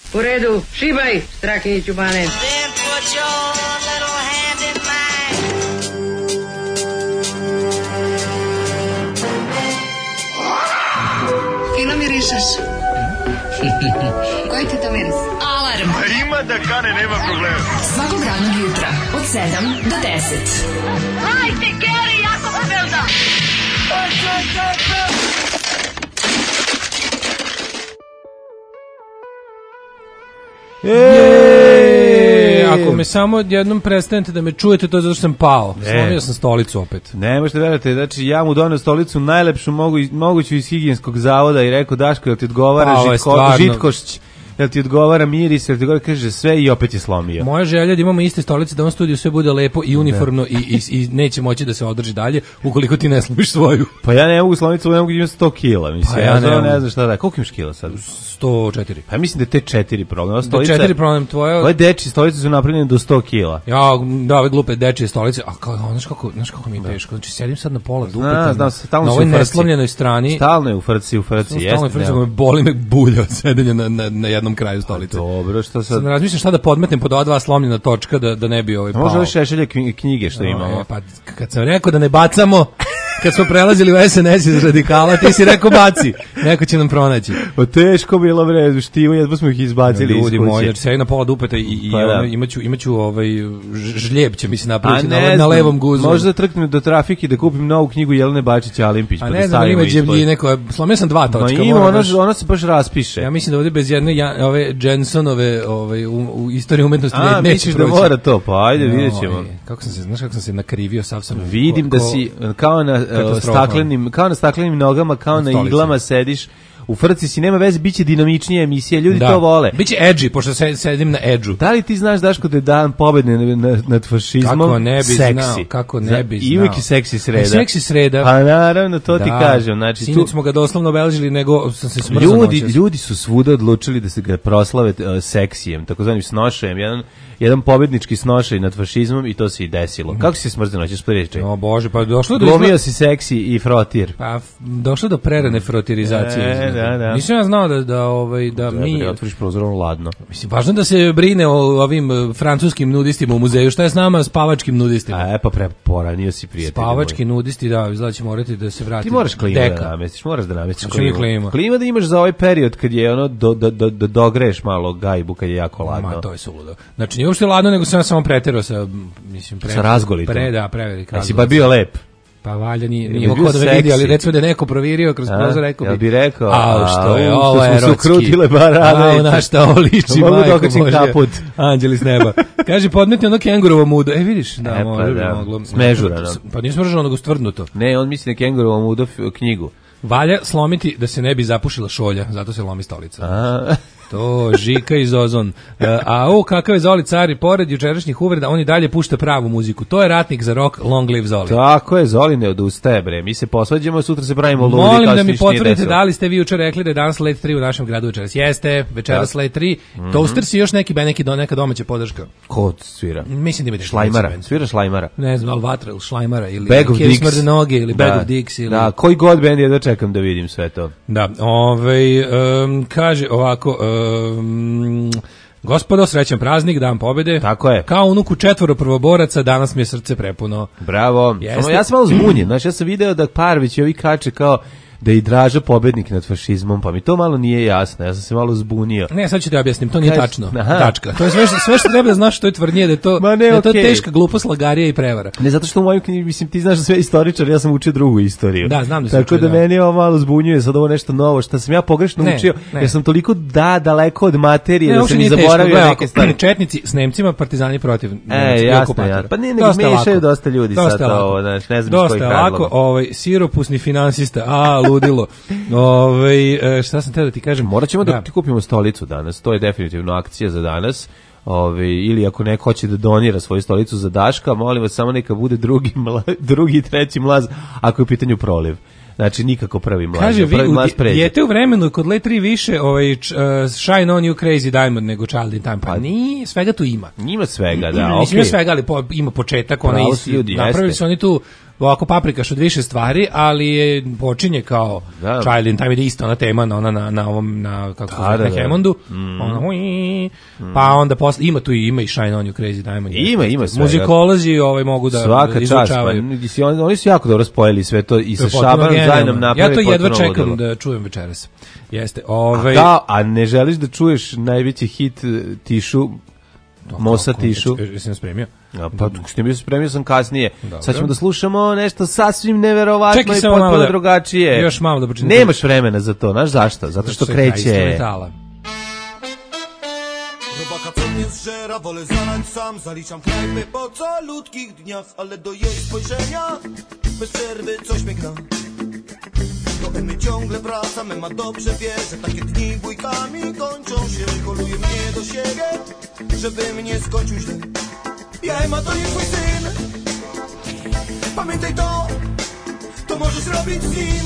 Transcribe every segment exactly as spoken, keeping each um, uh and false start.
U redu, šibaj, Strahinjiću Bane. Then put your little hand in mine. Fino mirišeš. Koji ti to miris? Alarm. A ima da kane, nema problema. Svakog radnog jutra od sedam do deset. Hajde, Geri, jako se velda. Eee, ako me samo jednom prestanete da me čujete, to je zato što sam pao. Slomio sam stolicu opet. Ne možete verujete, znači ja mu doneo stolicu najlepšu mogu, moguću iz higijenskog zavoda i rekao, Daško, jel ti odgovara Pa, žitko, žitkošć, jel ti odgovara miris, jel ti odgovara, kaže sve i opet je slomio. Moja želja da imamo iste stolice, da on studiju sve bude lepo i uniformno i, i, i neće moći da se održi dalje ukoliko ti ne slomiš svoju. Pa ja ne mogu slomiti, ne mogu imati sto kila, mislim, Pa ja, ja ja ne, ne znam šta da, koliko imaš kila sad? sto četiri. Pa mislim da je te četiri problem. Da četiri problem tvoje. Ove deči stolice su napravljene do sto kila. Ja, da, ove glupe dečije stolice, a kao, znaš kako, znaš kako mi je teško. Znači, sedim sad na pola dupeta, Zna, znam, na ovoj neslomljenoj strani. Stalno je u frci, u frci. Stalno je u frci, me boli me bulja od sedenja na, na, na jednom kraju stolice. Dobro, što sad... Sad razmišljam šta da podmetnem pod ova dva slomljena točka da, da ne bi ovaj pao. Može ove šešelje knjige što No, imamo. E, pa kad sam rekao da ne bacamo, kad smo prelazili u es en es iz radikala, ti si rekao baci, neko će nam pronaći. Pa teško bilo bre, štivo, jedva smo ih izbacili ljudi iz kuće. moji, jer se na pola dupeta i, i Pa ono, da. imaću, imaću ovaj žljeb će mi se napraviti ne na, na znam, levom guzu. Možda trknem do trafike da kupim novu knjigu Jelene Bačić Alimpić. A Pa ne da znam, stavimo ima ispod. džebljine koje, slomio sam dva točka. Ma ima, moram ona, baš- ona se baš raspiše. Ja mislim da ovdje bez jedne ja, ove Jensonove ovaj, u, u istoriji umetnosti A, ne, neće misliš da proći. mora to? Pa ajde, vidjet ćemo. Oj, kako sam se, znaš kako sam se nakrivio, sav sam... Vidim ko- da si kao na uh, katastrofa. staklenim, kao na staklenim nogama, kao na stolici. iglama sediš. U frci si, nema veze, biće dinamičnija emisija, ljudi Da. to vole. Biće edgy, pošto se, sedim na edžu. Da li ti znaš, Daško, da je dan pobedne nad, nad fašizmom Kako ne bi seksi? znao, kako ne bi I uvijek znao. je seksi sreda. E, seksi sreda. Pa naravno, to ti Da. kažem. Znači, Sinoć tu, smo ga doslovno obeležili, nego sam se smrzao ljudi, noćas. ljudi su svuda odlučili da se ga proslave uh, seksijem, takozvanim snošajem, jedan, jedan pobednički snošaj nad fašizmom i to se i desilo. Kako si se smrzao noćas, pričaj? O Bože, pa došlo do Glumio izgleda- si seksi i frotir. Pa f- došlo do prerane frotirizacije. E, izgleda. da, da. Nisam ja znao da da ovaj da Mi mi otvoriš prozor, ono ladno. mislim važno da se brine o ovim eh, francuskim nudistima u muzeju. Šta je s nama spavačkim nudistima? A, e, pa pre poranio si prijatelj. Spavački nudisti, da, izgleda će morati da se vrati. Ti moraš klimu deka. da namestiš, moraš da namestiš Znači, nije klimu. klima. Klima da imaš za ovaj period kad je ono do, do, do, do dogreješ malo gajbu kad je jako ladno. Ma, to je suludo. Znači, nije uopšte ladno, nego sam ja samo preterao sa, mislim, pre, Sa razgolitom. Pre, da, prevelik Jesi razgolit. ba bio lep? Pa valja, nije, Jel nije bi imao bio ko da me vidi, ali seksi? recimo da je neko provirio kroz A, prozor, rekao bi. jel bi rekao, A, što je, a, ovo što je smo se erotski. ukrutile barade. A, na šta ovo liči, Mogu da majko okačim Božja. kaput. Anđeli s neba. Kaže, podmetni ono kengurovo mudo. E, vidiš, da, E, pa može bi da. moglo. Smežurano. Pa nije smežurano, nego stvrdnuto. Ne, on misli na kengurovom udov knjigu. Valja slomiti da se ne bi zapušila šolja, zato se lomi stolica. A, To, Žika iz Ozon. E, a o, kakav je Zoli car i pored jučerašnjih uvreda, on i dalje pušta pravu muziku. To je ratnik za rock, long live Zoli. tako je, Zoli ne odustaje, bre. Mi se posvađamo, sutra se pravimo ludi. Molim kao da se mi ništa nije potvrdite desilo. da li ste vi jučer rekli da je danas Late tri u našem gradu večeras. Jeste, večeras Late tri. Toasters i još neki, neki do, neka domaća podrška. Ko svira? Mislim da ima nešto Šlajmara, band. svira Šlajmara. Ne znam, ali Vatra ili Šlajmara ili Bag of Kjer Dicks. smrde noge ili Bag Da, of Dicks ili... Da, koji god bend je da čekam da vidim sve to. Da, ovaj, um, kaže ovako, um, gospodo, srećan praznik, dan pobede. Tako je. Kao unuku četvoro prvoboraca, danas mi je srce prepuno. Bravo. Jeste. Samo ja sam malo zbunjen. Znači, ja sam video da Parvić i ovi kače kao da je i Draža pobednik nad fašizmom, pa mi to malo nije jasno. Ja sam se malo zbunio. Ne, sad ću ti objasnim, to nije Kaži- tačno. Aha. Tačka. To je sve što, sve što treba da znaš što je tvrdnije, da je to, Ma ne, da je to okej. teška glupost, lagarija i prevara. Ne, zato što u mojoj knjigi, mislim, ti znaš da sve istoričar, ja sam učio drugu istoriju. Da, znam da si Tako učio, da da. meni ovo malo zbunjuje, sad ovo nešto novo, što sam ja pogrešno Ne, učio, ne. jer sam toliko da daleko od materije da uopšte sam i nije teško. zaboravio Gledaj, neke ako stvari. Četnici s Nemcima, partizani protiv Nemaca E, i jasno, okupatora. jasno. Pa nije, nego Dosta mešaju lako. dosta ljudi Dosta sad lako. ovo, znači, ne znam iz Dosta kojih je razloga. lako, ovaj, siropusni finansista, a, ludilo. Ovaj, e, šta sam te da ti kažem? Morat ćemo da, ti kupimo stolicu danas, to je definitivno akcija za danas. Ove, ili ako neko hoće da donira svoju stolicu za Daška, molim vas samo neka bude drugi, mla, drugi i treći mlaz ako je u pitanju proliv. Znači nikako prvi mlaz. Kaže, vi prvi mlaz u- pređe. jete u vremenu kod Let tri više ovaj, č, uh, Shine on you crazy diamond nego Child in time. Pa, Pa- nije, svega tu ima. Ima svega, da, Mislim, okej. ima svega, ali po, ima početak, ona Pravo is, si, ljudi, napravili jeste. su oni tu ovako paprikaš od više stvari, ali je, počinje kao Da. Child in Time, ide isto ona tema na, ona, na, na ovom, na, kako se Da, zove, da, na da. Hammondu, Mm. ono, hui, pa onda posle, ima tu i ima i Shine on You Crazy Diamond. Ima, ima svega. Muzikolozi ovaj, mogu da Svaka čast, pa, izučavaju. oni, oni su jako dobro spojili sve to i To je sa potpuno Šabanom genijalno. zajedno napravi Ja to jedva potpuno čekam ludilo. da čujem večeras. Jeste. A, Ovaj, kao, a ne želiš da čuješ najveći hit eh, Tišu, Mosa kako, Tišu? Jesi nas spremio? A, pa što bio spremio sam kasnije. Dobro. Sad ćemo da slušamo nešto sasvim neverovatno Čekaj i samo malo potpuno da- drugačije. još malo da pročitam. Nemaš vremena za to, znaš zašto? Zato što je kraj kreće. instrumentala. Robaka co mnie zżera, wolę zalać sam. Zaliczam knajpy po calutkich dniach, ale do jej spojrzenia bez przerwy coś mnie gra. Do Emy ciągle wracam, Ema dobrze wie, że takie dni bójkami kończą się. Koluje mnie do siebie, żeby mnie skończył źle. Ja Ema to nie twój syn, pamiętaj to, to możesz robić z nim.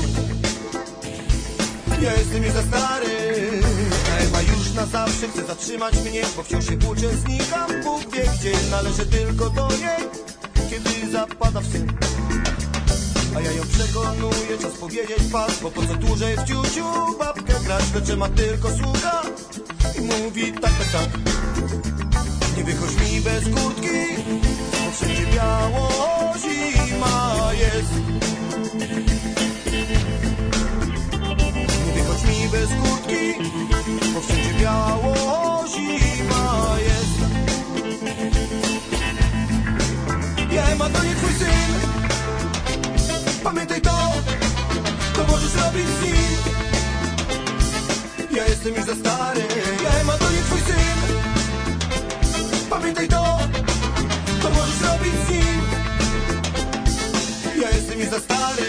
Ja jestem już za stary, a Ema już na zawsze chce zatrzymać mnie, bo wciąż się włóczę, znikam, Bóg wie gdzie. Należę tylko do niej, kiedy zapada w sen. A ja ją przekonuję, czas powiedzieć pas, bo po co dłużej w ciuciu babkę grać, lecz Ema tylko słucha i mówi tak, tak, tak. Nie wychodź mi bez kurtki, bo wszędzie biało, zima jest. Nie wychodź mi bez kurtki, bo wszędzie biało, zima jest. Ja Ema to nie twój syn, pamiętaj to, to możesz robić z nim. Ja jestem już za stary, ja Ema to nie twój syn, pamiętaj to, to możesz robić z nim. Ja jestem już za stary.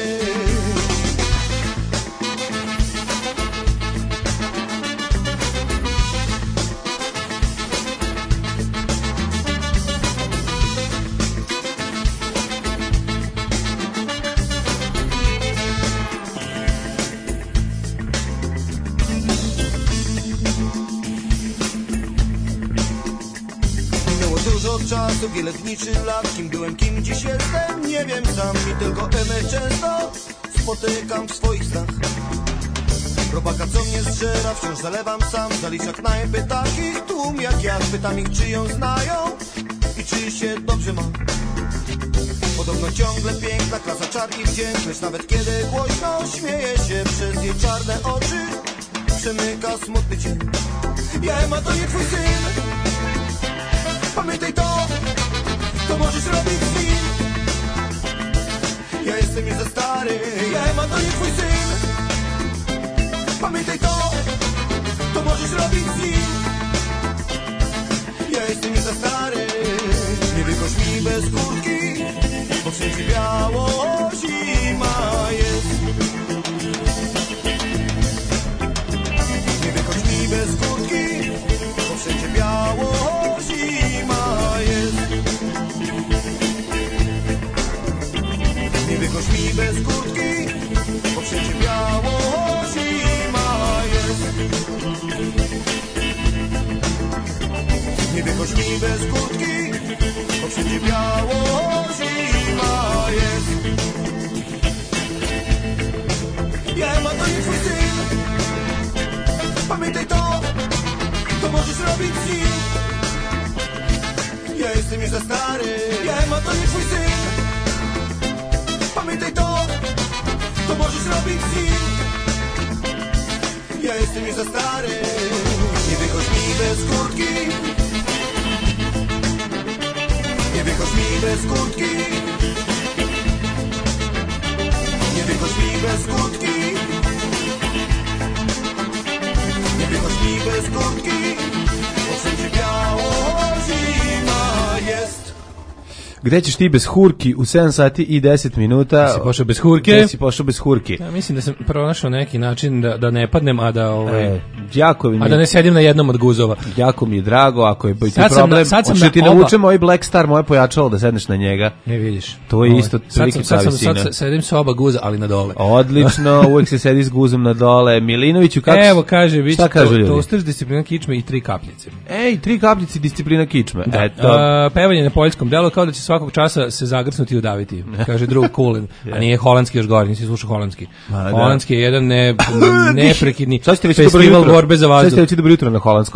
Minęło dużo czasu, wiele dni czy lat. Kim byłem, kim dziś jestem, nie wiem sam. I tylko Emę często spotykam w swoich snach. Robaka co mnie zżera, wciąż zalewam sam. Zalicza knajpy takich tłum jak ja. Pytam ich czy ją znają i czy się dobrze ma. Podobno ciągle piękna, klasa, czar i wdzięk. Lecz nawet kiedy głośno śmieje się, przez jej czarne oczy przemyka smutny cień. Ja Ema to nie twój syn, pamiętaj to, to możesz robić z nim. Ja jestem już za stary, ja Ema to nie twój syn, pamiętaj to, to możesz robić z nim. Ja jestem już za stary, nie wychodź mi bez kurtki, bo wszędzie biało, zima jest. Nie wychodź mi bez kurtki, bo wszędzie biało, zima jest. Nie wychodź mi bez kurtki, bo wszędzie biało, zima jest. Nie wychodź mi bez kurtki, bo wszędzie biało, zima jest. Ja Ema to nie twój syn, pamiętaj to, to możesz robić z nim. Ja jestem już za stary, ja Ema to nie twój syn, pamiętaj to, to możesz robić z nim. Ja jestem już za stary, nie wychodź mi bez kurtki. Nie wychodź mi bez kurtki. Nie wychodź mi bez kurtki. Nie wychodź mi bez kurtki, bo wszędzie biało, zima jest. Gde ćeš ti bez hurki u sedam sati i deset minuta? Si pošao bez hurke? Gde si pošao bez hurke? Ja mislim da sam pronašao neki način da, da ne padnem, a da, ovaj, E, jako mi, a da ne sedim na jednom od guzova. jako mi je drago, ako je ti Sad sam problem, na- sad sam hoćeš na ti oba. navučem ovaj Black Star, moje pojačalo da sedneš na njega. Ne vidiš. To je Ovaj, isto sad prilike sam, sad, ta sam, visina. sad sedim sa oba guza, ali na dole. Odlično, uvek se sedi s guzom na dole. Milinoviću, kako... Evo, kaže, vi Šta kažu ljudi? toster, disciplina kičme i tri kapljice. Ej, tri kapljice, disciplina kičme. Da. Eto. A, pevanje na poljskom delu kao da će svaki svakog časa se zagrsnuti i udaviti. Kaže drug Kulen. A nije holandski još gore, nisi slušao holandski. Ma, Holandski je jedan ne, neprekidni Sad ste već festival borbe za vazduh. Sad ste već dobro jutro na holandskom.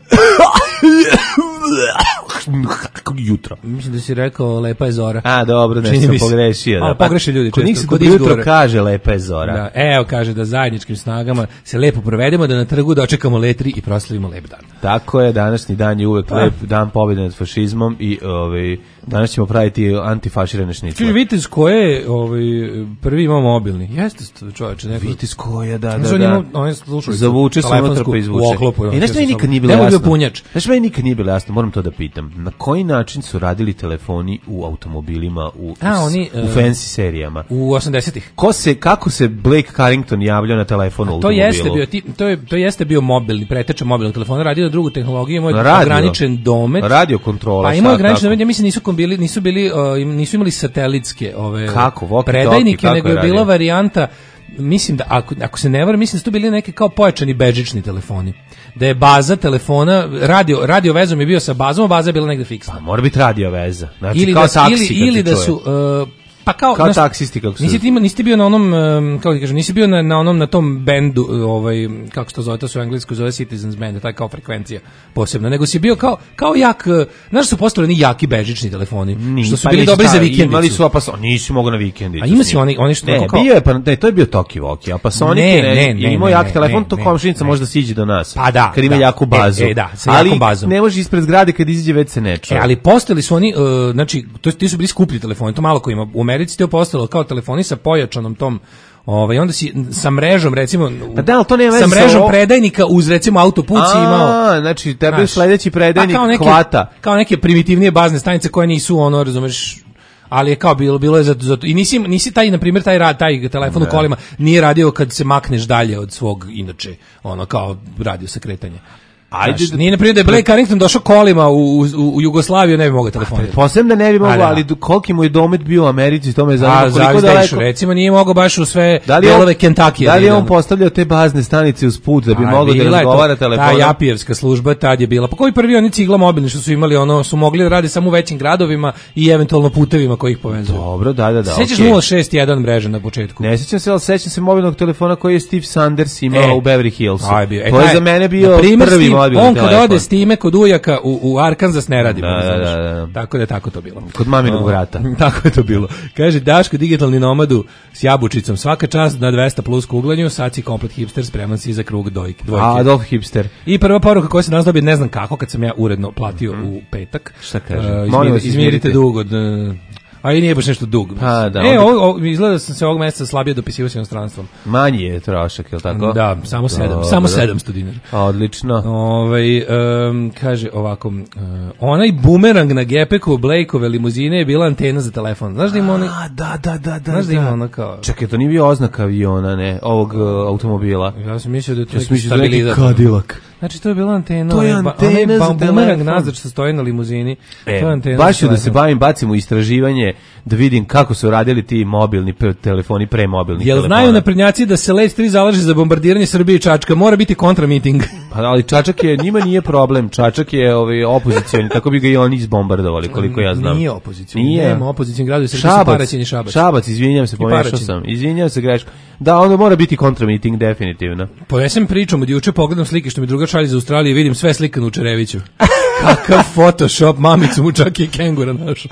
Jutro. Mislim da si rekao lepa je zora. A, dobro, nešto sam pogrešio. Da. A, pogreše ljudi Kod često. njih se Kod dobro jutro izgovora. kaže lepa je zora. Da, evo kaže da zajedničkim snagama se lepo provedemo, da na trgu dočekamo letri i proslavimo lep dan. Tako je, današnji dan je uvek Pa. lep dan pobjede nad fašizmom i ovaj, danas ćemo praviti antifaširane šnicle. Čuj, Vitez ko je ovaj, prvi imao mobilni? Jeste čovječe. Neko... Vitez koja, da, da, Znači, on da. ima, on je slušalicu Zavuče se unutra telefonsku pa izvuče. u oklopu. I nešto meni nikad nije bilo Nemo jasno. bio punjač. Znaš, meni nikad nije bilo jasno, moram to da pitam. Na koji način su radili telefoni u automobilima, u, A, u, oni, u e, fancy serijama? U osamdesetih. Ko se, kako se Blake Carrington javljao na telefonu u To automobilu? jeste bio ti, to je to jeste bio mobilni preteča mobilnog telefona, radio na drugu tehnologiju, imao je Radio. ograničen domet. Radio kontrola. Pa imao je šta, ograničen kako? domet, ja mislim nisu bili nisu bili uh, im- nisu imali satelitske ove Kako? Walkie-talkie, predajnike, kako nego je je bila radio? varijanta. Mislim da ako ako se ne varam, mislim da su to bili neki kao pojačani bedžični telefoni. Da je baza telefona radio radio vezom je bio sa bazom, a baza je bila negde fiksna. Pa mora biti radio veza. Znači, ili kao da, taksi ili, kad ili se da čuje. su uh, pa kao, Kao znaš, taksisti kako se- Nisi ti ima, nisi ti bio na onom um, kako ti kažem, nisi bio na, na onom na tom bendu, uh, ovaj kako se to zove, to se u engleskom zove Citizens Band, taj kao frekvencija posebna, nego si bio kao kao jak, uh, znaš su postojali ni jaki bežični telefoni, Ni, što su pa bili nisu dobri za stavili, vikendicu. Imali su Apason, nisi mogu na vikendicu. A ima s si njim. oni- oni što ne, tako kao- bio je, pa ne, to je bio Toki Voki, a Pasonic Ne, je ne, ne, ne, imao ne, jak ne, telefon, ne, to ne, komšinica ne. može da siđe do nas. Pa da, kad ima da. jaku bazu. E, e, da, sa ali jakom bazom. ne može ispred zgrade kad izađe već se ne čuje. E, ali postali su oni, uh, znači, to ti su bili skuplji telefoni, to malo ko ima. U Americi to je postalo kao telefoni sa pojačanom tom, ovaj, onda si sa mrežom, recimo, Pa da, ali to nema sa veze sa mrežom ovo- predajnika uz, recimo, autoput si imao. A, znači tebe Znaš, sledeći predajnik pa kao neke, hvata. Kao neke primitivnije bazne stanice koje nisu ono, razumeš, ali je kao bilo bilo je za, za i nisi nisi taj na primjer taj rad taj telefon u kolima nije radio kad se makneš dalje od svog inače ono kao radio sa kretanje. Ajde, Znaš, da- nije na primjer da je Blake Carrington došao kolima u, u, u Jugoslaviju, ne bi mogao telefonirati. Posebno da ne bi moglo, A, da. ali koliki mu je domet bio u Americi, to me zanima A, koliko zavis da daleko. recimo nije mogao baš u sve Da li je on- delove Kentakija. Da li je on ide. postavljao te bazne stanice uz put da bi A, mogao da bila je to- razgovara telefonom? Ta Japijevska služba tad je bila. Pa koji prvi oni cigla mobilni što su imali, ono su mogli da rade samo u većim gradovima i eventualno putevima koji ih povezuju. Dobro, da, da, da. Sećaš okej. nula šest jedan mreže na početku? Ne sjećam se, ali sećam se mobilnog telefona koji je Steve Sanders imao E. u Beverly Hillsu. Aj, bio. E, to je taj- za mene na bio primer, prvi Steve, mobilni on telefon. kad ode s time kod ujaka u, u Arkansas ne radi. Da, možda, da, znaš. da, da. Tako da je tako to bilo. Kod maminog O, brata. Tako je to bilo. Kaže, Daško, digitalni nomadu s jabučicom, svaka čast na dvesta plus kuglanju, sad si komplet hipster, spreman si za krug dojke. dvojke. A, Adolf Hipster. I prva poruka koja se nas dobije, ne znam kako, kad sam ja uredno platio u petak. Šta kaže? Uh, Molim izmiri, vas, izmirite izmirite. dug od... uh, a i nije baš nešto dug. Pa, da, e, onda- ovo, ovo, izgleda da sam se ovog meseca slabije dopisivao s inostranstvom. Manji je trošak, je li tako? Da, samo sedam, Dobro. samo sedamsto dinara. Odlično. Ovaj em, kaže ovako, uh, onaj bumerang na gepeku Blakeove limuzine je bila antena za telefon. Znaš da ima onaj... A, da, da, da, da. Znaš da ima da. ono kao... Čekaj, to nije bio oznaka aviona, ne, ovog uh, automobila. Ja sam mislio da je to Ja sam neki mislio da je neki stabilizator. Cadillac. Znači, to je bila antena. To je onaj ba- antena onaj za ba- bumerang telefon. nazad što stoji na limuzini. E, to je antena baš za ću da se telefon. bavim, bacim u istraživanje da vidim kako su radili ti mobilni pe- telefoni pre mobilnih Jel telefona. znaju naprednjaci da se Let tri zalaže za bombardiranje Srbije i Čačka? Mora biti kontramiting. Pa, ali Čačak je, njima nije problem, Čačak je ovaj, opozicioni, tako bi ga i oni izbombardovali, koliko ja znam. Nije opozicion. Nije. Nema opozicion gradu, Srbije su Šabac, Paraćin i Šabac. Šabac, izvinjam se, pomešao Paraćin. sam. Izvinjam se, greško. Da, onda mora biti kontramiting, definitivno. Ponesem pričom od juče, pogledam slike što mi druga šalje za Australiju i vidim sve slikano u Čereviću. Kakav Photoshop, mamicu mu čak i kengura našao.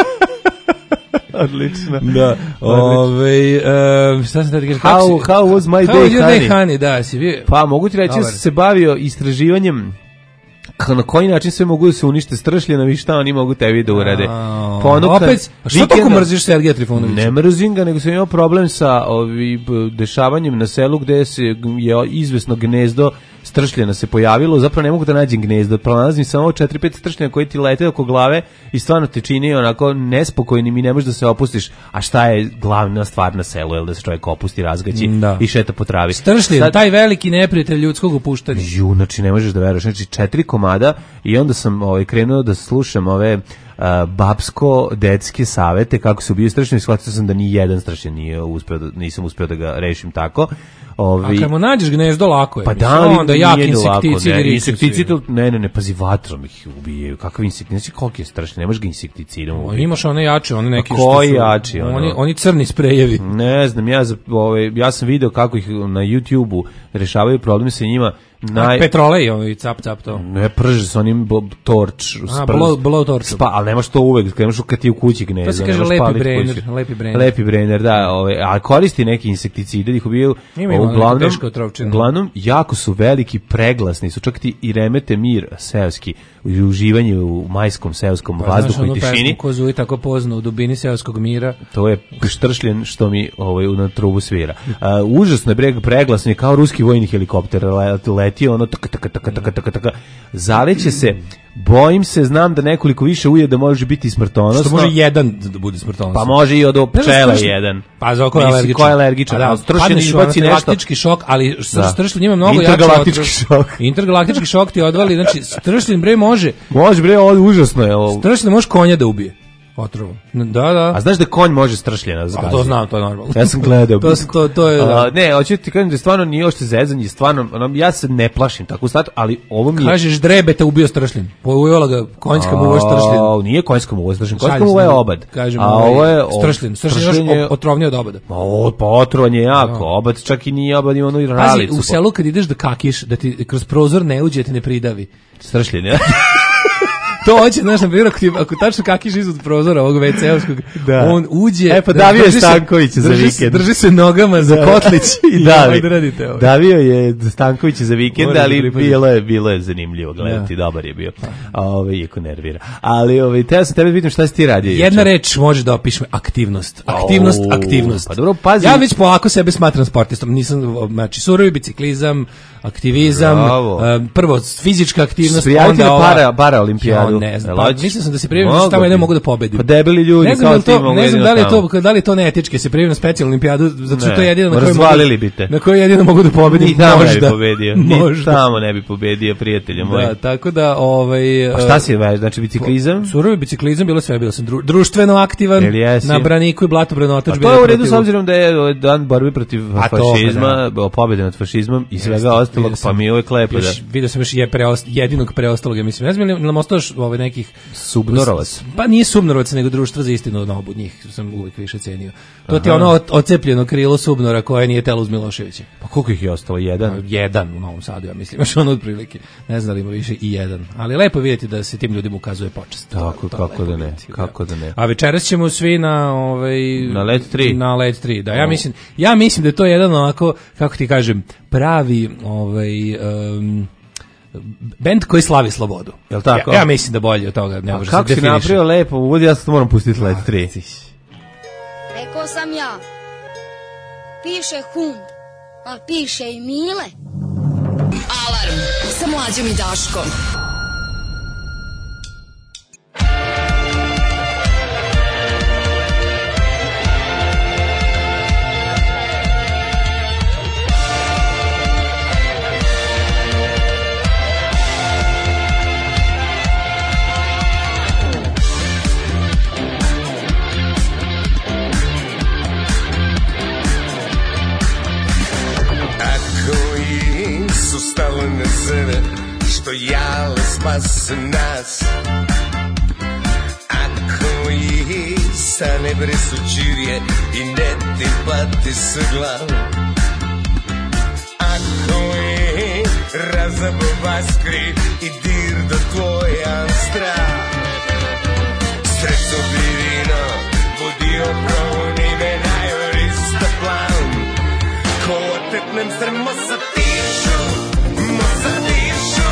Odlično. Da. Ove, um, šta sam tada kažem? How, how was my How day, was your day, honey? honey? Da, si bio... Pa mogu ti reći da Dobar. sam se bavio istraživanjem k- na koji način sve mogu da se unište stršljenovi i šta oni mogu tebi da urade. A, Ponukan opet, a što vikendom- toliko mrziš Sergeja Trifunovića? Ne mrzim ga, nego sam imao problem sa ovi, b- dešavanjem na selu gde se je izvesno gnezdo stršljena se pojavilo, zapravo ne mogu da nađem gnezdo, pronalazim samo četiri pet stršljena koji ti lete oko glave i stvarno te čini onako nespokojnim i ne možeš da se opustiš. A šta je glavna stvar na selu, je da se čovjek opusti, razgaći Da. i šeta po travi. Stršljen, Sad- taj veliki neprijatelj ljudskog opuštanja. Ju, znači ne možeš da veruješ, znači četiri komada i onda sam ovaj krenuo da slušam ove babsko-detske savete kako se ubiju stršljeni, shvatio sam da ni jedan stršljen nije uspeo da, nisam uspeo da ga rešim tako. Ovi, a kad mu nađeš gnezdo, lako je. pa mislim, da li onda jak insekticid ne, i insekticid, ne, ne, ne, pazi, vatrom ih ubijaju. Kakav insekticid, znači koliko je strašno, ne možeš ga insekticidom ubiti. Imaš one jače, one neki što koji jači, ono? Oni, oni crni sprejevi. Ne znam, ja, ove, ja sam video kako ih na YouTubeu rešavaju problem sa njima. Naj... Petrolej, ovaj cap cap to. Ne, prže sa onim bo, torč. A, blow, blow torch. Spa, ali nemaš to uvek, nemaš kad ti u kući gnezda. To se kaže lepi brainer, lepi brainer. Lepi brainer, da, ovaj, a koristi neki insekticide, ih ubijaju. Uglavnom, uglavnom, jako su veliki, preglasni su, čak ti i remete mir seoski, u uživanje u majskom seoskom pa, vazduhu i tišini. Pesmu, ko zuje tako pozno u dubini seoskog mira. To je štršljen što mi ovaj, na trubu svira. Uh, užasno je preglasni, kao ruski vojni helikopter, letio ono taka taka taka taka taka taka. Zaleće se. Bojim se, znam da nekoliko više ujeda može biti smrtonosno. Što može jedan da bude smrtonosan. Pa može i od pčela jedan. Pa za oko je alergičan. Ko je alergičan? Da, stršljen izbaci nešto. Galaktički šok, ali stršljen ima mnogo jače. Intergalaktički šok. Intergalaktički šok ti odvali, znači stršljen bre može. Može bre, ovo užasno je ovo. Stršljen može konja da ubije. Otrovom. Da, da. A znaš da konj može stršljena zgaziti? A to znam, to je normalno. Ja sam gledao. to, to, to je, da. A, ne, hoću ti kažem da stvarno nije ošte zezanje, stvarno, ono, ja se ne plašim tako statu, ali ovo mi je... Kažeš drebe te ubio stršljen. Poujela ga konjska muva je stršljen. A, nije konjska muva stršljen, konjska muva je obad. Kažem, a ovo je... Stršljen, stršljen je otrovnije od obada. O, pa otrovanje je jako, obad čak i nije obad, ima onu i ralicu. Pazi, u selu kad ideš da kakiš, da ti kroz prozor ne uđe, ti ne pridavi. Stršljen, ja. To hoće, znaš, na primjer, ako, ti, ako tačno kakiš ispod prozora ovog ve ce-ovskog, on uđe... E pa davio je Stankovića za vikend. Drži se nogama za kotlić i da, da radite ovo. Davio je Stankovića za vikend, ali bilo je, bilo je zanimljivo gledati, ja. Dobar je bio. Ove, iako nervira. Ali ove, te ja sam tebe vidim šta si ti radio. Jedna reč može da opiše aktivnost. Aktivnost, o, aktivnost. Pa dobro, pazi. Ja već polako sebe smatram sportistom. Nisam, znači, surovi biciklizam, aktivizam, um, prvo fizička aktivnost, onda ova... para, para olimpijadu. Ne znam, pa, mislio sam da se prijavim što tamo ne mogu da pobedim. Pa debeli ljudi, ne znam, kao to, ne znam da li je to, da li je to neetički, se prijavim na specijalnu olimpijadu, zato što to je jedino na kojoj mogu, na kojoj jedino mogu da pobedim. Ni tamo možda, ne bi pobedio, ni tamo ne bi pobedio, prijatelja moj. Da, tako da, ovaj... A šta si već, znači biciklizam? Surovi biciklizam, bilo sve, bilo sam dru, društveno aktivan, na braniku i blatu branotač. A to je u redu s obzirom da je dan borbe protiv fašizma, pobjede nad fašizmom i svega ostalog, pa mi je uvek lepo da... Vidio sam još jedinog preostalog, mislim, ne znam li nam ostao ovaj nekih Subnorovac. Pa nije Subnorovac, nego Društvo za istinu na obu njih sam uvijek više cenio. To ti je ono ocepljeno krilo Subnora koje nije telo uz Miloševića. Pa koliko ih je ostalo? Jedan? Pa, jedan u Novom Sadu, ja mislim. Još ono otprilike. Ne znam da li ima više i jedan. Ali lepo vidjeti da se tim ljudima ukazuje počast. Tako, to, kako da ne. Vidjeti, kako da ne. A večeras ćemo svi na ovaj na Let tri. Na Let tri. Da, ja mislim, ja mislim da je to jedan onako, kako ti kažem, pravi ovaj um, bend koji slavi slobodu. Jel tako? Ja, ja mislim da bolje od toga ne može se definiše. Kako si napravio lepo uvod, ja sad moram pustiti Let tri. Rekao sam ja, piše hum, a piše i Mile. Alarm sa Mlađom i Daškom. Što jale spase nas, ako ih sane bresu čirje i ne ti pati se glav, ako ih razabo vaskri i dir do tvoja strah, srećo birino budio proni me najorista plan, ko otetnem strmo sa tišu, mo sa tišu,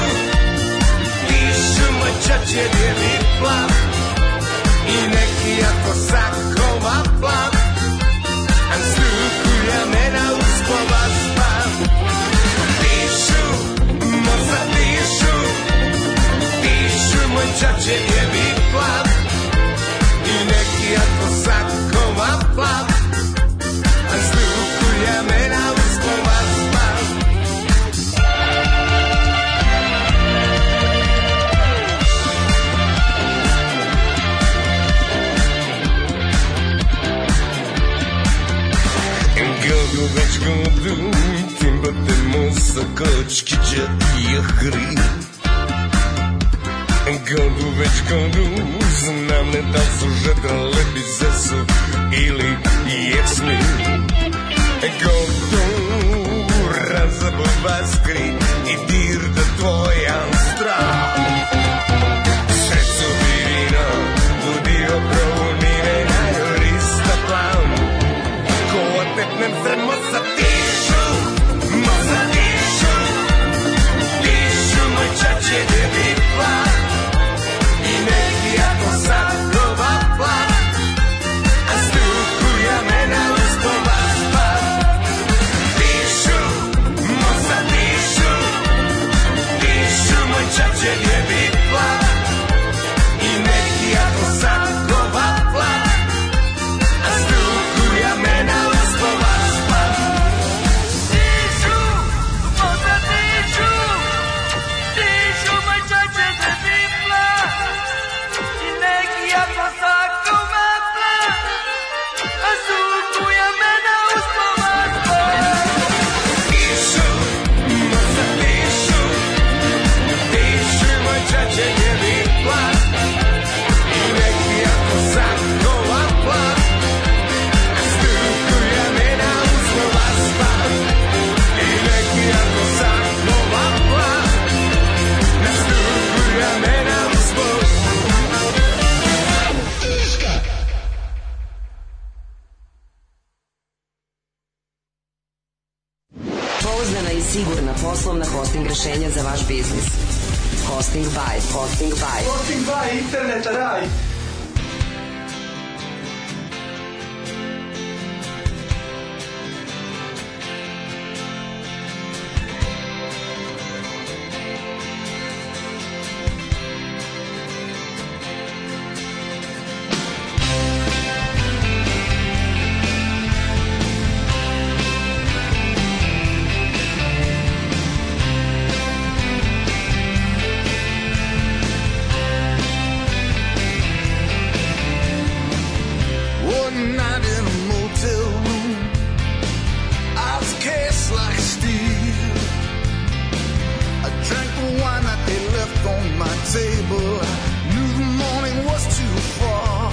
čače bijeli plav i neki ako sakova plav, a strukuja mena uspova spav. Dišu, moza dišu, dišu moj čače bijeli plav i neki ako sakova plav, a strukuja mena uspova spav. Godu već godu, znam ne da su žedrale bizesu ili ječmi. Godu razaboj vaskri i dir da tvojan strah. Sreću virina, budio provunine, najorista plan. Ko otepnem se moza tišu, moza tišu, tišu moj čače debi plan. I neki ako sad gova plan, a struku ja me na uspova span. Tišu, moza tišu, tišu moj čače debi plan. I neki ako sad gova plan, a struku ja me na uspova span. Tišu, moza tišu, tišu moj čače debi plan. I neki ako sad gova plan, a struku ja me na uspova span. Tišu, moza tišu, tišu moj čače debi plan. I neki ako sad gova plan, a struku ja me na uspova span. I neki ako sad gova plan, na struku ja me na uspova span. Pouzdana i sigurna poslovna hosting rešenja za vaš biznis. Hosting by Hosting by Hosting by interneta raj. One night in a motel room, I was cast like steel. I drank the wine that they left on my table. I knew the morning was too far.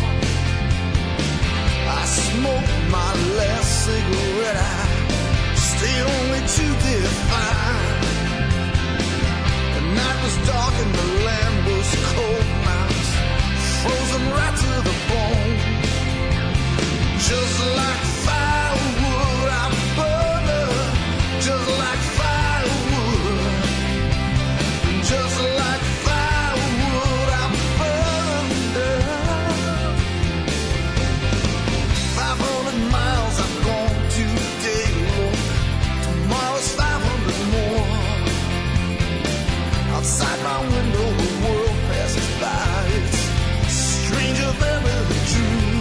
I smoked my last cigarette. I stayed only to define. The night was dark and the land was cold. And I was frozen right to the bone. Just like firewood, I burn up. Just like firewood. Just like firewood, I burned up. Five hundred miles I've gone today, Lord. Tomorrow's five hundred more. Outside my window, the world passes by. It's stranger than a dream.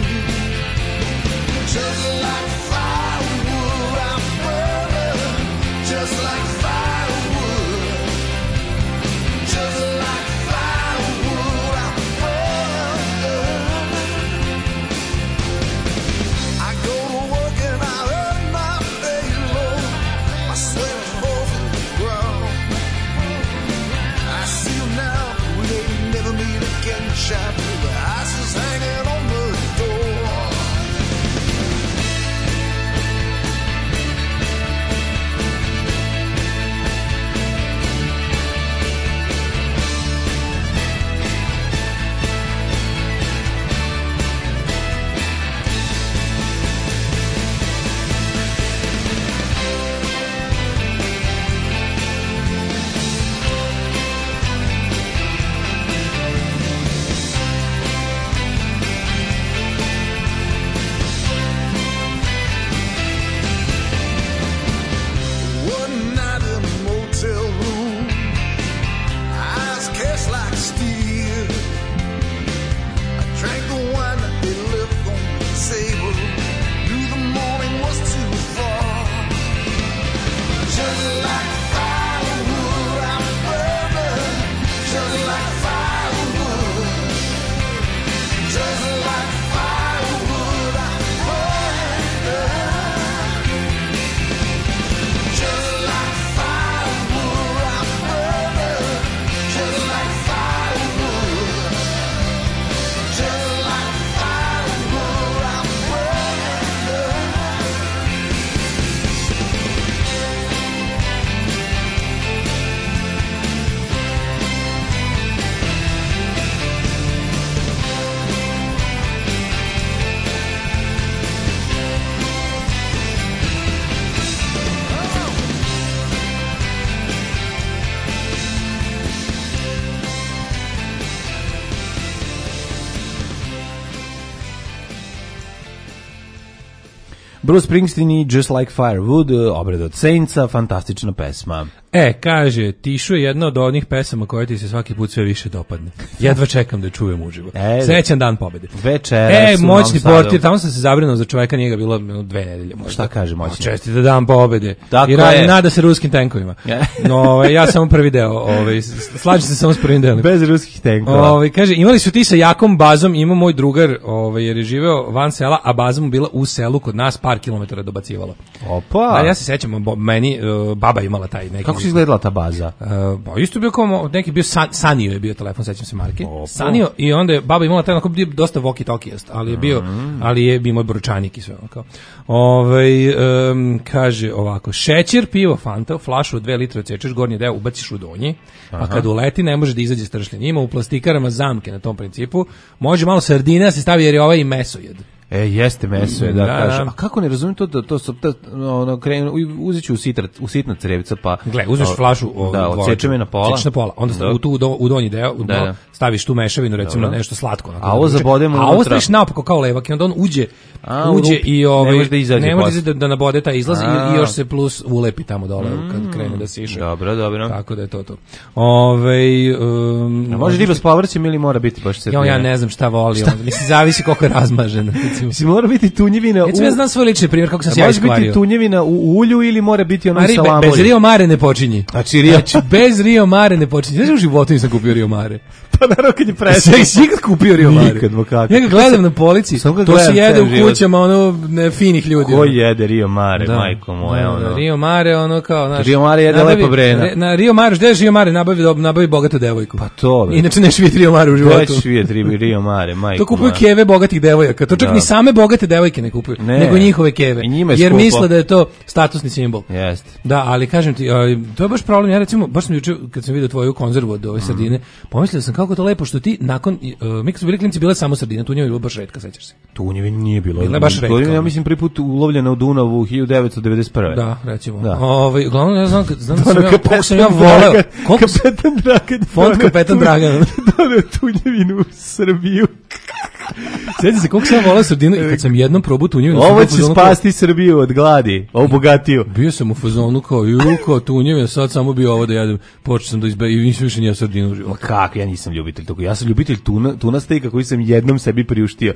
Just like firewood, I burn up. Just like firewood. Just like firewood, I burn up. I go to work and I earn my pay, Lord. My sweat falls to the ground. I see you now, we ain't never meet again, child. The ice is hanging on the door. Bruce Springsteen i Just Like Firewood, obrada od Saintsa, fantastična pesma. E, kaže, Tišu je jedna od onih pesama koje ti se svaki put sve više dopadne. Jedva čekam da je čujem uživo. E, Srećan dan pobede. Večeras E, u moćni Novom Sadu. portir, tamo sam se zabrinuo za čoveka, nije ga bilo no, dve nedelje možda. Šta kaže moćni? Čestite dan pobede. Tako I radi, je. nada se ruskim tenkovima. No, ovaj, ja samo prvi deo, ovaj, slažem se samo s prvim delom. Bez ruskih tenkova. Ovaj, kaže, imali su ti sa jakom bazom, ima moj drugar, ovaj, jer je živeo van sela, a baza mu bila u selu kod nas, par kilometara dobacivala. Opa. A ja se sećam, bo- meni uh, baba imala taj neki. Kako se izgledala ta baza? Uh, pa isto bio kao mo- neki bio San, Sanio je bio telefon, sećam se marke. Opa. Sanio i onda je baba imala taj onako bio dosta walkie-talkie, ali je bio mm. ali je bio imao brojčanik i sve ono kao. Ovaj um, kaže ovako: šećer, pivo, Fanta, flašu od dve litre odsečeš, gornji deo ubaciš u donji, pa Aha. kad uleti ne može da izađe stršljen. Ima u plastikarama zamke na tom principu. Može malo sardina da se stavi jer je ovaj i mesojed. E, jeste meso je, da, Da, kaže. da. A kako ne razumijem to, da to su, da, ono, krenu, uzet ću u, sitra, u sitna crevca, pa... Gle, uzmeš o, flašu, da, odsečem je na pola. Odsečeš na pola, onda Da. u tu u, do, u donji deo, u Da, dno, da. staviš tu mešavinu, recimo Dobro. nešto slatko. onako, A ovo da vuče. zabodemo A ovo unutra. staviš naopako kao levak i onda on uđe, A, u uđe rup. i ovaj, Ne može da izađe ne može posle. da, da nabode taj izlaz i, A. i još se plus ulepi tamo dole kad krene da siše. Dobro, dobro. Tako da je to to. Ovaj um, A može riba s povrćem ili mora biti baš ja, sredina? ja ne znam šta voli, onda. Mislim, zavisi koliko je razmažena. Recimo. Mislim, mora biti tunjevina u... Recimo, ja znam svoj lični primjer kako sam se ja Može iskvario. biti tunjevina u ulju ili mora biti ono Mari, be- salamulju? bez Rio Mare ne počinji. Znači, Rio... Znači, bez Rio Mare ne počinje. Znaš, u životu nisam kupio Rio Mare. Pa naravno kad je Jesi presao. jesi ikad kupio Rio Mare? Nikad, ma kako. Ja ga gledam na polici, Samo ga to se gledam jede ceo u život. kućama, ono, ne, finih ljudi. Ko ono. jede Rio Mare, Da. majko moja, Da, ono. da, Rio Mare, ono kao, znaš. Rio Mare jede nabavi- lepa brena. re- Na Rio Mare, gde je Rio Mare, nabavi, dob- nabavi bogatu devojku. Pa to, bre. Inače neš vidjeti Rio Mare u životu. Već vidjeti Rio, Rio Mare, majko To kupuju moja. keve bogatih devojaka. To čak Da. ni same bogate devojke ne kupuju, Ne. nego njihove keve. I njima je Jer skupo. misle da je to statusni simbol. Jeste. Da, ali kažem ti, a, to je baš problem. Ja recimo, baš sam juče kad sam vidio tvoju konzervu od ove Mhm. sardine, pomislio sam kako to lepo što ti nakon, uh, mi kad smo bili klinci, bile samo sardine, tu njoj je bilo baš retka, sećaš se. Tunjevin nije bilo. Bila je baš Tunjevin, retka. ja mislim, prvi put ulovljena u Dunavu hiljadu devetsto devedeset prve. Da, recimo. Da. Ovaj, uglavnom ja znam, kad- znam da Ono sam ja, kapetan koliko sam ja Dragan- voleo, koliko sam, Kapetan Dragan. fond doneo kapetan tunj- Dragan. Doneo tunjevinu u Srbiju. Sjećam se koliko sam ja voleo sardinu i kad sam jednom probao tu njoj, Ovo će spasti Srbiju od gladi. Ovo bogatiju. Bio sam u fazonu kao, ju, kao tunjeve, sad samo bio ovo da jedem, počeo sam da izbe, i nisam više nije sardinu u Ma životu. kako, ja nisam ljubitelj toga. Ja sam ljubitelj tuna, tuna stejka koji sam jednom sebi priuštio.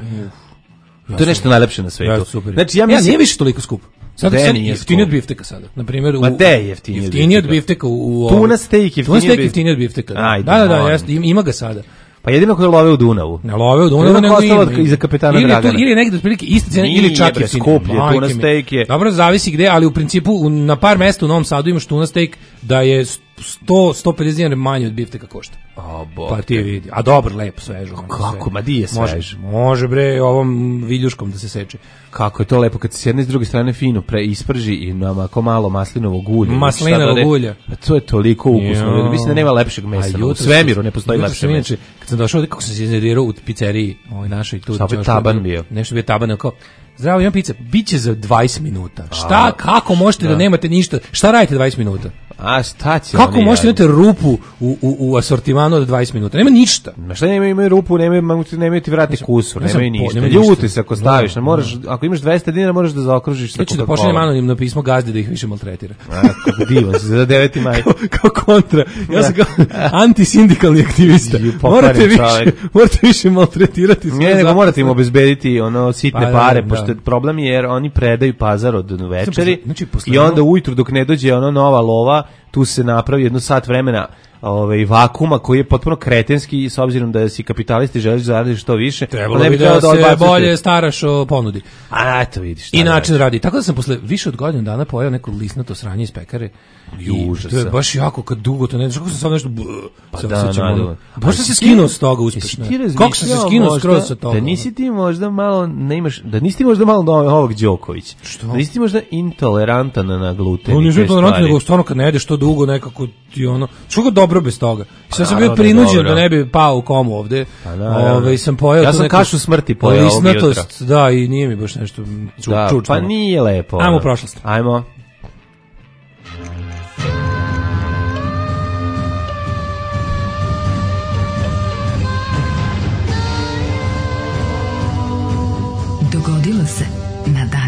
To je nešto najlepše na svetu. Ja, super. Znači, ja ja, mislim... nije više toliko skup. Sad, De sad nije jeftinije od skup. bifteka sada. Na primjer, u, Ma de je jeftinije od jeftinije od bifteka? bifteka u, u Tuna steak jeftinije Tuna od steak bifteka? jeftinije od bifteka. Da, Ajde, da, da, da molim. jeste, im- ima ga sada. Pa jedino koje love u Dunavu. Ne love u To Dunavu, je nego ostalo ima. od- iza kapetana ili Dragana. Tu, ili negde otprilike iste cene, Nije, ili čak bre, jeftinije. skuplje, Majke tuna mi. steak je- Dobro, zavisi gde, ali u principu u- na par mesta u Novom Sadu imaš tuna steak da je sto do sto pedeset dinara manje od bifteka košta. A, bog Pa ti vidi. A dobro, lepo, sveže. ono, Kako? sve. Ma di je Može- svež? Može, bre, ovom viljuškom da se seče. Kako je to lepo kad se s jedne i s druge strane fino pre isprži i nam ako malo maslinovog ulja. Maslinovog Šta dode- ulja. Pa to je toliko ukusno. Jo. Mislim da nema lepšeg A mesa. U jutros svemiru sam- ne postoji jutros lepše sam mesa. inače, kad sam došao ovde, kako sam se iznervirao u pizzeriji, ovoj našoj tu. Šta opet nešto taban je bio? Nešto bio taban, nego kao, zdravo, imam pizza, biće za dvadeset minuta. Šta, kako možete da. da. nemate ništa? Šta radite dvadeset minuta? A šta će Kako oni možete raditi? imati rupu u, u, u asortimanu od dvadeset minuta? Nema ništa. Ma šta nemaju, imaju rupu, nemaju, mogu- nemaju ti vratni kusur, ne znam, nemaju po- ništa. nemaju Ljuti ništa. se ako Da, staviš, ne da. moraš, ako imaš dvesta dinara moraš da zaokružiš sa Ja ću da Coca-Colom. pošaljem anonimno pismo gazdi da ih više maltretira. A, kako divan si, za deveti maj. Kao kontra. Ja sam kao antisindikalni aktivista. Ju, pokvaren Morate više, čovek. morate više maltretirati sve Ne, nego zaposlene. morate im obezbediti ono sitne Pa, da, pare, da. pošto je problem je jer oni predaju pazar od večeri Znači, posle i onda ono- ujutru dok ne dođe ono nova lova, tu se napravi jedno sat vremena ovaj vakuma koji je potpuno kretenski s obzirom da si kapitalist i želiš da zaradiš što više. Trebalo ne bi da, trebalo se odbacujete. bolje staraš o ponudi. A, eto vidiš. šta I da način radiš. radi. Tako da sam posle više od godinu dana pojeo neko lisnato sranje iz pekare. Ju, I užasa. to je baš jako kad dugo to ne znaš kako sam sad nešto Pa se da, osjećam, nadu. ono. Baš sam se Jesi skinuo ti- s toga jesi uspešno. ti Kako sam se razmišljao skinuo možda skroz sa toga. Da nisi ti možda malo, ne imaš, da nisi ti možda malo Novak Đoković. Što? Da nisi ti možda intolerantan na gluten To i nisam te tolerantno, stvari. nego stvarno kad ne jedeš to dugo nekako ti ono, što ga dobro bez toga. I sad sam bio naravno da je prinuđen dobro. da ne bi pao u komu ovde. Pa naravno. Ovaj sam pojeo Ja tu sam neku kašu smrti pojeo ovog lisnatost, da, i nije mi baš nešto ču, Da, čučno. pa nije lepo. Ajmo ono. u prošlost. Ajmo. Dogodilo se na današnji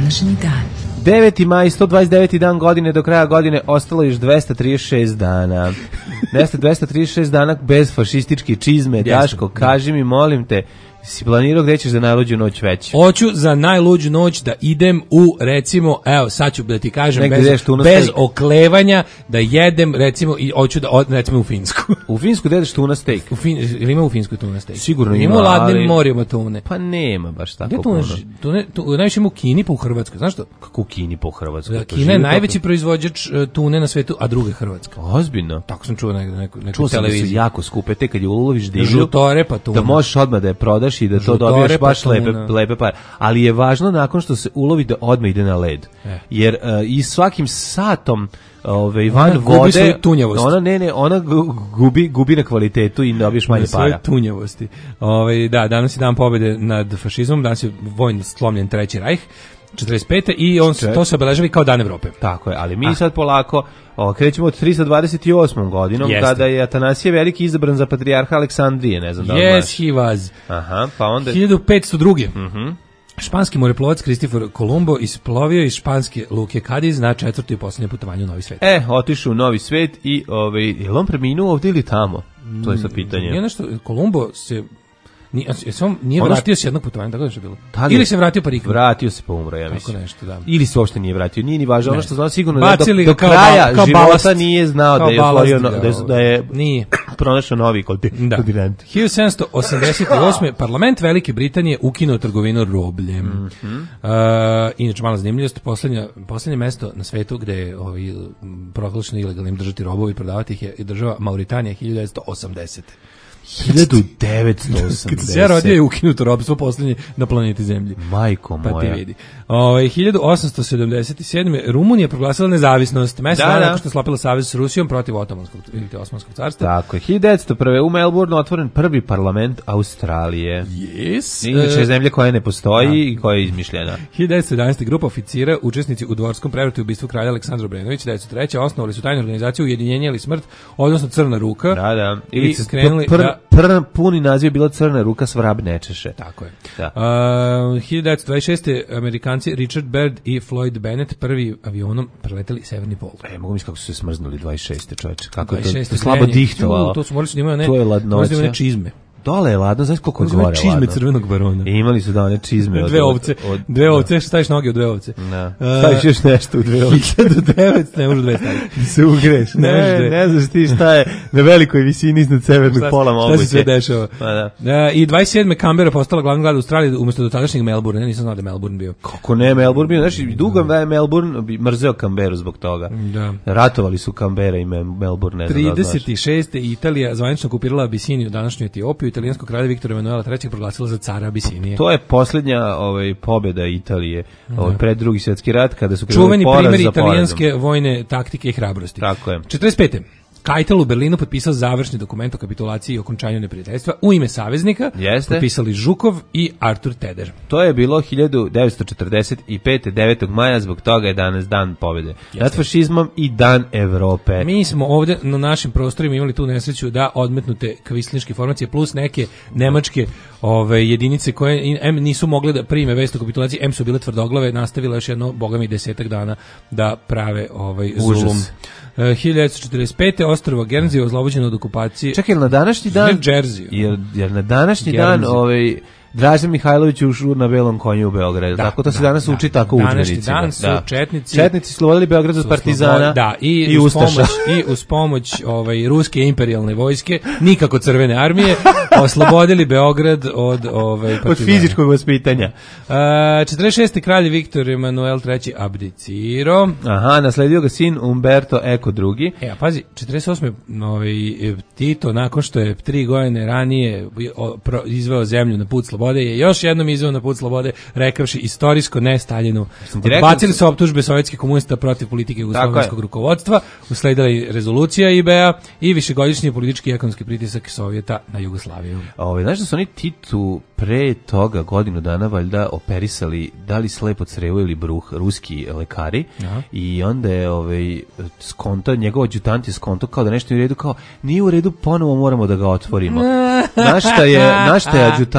današnji dan. deveti maj, sto dvadeset deveti dan godine, do kraja godine ostalo još dvesta trideset šest dana. dvesta trideset šest dana bez fašističke čizme. Daško, kaži mi, molim te, si planirao gde ćeš za najluđu noć već? Hoću za najluđu noć da idem u, recimo, evo, sad ću da ti kažem, Negde bez, bez oklevanja, da jedem, recimo, i hoću da odem, recimo, u Finsku. U Finsku dedeš tuna steak? U fin, ili ima u Finskoj tuna steak? Sigurno ima, ima u ladnim ali... morima tune. Pa nema baš tako Gde puno. tune, tune, tune, najviše ima u Kini pa u Hrvatskoj, znaš što? Kako u Kini pa u Hrvatskoj? Da, Kina je najveći proizvođač uh, tune na svetu, a druga je Hrvatska. Ozbiljno? Tako sam čuo neku, neku, neku čuo sam televiziju. da su jako skupe, te kad je uloviš divlju, žutore pa tuna. Da možeš odmah da je prodaš i da to Žutore dobiješ pa baš tuna. lepe, lepe pare. Ali je važno nakon što se ulovi da odmah ide na led. E. Jer uh, i svakim satom Ove, van ona vode, gubi svoju tunjavost. Ona ne, ne, ona gubi, gubi na kvalitetu i dobiješ manje svoje para. tunjavosti. Ove, da, danas je dan pobjede nad fašizmom, danas je vojno slomljen Treći rajh, četrdeset pete i on to se obeležava kao Dan Evrope. Tako je, ali mi ah. sad polako o, krećemo od tristo dvadeset osmom godinom, Jeste. kada je Atanasije Veliki izabran za patrijarha Aleksandrije, ne znam da li Yes, znaš. he was. Aha, pa onda... hiljadu petsto druge. Mhm. Mm Španski moreplovac Kristofor Kolumbo isplovio iz španske luke Kadiz na četvrto i posljednje putovanje u Novi svet. E, otišao u Novi svet i ovaj, je li on preminuo ovdje ili tamo? To je sad pitanje. Nije nešto, Kolumbo se nije, on nije ono vratio se jednog putovanja, tako da je bilo. Tada Ili se vratio pa riknuo. Vratio se pa umro, ja mislim. Tako nešto, da. Ili se uopšte nije vratio, nije ni važno. Ono što znam sigurno da do, do kao kraja bal, kao života balast. nije znao Kao da je, balast, otvorio, no, da je, da je nije. pronašao novi kontinent. hiljadu sedamsto osamdeset osme parlament Velike Britanije ukinuo trgovinu robljem. Mm -hmm. uh, inače, mala zanimljivost, poslednje, poslednje mesto na svetu gde je ovaj, proglašeno ilegalnim držati robovi i prodavati ih je država Mauritanija hiljadu devetsto osamdesete. hiljadu devetsto osamdeset. Kad se ja rodio je ukinuto robstvo poslednje na planeti Zemlji. Majko moja. Pa ti vidi. Ove, hiljadu osamsto sedamdeset sedme. Rumunija proglasila nezavisnost. Mesec dana nakon što je sklopila savez s Rusijom protiv Otomanskog, Osmanskog carstva. Tako je. hiljadu devetsto prve. u Melbourneu otvoren prvi parlament Australije. Yes. Inače, zemlja koja ne postoji da. i koja je izmišljena. hiljadu devetsto jedanaeste. grupa oficira, učesnici u dvorskom prevratu i ubistvu kralja Aleksandra Obrenovića, devetsto treće. osnovali su tajnu organizaciju Ujedinjenje ili smrt, odnosno Crna ruka. Da, da. I skrenuli pr, da... pr, puni naziv je bila Crna ruka s vrab nečeše. Tako je. Da. Uh, hiljadu devetsto dvadeset šeste. Amerikanci Richard Byrd i Floyd Bennett prvi avionom preleteli severni pol. E, mogu mi kako su se smrznuli dvadeset šeste čoveče. Kako je to, to slabo dihtovalo. To su morali su da imaju ne. To je ladnoća. Ne čizme. Dole je ladno, znaš koliko je gore ladno. Čizme crvenog barona. I imali su da one čizme od... Dve ovce, od, dve ovce, što staviš noge u dve ovce. Da. Uh, staviš još nešto u dve ovce. hiljadu devetsto, ne možeš dve staviti. Se ugreš. Ne, ne, ne znaš ti šta je na velikoj visini iznad severnog pola moguće. Šta se sve dešava. Pa da. Uh, I dvadeset sedme. Canberra postala glavni grad Australije umjesto do tadašnjeg Melbourne. Nisam znao da je Melbourne bio. Kako ne, Melbourne bio. Znaš, dugo da je Melbourne bi mrzeo Canberru zbog toga. Da. Ratovali su Canberra i Melbourne, ne znam da znaš. trideset šeste. Italija zvanično okupirala Abisiniju, današnju Etiopiju. Italijansko kralja Viktora Emanuela trećeg proglasila za cara Abisinije. To je posljednja ovaj, pobjeda Italije ovaj, pred drugi svjetski rat, kada su čuveni primjer za italijanske vojne taktike i hrabrosti. Tako je. četrdeset pete. Keitel u Berlinu potpisao završni dokument o kapitulaciji i okončanju neprijateljstva u ime saveznika. Jeste. Potpisali Žukov i Artur Teder. To je bilo hiljadu devetsto četrdeset pete. devetog maja, zbog toga je danas dan pobjede nad fašizmom i dan Evrope. Mi smo ovdje na našim prostorima imali tu nesreću da odmetnute kvislinške formacije plus neke nemačke ove jedinice koje em nisu mogle da prime vest o kapitulaciji, em su bile tvrdoglave, nastavile još jedno, boga mi, desetak dana da prave ovaj zulum. Uh, hiljadu devetsto četrdeset pete. ostrvo Guernsey oslobođeno od okupacije. Čekaj, na današnji dan New Jersey. Jer, jer na današnji Guernsey. dan ovaj Dražen Mihajlović ušao na belom konju u Beogradu. Da, tako to se da, danas da, uči tako u udžbenicima. Dan su da. četnici. Četnici slobodili Beograd od partizana. Da, i, i uz ustaša. pomoć i uz pomoć ovaj ruske imperijalne vojske, nikako crvene armije, oslobodili Beograd od ovaj partizana. Od fizičkog vaspitanja. Uh, četrdeset šeste. kralj Viktor Emanuel treći abdicirao. Aha, nasledio ga sin Umberto Eko drugi. E, a pazi, četrdeset osme. Ovaj, Tito, nakon što je tri godine ranije izveo zemlju na put slobode, je još jednom izveo na put slobode, rekavši istorijsko ne Staljinu. Odbacili su optužbe sovjetskih komunista protiv politike jugoslovenskog rukovodstva, usledila i rezolucija I B A i višegodišnji politički i ekonomski pritisak Sovjeta na Jugoslaviju. Ove, znaš da su oni Titu pre toga godinu dana valjda operisali da li slepo crevo ili bruh ruski lekari. Aha. I onda je ovaj, skonto, njegov adjutant je skonto kao da nešto je u redu, kao nije u redu, ponovo moramo da ga otvorimo. Znaš šta je, znaš šta je adjutant Tito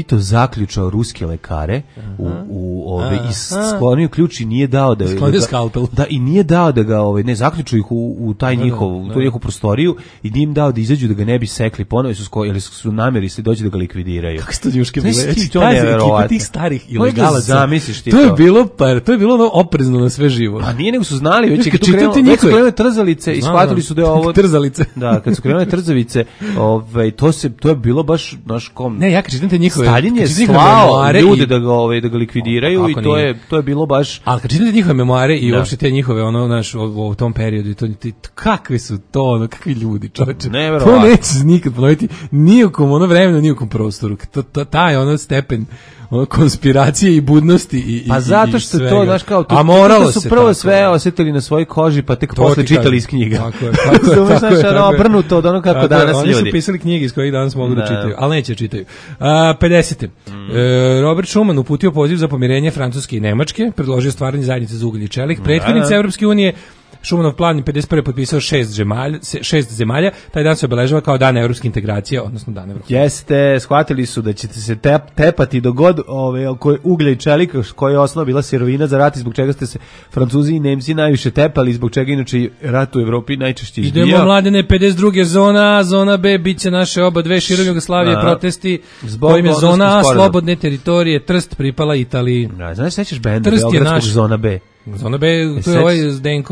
Tito zaključao ruske lekare u, u ove, i sklonio ključ i nije dao da... Sklonio skalpel. Da, i nije dao da ga, ove, ne, zaključio ih u, u taj njihov, u tu njihovu prostoriju i nije im dao da izađu da ga ne bi sekli ponovo, su sko, jer su nameri se doći da ga likvidiraju. Kako su to njuške bile? Znači, to je ekipa tih starih ilegalaca. Zamisliš ti to. To je bilo, pa, to je bilo ono oprezno na sve živo. A nije nego su znali, već kad su krenule trzalice i shvatili su da je ovo... Trzalice. Da, kad su krenule trzavice, ovaj, to, se, to je bilo baš naš kom... Ne, ja kad čitam te njihove... Stalin je slao ljude da ga, ovaj, da ga likvidiraju o, i to je, to je bilo baš... Ali kad čitam te njihove memoare i da. uopšte te njihove, ono, naš, u, u tom periodu, to, ti, kakvi su to, ono, kakvi ljudi, čovječe. To neće se nikad ponoviti, nijekom ono vremena, nijekom prostoru. To, to, taj ono stepen ono, konspiracije i budnosti i, i pa zato što i to, znaš, kao, a moralo su se prvo tako, sve osjetili na svojoj koži, pa tek posle čitali iz knjiga. Tako je, tako je. Znaš, znaš, ono, obrnuto od ono kako tako danas oni ljudi. Oni su pisali knjige iz kojih danas mogu da, da čitaju, ali neće čitaju. A, pedesete. Mm. E, Robert Schuman uputio poziv za pomirenje Francuske i Nemačke, predložio stvaranje zajednice za ugalj i čelik, prethodnice Evropske unije. Šumanov plan je pedeset prve potpisao šest zemalja, šest zemalja, taj dan se obeležava kao dan evropske integracije, odnosno dan Evropske. Jeste, shvatili su da ćete se tep, tepati do god ove, oko uglja i čelika, koja je osnova bila sirovina za rat i zbog čega ste se Francuzi i Nemci najviše tepali, zbog čega inače rat u Evropi najčešće izbijao. Idemo mladene, pedeset druge zona A, zona B, bit će naše oba dve širom Jugoslavije protesti, kojim je zona A slobodne teritorije, Trst pripala Italiji. Da, znaš, sećaš benda Beogradskog zona B? Zona B, to je ovaj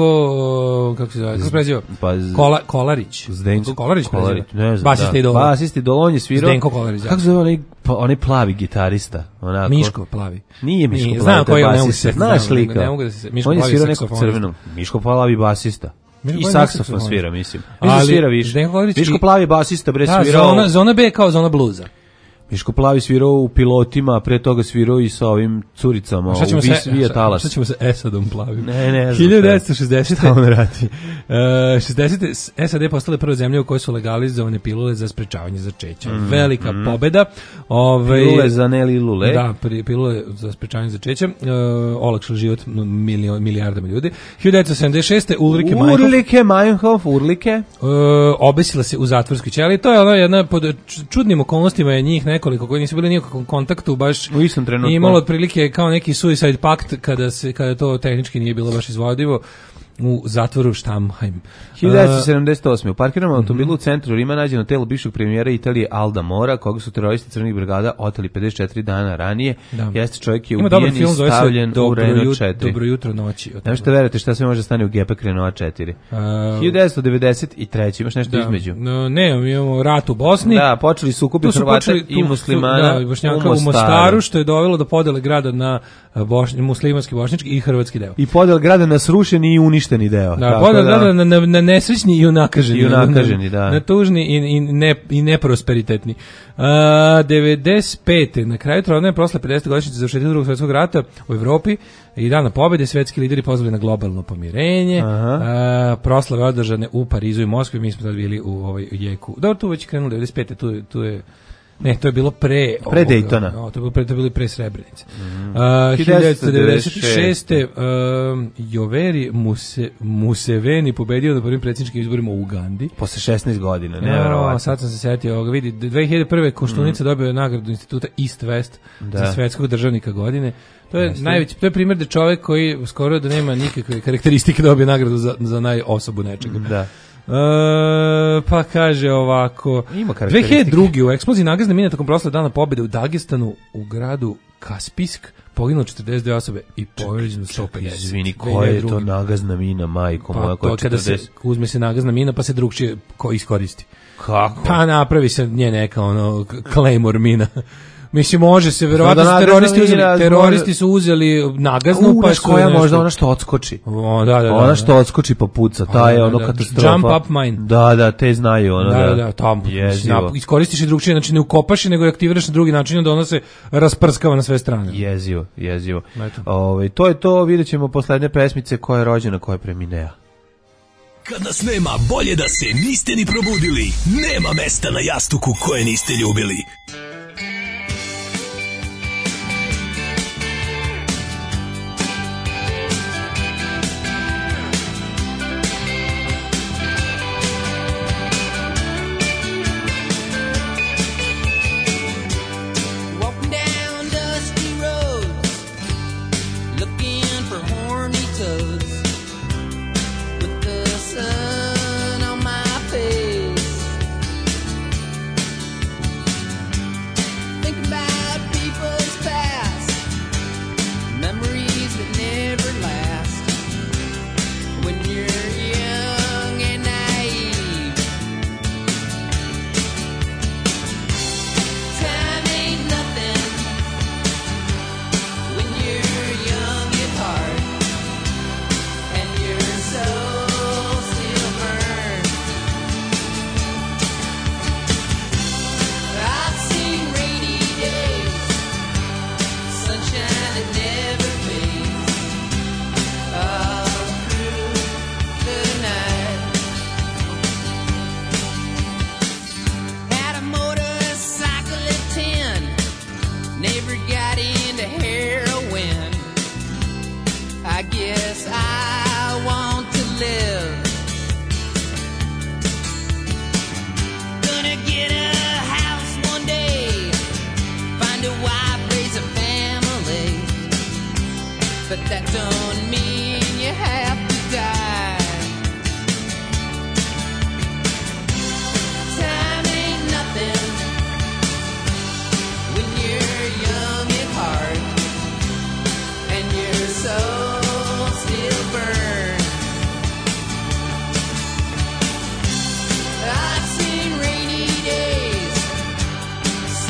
Zdenko, kako se zove, kako se preziva? Pa, Kola, Kolarić. Zdenko Kolarić, Kolarić, ne znam. Basista Idol. Basista Idol, on je svirao. Zdenko Kolarić. Kako se zove onaj, pa, onaj plavi gitarista? Onako. Miško plavi. Nije Miško plavi, znam koji je, ne mogu se znaš lika. Ne mogu da se, Miško on je plavi svirao nekog crvenog. Miško plavi basista. I saksofon svira, mislim. Mislim da svira više. Miško plavi basista, bre, svirao. Zona, zona B kao zona bluza. Miško Plavi svirao u Pilotima, pre toga svirao i sa ovim curicama u Vija Talas. Šta ćemo sa Esadom Plavim? Ne, ne znam. hiljadu devetsto šezdesete. Šta on radi? Uh, šezdesete. S A D postale prve zemlje u kojoj su legalizovane pilule za sprečavanje začeća. Mm, Velika mm. pobeda. Ove, pilule za Neli Lule. Da, pilule za sprečavanje začeća. Uh, olakšali život milio, milijardama ljudi. hiljadu devetsto sedamdeset šeste. Ulrike Meinhof. Urlike Meinhof, Urlike. Uh, obesila se u zatvorskoj ćeliji. To je ono jedna, pod čudnim okolnostima je njih nekoliko koji nisu bili nikakvom kontaktu, baš u istom trenutku. Imalo otprilike kao neki suicide pact kada se kada to tehnički nije bilo baš izvodivo u zatvoru Štamheim. hiljadu devetsto sedamdeset osme. U parkiranom automobilu u centru Rima nađeno telo bivšeg premijera Italije Alda Mora, koga su teroristi crnih brigada oteli pedeset četiri dana ranije. Da. Jeste čovjek je ubijen i stavljen u Renault četiri. Dobro jutro noći. Nešto verujete šta sve može stane u G P K Renault četiri. Uh, hiljadu devetsto devedeset treće. Imaš nešto da. između? No, ne, mi imamo rat u Bosni. Da, počeli sukobi Hrvata i muslimana da, i Bošnjaka u Mostaru. u Mostaru, što je dovelo do podele grada na bošnj, muslimanski, bošnjački i hrvatski deo. I podele grada na srušeni i uništeni deo. Da, podele da. grada na, na, na nesrećni i unakaženi. I unakaženi, da. Na tužni i, i, ne, i neprosperitetni. Uh, devedeset pete. Na kraju trodne prosle pedeset godišnjice završetka Drugog svjetskog rata u Evropi i dana pobede svetski lideri pozvali na globalno pomirenje. Uh, proslave održane u Parizu i Moskvi. Mi smo sad bili u ovoj jeku. Dobro, tu već krenulo devedeset pete. Tu, tu je Ne, to je bilo pre... Pre Daytona. No, to je bilo pre, to je bilo pre Srebrenice. Mm. Uh, hiljadu devetsto devedeset šeste. Um, Joveri Muse, Museveni pobedio na prvim predsjedničkim izborima u Ugandi. Posle šesnaest godina, ne, no, sad sam se setio ovoga. Vidi, dve hiljade prve. Koštunica mm. dobio nagradu instituta East West da. za svetskog državnika godine. To je najveći, to je primjer da čovjek koji skoro da nema nikakve karakteristike dobije nagradu za, za najosobu nečega. Da. Uh, pa kaže ovako dve hiljade druge. u eksploziji nagazne mine tokom proslave dana pobjede u Dagestanu u gradu Kaspisk poginulo četrdeset dve osobe i povređeno sto pedeset. Izvini, koja je to nagazna mina, majko pa, moja, koja je četrdeset? Kada se uzme se nagazna mina pa se drugčije ko iskoristi. Kako? Pa napravi se nje neka ono Claymore mina. Mislim, može se, verovatno su teroristi uzeli, teroristi su uzeli nagaznu, u, pa su koja nešto... možda ona što odskoči. O, da, da, da, ona što odskoči pa puca, ta je ono katastrofa. Jump up mine. Da, da, te znaju ono. Da, da, da, tamo. Iskoristiš i drugčije, znači ne ukopaš, nego je aktiviraš na drugi način, da ona se rasprskava na sve strane. Jezivo, jezivo. Ove, to je to, vidjet ćemo poslednje pesmice koja je rođena, koja je preminea. Kad nas nema, bolje da se niste ni probudili. Nema mesta na jastuku koje niste ljubili.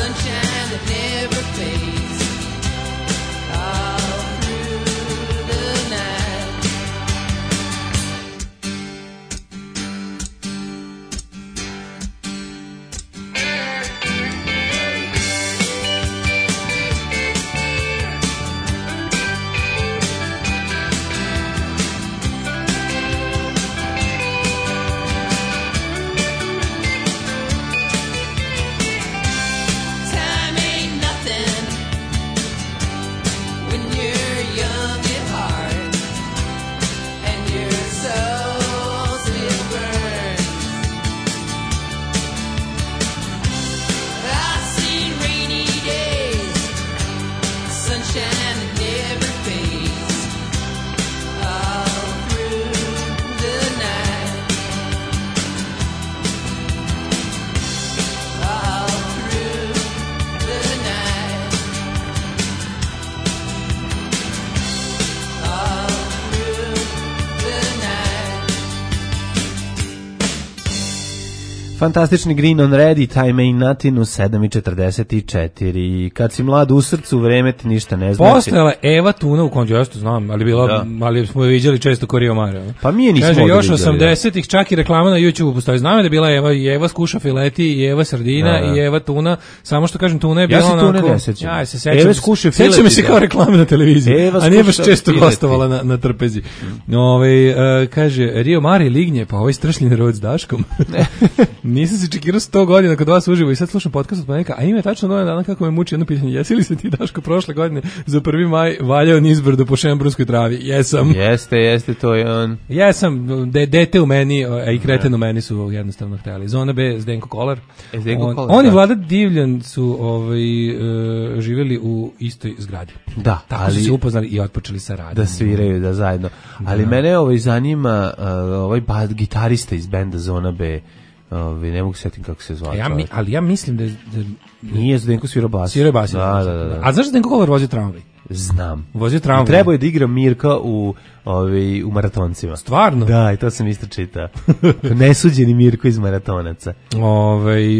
sunshine that never fades all through the night. Time ain't nothing when you're young at heart and your soul still burns. I've seen rainy days, sunshine that never fades all through the night. All through the night. All through the night. Fantastični Green on Red i Time Ain't Nothing u sedam i četrdeset četiri. Kad si mlad u srcu, vreme ti ništa ne znači. Postojala Eva Tuna u konđestu, znam, ali bila, Da. ali smo je viđali često ko Rio Mare. Pa mi je nismo Kaže, ovdje još viđali, osamdesetih čak i reklama na YouTube postoji. Znam je da je bila Eva, i Eva skuša fileti, i Eva sardina, Da, da. i Eva tuna. Samo što kažem, tuna je Ja bila se tune onako... ne sećam. Ja se sećam. Eve skuše Sećam fileti, se da. kao reklame na televiziji. Eva a nije baš skuša često fileti. gostovala na, na trpezi. Ove, uh, kaže, Rio Mare lignje, pa ovaj stršljeni rod s Daškom. Nisam se čekirao sto godina kod vas uživo i sad slušam podcast od ponedjeljka, a ima je tačno godina dana kako me muči jedno pitanje. Jesi li se ti, Daško, prošle godine za prvi maj valjao nizbrdo po šembrunskoj travi? Jesam. Jeste, jeste, to je on. Jesam, de, dete u meni, a i kreten u meni su jednostavno htjeli. Zona B, Zdenko Kolar. E, Zdenko On, Kolar, on i da. Vlada Divljan su ovaj, e, živjeli u istoj zgradi. Da, Tako ali su se upoznali i otpočeli sa radom. da sviraju da zajedno. Ali mene ovaj zanima uh, ovaj bas gitarista iz benda Zona B. Ovaj ne mogu se setim kako se zvao. Ja mi, ali ja mislim da, je- da Nije Zdenko svirao bas. svirao bas. Da, da, da, da. A znaš da Zdenko Kolar vozio tramvaj? Znam. Vozio tramvaj. Trebao je da igra Mirka u ovaj u maratoncima. Stvarno? Da, i to sam isto čitao. Nesuđeni Mirko iz maratonaca. Ovaj,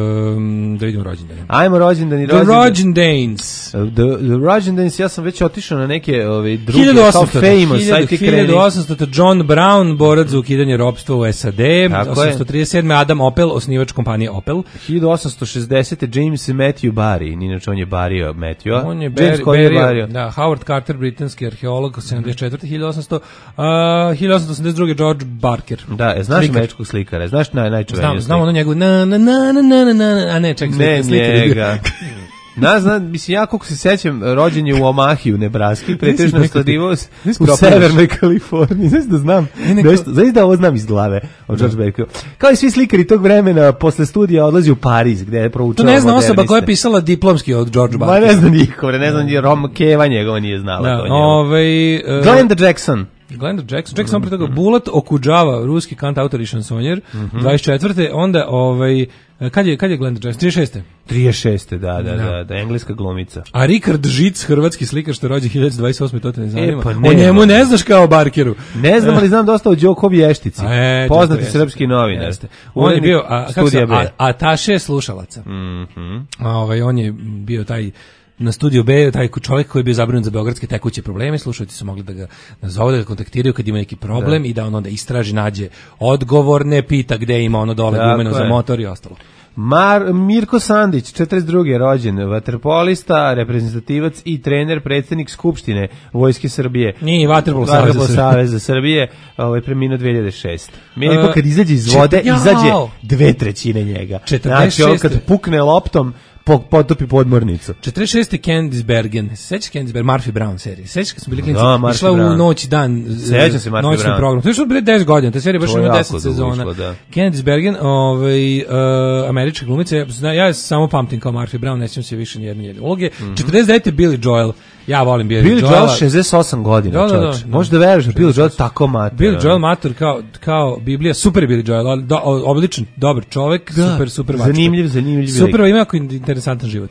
um, da vidimo rođendane. Ajmo rođendan i The rođendan. Rođendans. The, the rođendans, ja sam već otišao na neke ove druge, hiljadu kao osamsto. famous, sad ti kreni. hiljadu osamsto. John Brown, borac za ukidanje ropstva u S A D. Tako je. osamsto trideset sedme. Adam Opel, osnivač kompanije Opel. hiljadu osamsto šezdesete. James Matthew Barry, inače on je Barrio Matthew. On je James Bar- koji je Barrio, Barrio? da, Howard Carter, britanski arheolog, sedamdeset četvrte. hiljadu osamsto. Uh, hiljadu osamsto osamdeset druge. George Barker. Da, e, znaš Slikar. američkog slikara, znaš naj, najčuveniju Znam, znam ono njegov na na na na na na na, a ne, čekaj, Ne, slikar je bio. njega. Na, zna, mislim, ja koliko se sećam, rođen je u Omahi, u Nebraski, pretežno nekad- studirao s- nisi u propadaš. severnoj Kaliforniji. Znaš da znam, E, neko- nešto, znaš da ovo znam iz glave od George Barker. Kao i svi slikari tog vremena, posle studija odlazi u Pariz, gde je To proučao ne zna osoba moderniste. koja je pisala diplomski od George Ma Barkera. ne zna niko, bre, ne znam, ni Rom Keva njegova nije znala Da, to njemu. ovaj, uh, Glenda Jackson. Glenda Jackson, ček samo pre toga, Bulat Okudžava, ruski kant, autor i šansonjer, dvadeset četvrte. Onda, ovaj, kad je, kad je Glenda Jackson? trideset šeste. trideset šeste. Da, da, Da. da, da, engleska glumica. A Richard Žic, hrvatski slikar što je rođen hiljadu devetsto dvadeset osme. To te ne zanima. pa O nema. njemu ne znaš kao o Barkeru. Ne znam, ali znam dosta o Đokovi Ještici. E, Poznati Đoko, srpski jeste. novinar. Jeste. On je Urednik bio a, kako se, Studija B. a, ataše slušalaca. Mhm. A, ovaj, on je bio taj na studiju B, taj čovjek koji je bio zabrinut za beogradske tekuće probleme, slušalci su mogli da ga nazovu, da ga kontaktiraju kad ima neki problem Da. i da on onda istraži, nađe odgovor, ne pita gde ima ono dole Tako gumeno za je. motor i ostalo. Mar, Mirko Sandić, četrdeset druge rođen, vaterpolista, reprezentativac i trener, predsjednik Skupštine Vojske Srbije. Nije Vaterpolo savez Vaterpolo za Srbiju. savez za Srbije, ovaj preminuo dve hiljade šeste. Mirko E, kad izađe iz vode, čet- jao! izađe dve trećine njega. četrdeset Znači, on šeste. kad pukne loptom, po, potopi podmornicu. četrdeset šeste. Candice Bergen. Se sećaš Candice Bergen, Murphy Brown serije? Sećaš kad smo bili klinci? Da, Murphy Išla u Brown. noć i dan. Sećam se Murphy noćni Brown. program. To je što bilo deset godina, ta serija baš To je ima jako deset dugo sezona. išlo, da. Candice Bergen, ovaj, uh, američka glumica, ja, zna- ja je samo pamtim kao Murphy Brown, ne sjećam se više ni jedne jedne uloge. četrdeset devete. Billy Joel. Ja volim Billy, Billy Joela. Joel šezdeset osam godina, Da, da, da, čovječe. da. Možeš da veruješ da Billy Joel tako mater. Billy Joel mater kao, kao Biblija, super je Billy Joel, ali do, odličan, dobar čovek, Da, super, super mačka. zanimljiv, zanimljiv Super, lik. ima jako interesantan život.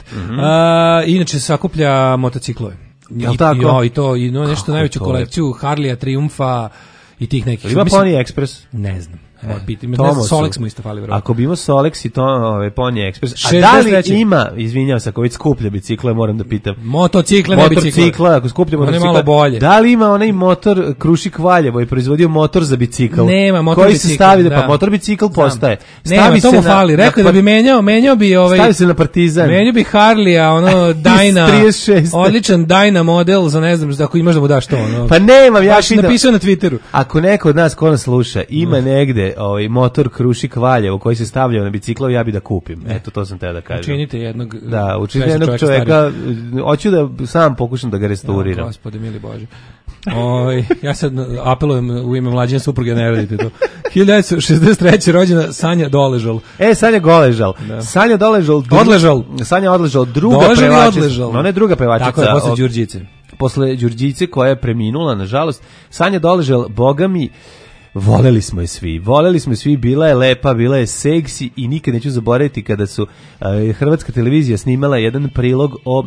A, inače sakuplja motociklove. Jel I, tako? I, o, i to, i no, nešto Kako najveću to kolekciju Harleya, Triumfa i tih nekih. Ima Mislim, Pony Express? Ne znam. Moj pitam, ne Tomosu. znam, Solex mu isto fali verovatno. Ako bi imao Solex i to ovaj Pony Express, a šezdeset da li treće ima, izvinjavam se, ako već skuplja bicikle, moram da pitam. Motocikle, ne bicikle. Motocikla, ako skuplja On je motocikla. malo bolje. Da li ima onaj motor Krušik Valjevo i proizvodio motor za bicikl? Nema, motor koji bicikl, se stavi da, da. pa motor bicikl postaje. Nema, Stavi to se mu na- fali. Rekao je na da bi menjao, menjao bi ovaj... Stavi se na Partizan. Menjao bi Harlija, ono, Dyna. trideset šest. Odličan Dyna model za ne znam, ako imaš da mu daš to, ono. Pa nemam, ja Baš pitam- napisao na Twitteru. Ako neko od nas ko nas sluša ima negde ovaj motor Krušik Valjevo koji se stavlja na bicikl, ja bi da kupim. Eto, to sam te da kažem. Učinite jednog... Da, učinite trećeg jednog čoveka čoveka, hoću da sam pokušam da ga Ja, restauriram. Gospode, mili Bože. Oj, ja sad apelujem u ime mlađine supruge, ne radite to. hiljadu devetsto šezdeset treće rođena Sanja Doležal. E, Sanja Goležal. Da. Sanja Doležal. dru- Odležal. Sanja Odležal, druga Doležal i pevačica. Odležal. Ona je druga pevačica. Tako je, posle od- Đurđice. Posle Đurđice koja je preminula, nažalost. Sanja Doležal, boga mi, voleli smo je svi. Voleli smo je svi, bila je lepa, bila je seksi i nikad neću zaboraviti kada su uh, hrvatska televizija snimala jedan prilog o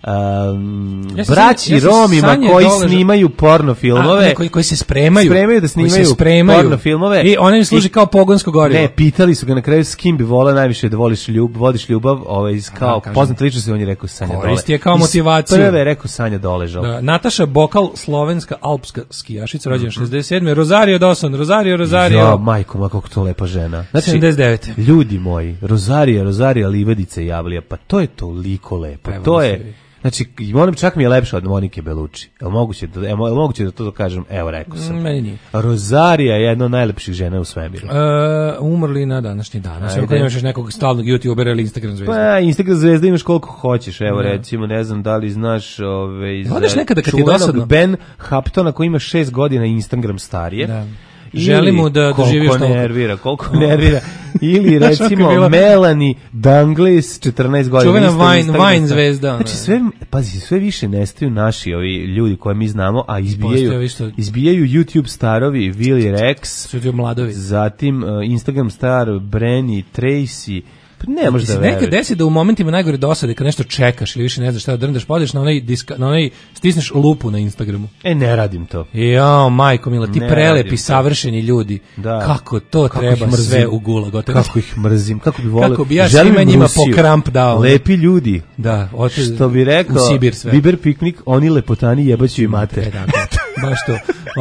Um, Ja se braći sjećam- ja se Romima Sanje koji Doležal- snimaju porno filmove. A, ne, koji, koji se spremaju. Spremaju da Koji snimaju se spremaju. porno filmove. I ona im služi I- kao pogonsko gorivo. Ne, pitali su ga na kraju s kim bi volao najviše da voliš ljub, vodiš ljubav, ovaj iz kao kažem. poznat ličnost, i on je rekao Sanja Dole. Koristi je kao Iz motivaciju. Prve je rekao Sanja Doležal. Da, Nataša Bokal, slovenska alpska skijašica, rođena šezdeset sedme Rosario Dawson, Rosario, Rosario. Ja, majko, ma kako to lepa žena. Znači, sedamdeset devete ljudi moji, Rozarija, Rozarija Livadica i Javlija, pa to je toliko lepo. Evo to da je, se vidi. znači, moram, čak mi je lepša od Monike Belucci. Jel moguće da, jel moguće da to da kažem? Evo, rekao sam. Mm, meni nije. Rozarija je jedna od najlepših žena u svemiru. E, umrli na današnji dan. Sve Ajde. ako imaš još nekog stalnog YouTubera ili Instagram zvezda. Pa, Instagram zvezda imaš koliko hoćeš, evo Da. recimo, ne znam da li znaš ove, za Odeš nekada kad ti je čuvenog dosadno? Ben Haptona koji ima šest godina Instagram starije. Da. Ili Želim mu da doživi još koliko toliko. nervira, koliko nervira. Ili Znaš kako je recimo bila? Melanie Douglas, četrnaest godina. Čuvena isto Vine- Instagram Vine star- zvezda, ona. Znači sve, pazi, sve više nestaju naši ovi ljudi koje mi znamo, a izbijaju, Postoje isto- izbijaju YouTube starovi, Willy Rex, Su ti mladovi. zatim uh, Instagram star Brenny, Tracy, pa ne Ti možeš da se nekad veruješ. desi da u momentima najgore dosade kad nešto čekaš ili više ne znaš šta da drndaš, podeš na onaj diska, na onaj stisneš lupu na Instagramu. E, ne radim to. Jao, majko mila, ti Ne prelepi, radim to. savršeni ljudi. Da. Kako to Kako treba ih mrzim. sve u gula gotovo. Kako ih mrzim, kako bi volio. Kako bi ja Želim svima im njima Rusiju. po kramp dao. Lepi ljudi. Da, ote, Što bi rekao, u Sibir sve. Biber piknik, oni lepotani jebaću i mate. E, tako, baš to.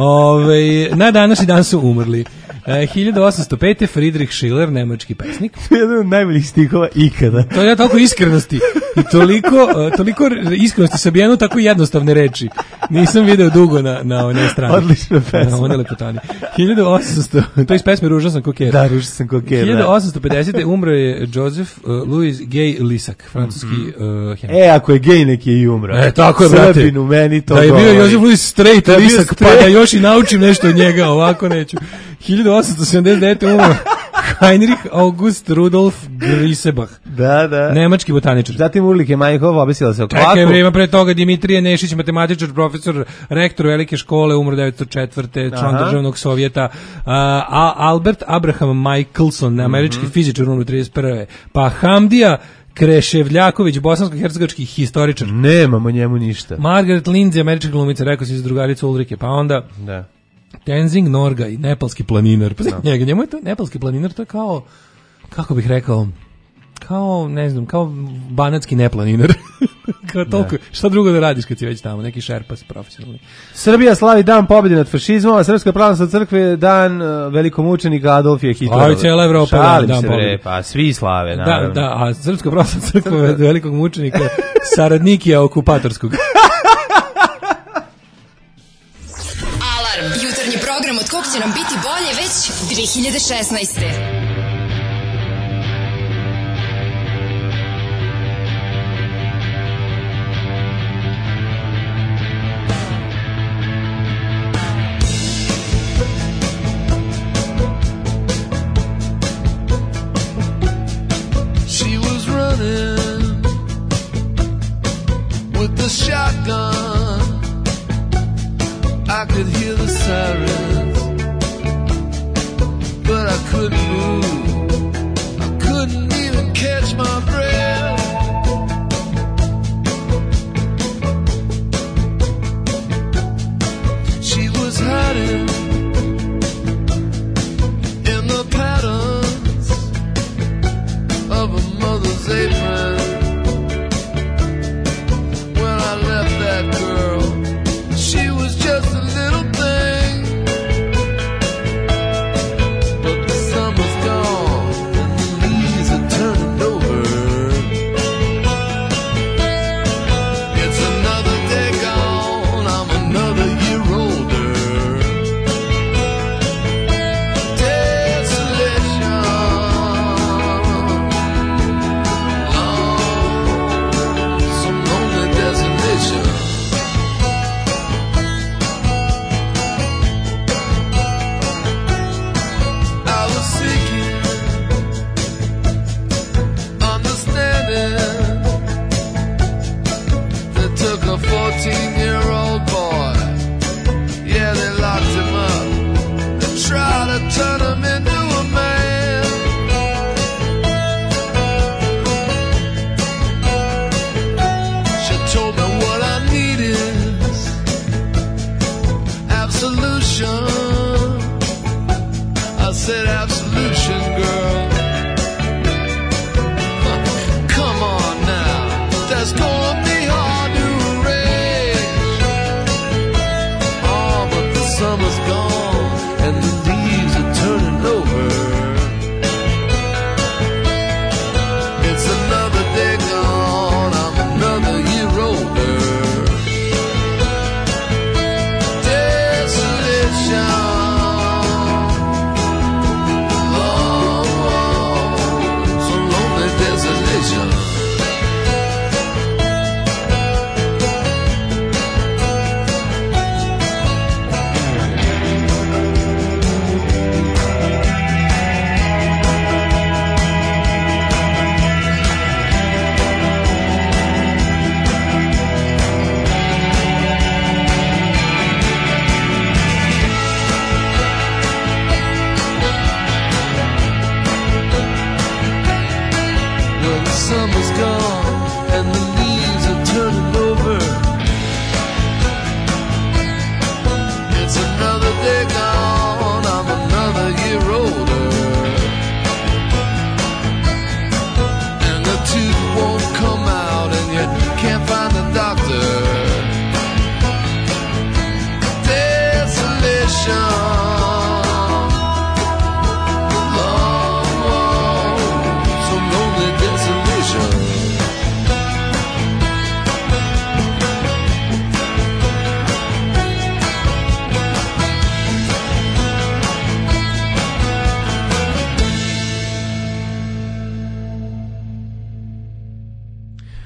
Ove, na današnji dan su umrli. E, hiljadu osamsto pete Friedrich Schiller, nemački pesnik. Jedan od najboljih stihova ikada. To je toliko iskrenosti i toliko, uh, toliko iskrenosti sabijeno tako jednostavne reči. Nisam video dugo na, na one strane. Odlična pesma. Na one lepotani. hiljadu osamsto, to je iz pesme Ružan sam koker. Da, ružan sam koker, da. hiljadu osamsto pedesete umro je Joseph uh, Louis Gay Lussac, francuski uh, hemik. E, ako je gej, neki je i umro. E, tako je, brate. Srbin u meni to Da je bio govori. Joseph Louis straight Da je bio Lussac, pa straight. da još i naučim nešto od njega, ovako neću. hiljadu osamsto sedamdeset devete umro Heinrich August Rudolf Grisebach, Da, da. nemački botaničar. Zatim Urlike Majhova obesila se o kvaku. Čekaj, vrijeme pre toga Dimitrije Nešić, matematičar, profesor, rektor velike škole, umro devetsto četvrte član Aha. državnog sovjeta. A, Albert Abraham Michelson, američki Mhm. fizičar, umro trideset prve Pa Hamdija Kreševljaković, bosansko-hercegovački historičar. Nemamo njemu ništa. Margaret Lindsay, američka glumica, rekao si za drugaricu Ulrike. Pa onda Da. Tenzing Norgay, nepalski planinar. Pa no. njega, njemu je to nepalski planinar, to je kao, kako bih rekao, kao, ne znam, kao banatski neplaninar. Kao toliko, šta drugo da radiš kad si već tamo, neki šerpas profesionalni. Srbija slavi dan pobjede nad fašizmom, a Srpska pravoslavna crkva je dan uh, velikomučenika Adolfija Hitlera. Aj, cijela Evropa Šalim dan se, pobjede. bre, pa svi slave, Da, naravno. da, a Srpska pravoslavna crkva je velikog mučenika, saradnikija okupatorskog. Alarm. Jutarnji program od kog će nam biti bolje već dve hiljade šesnaeste. She was running with the shotgun. I could hear the sirens, but I couldn't move. I couldn't even catch my breath. She was hiding in the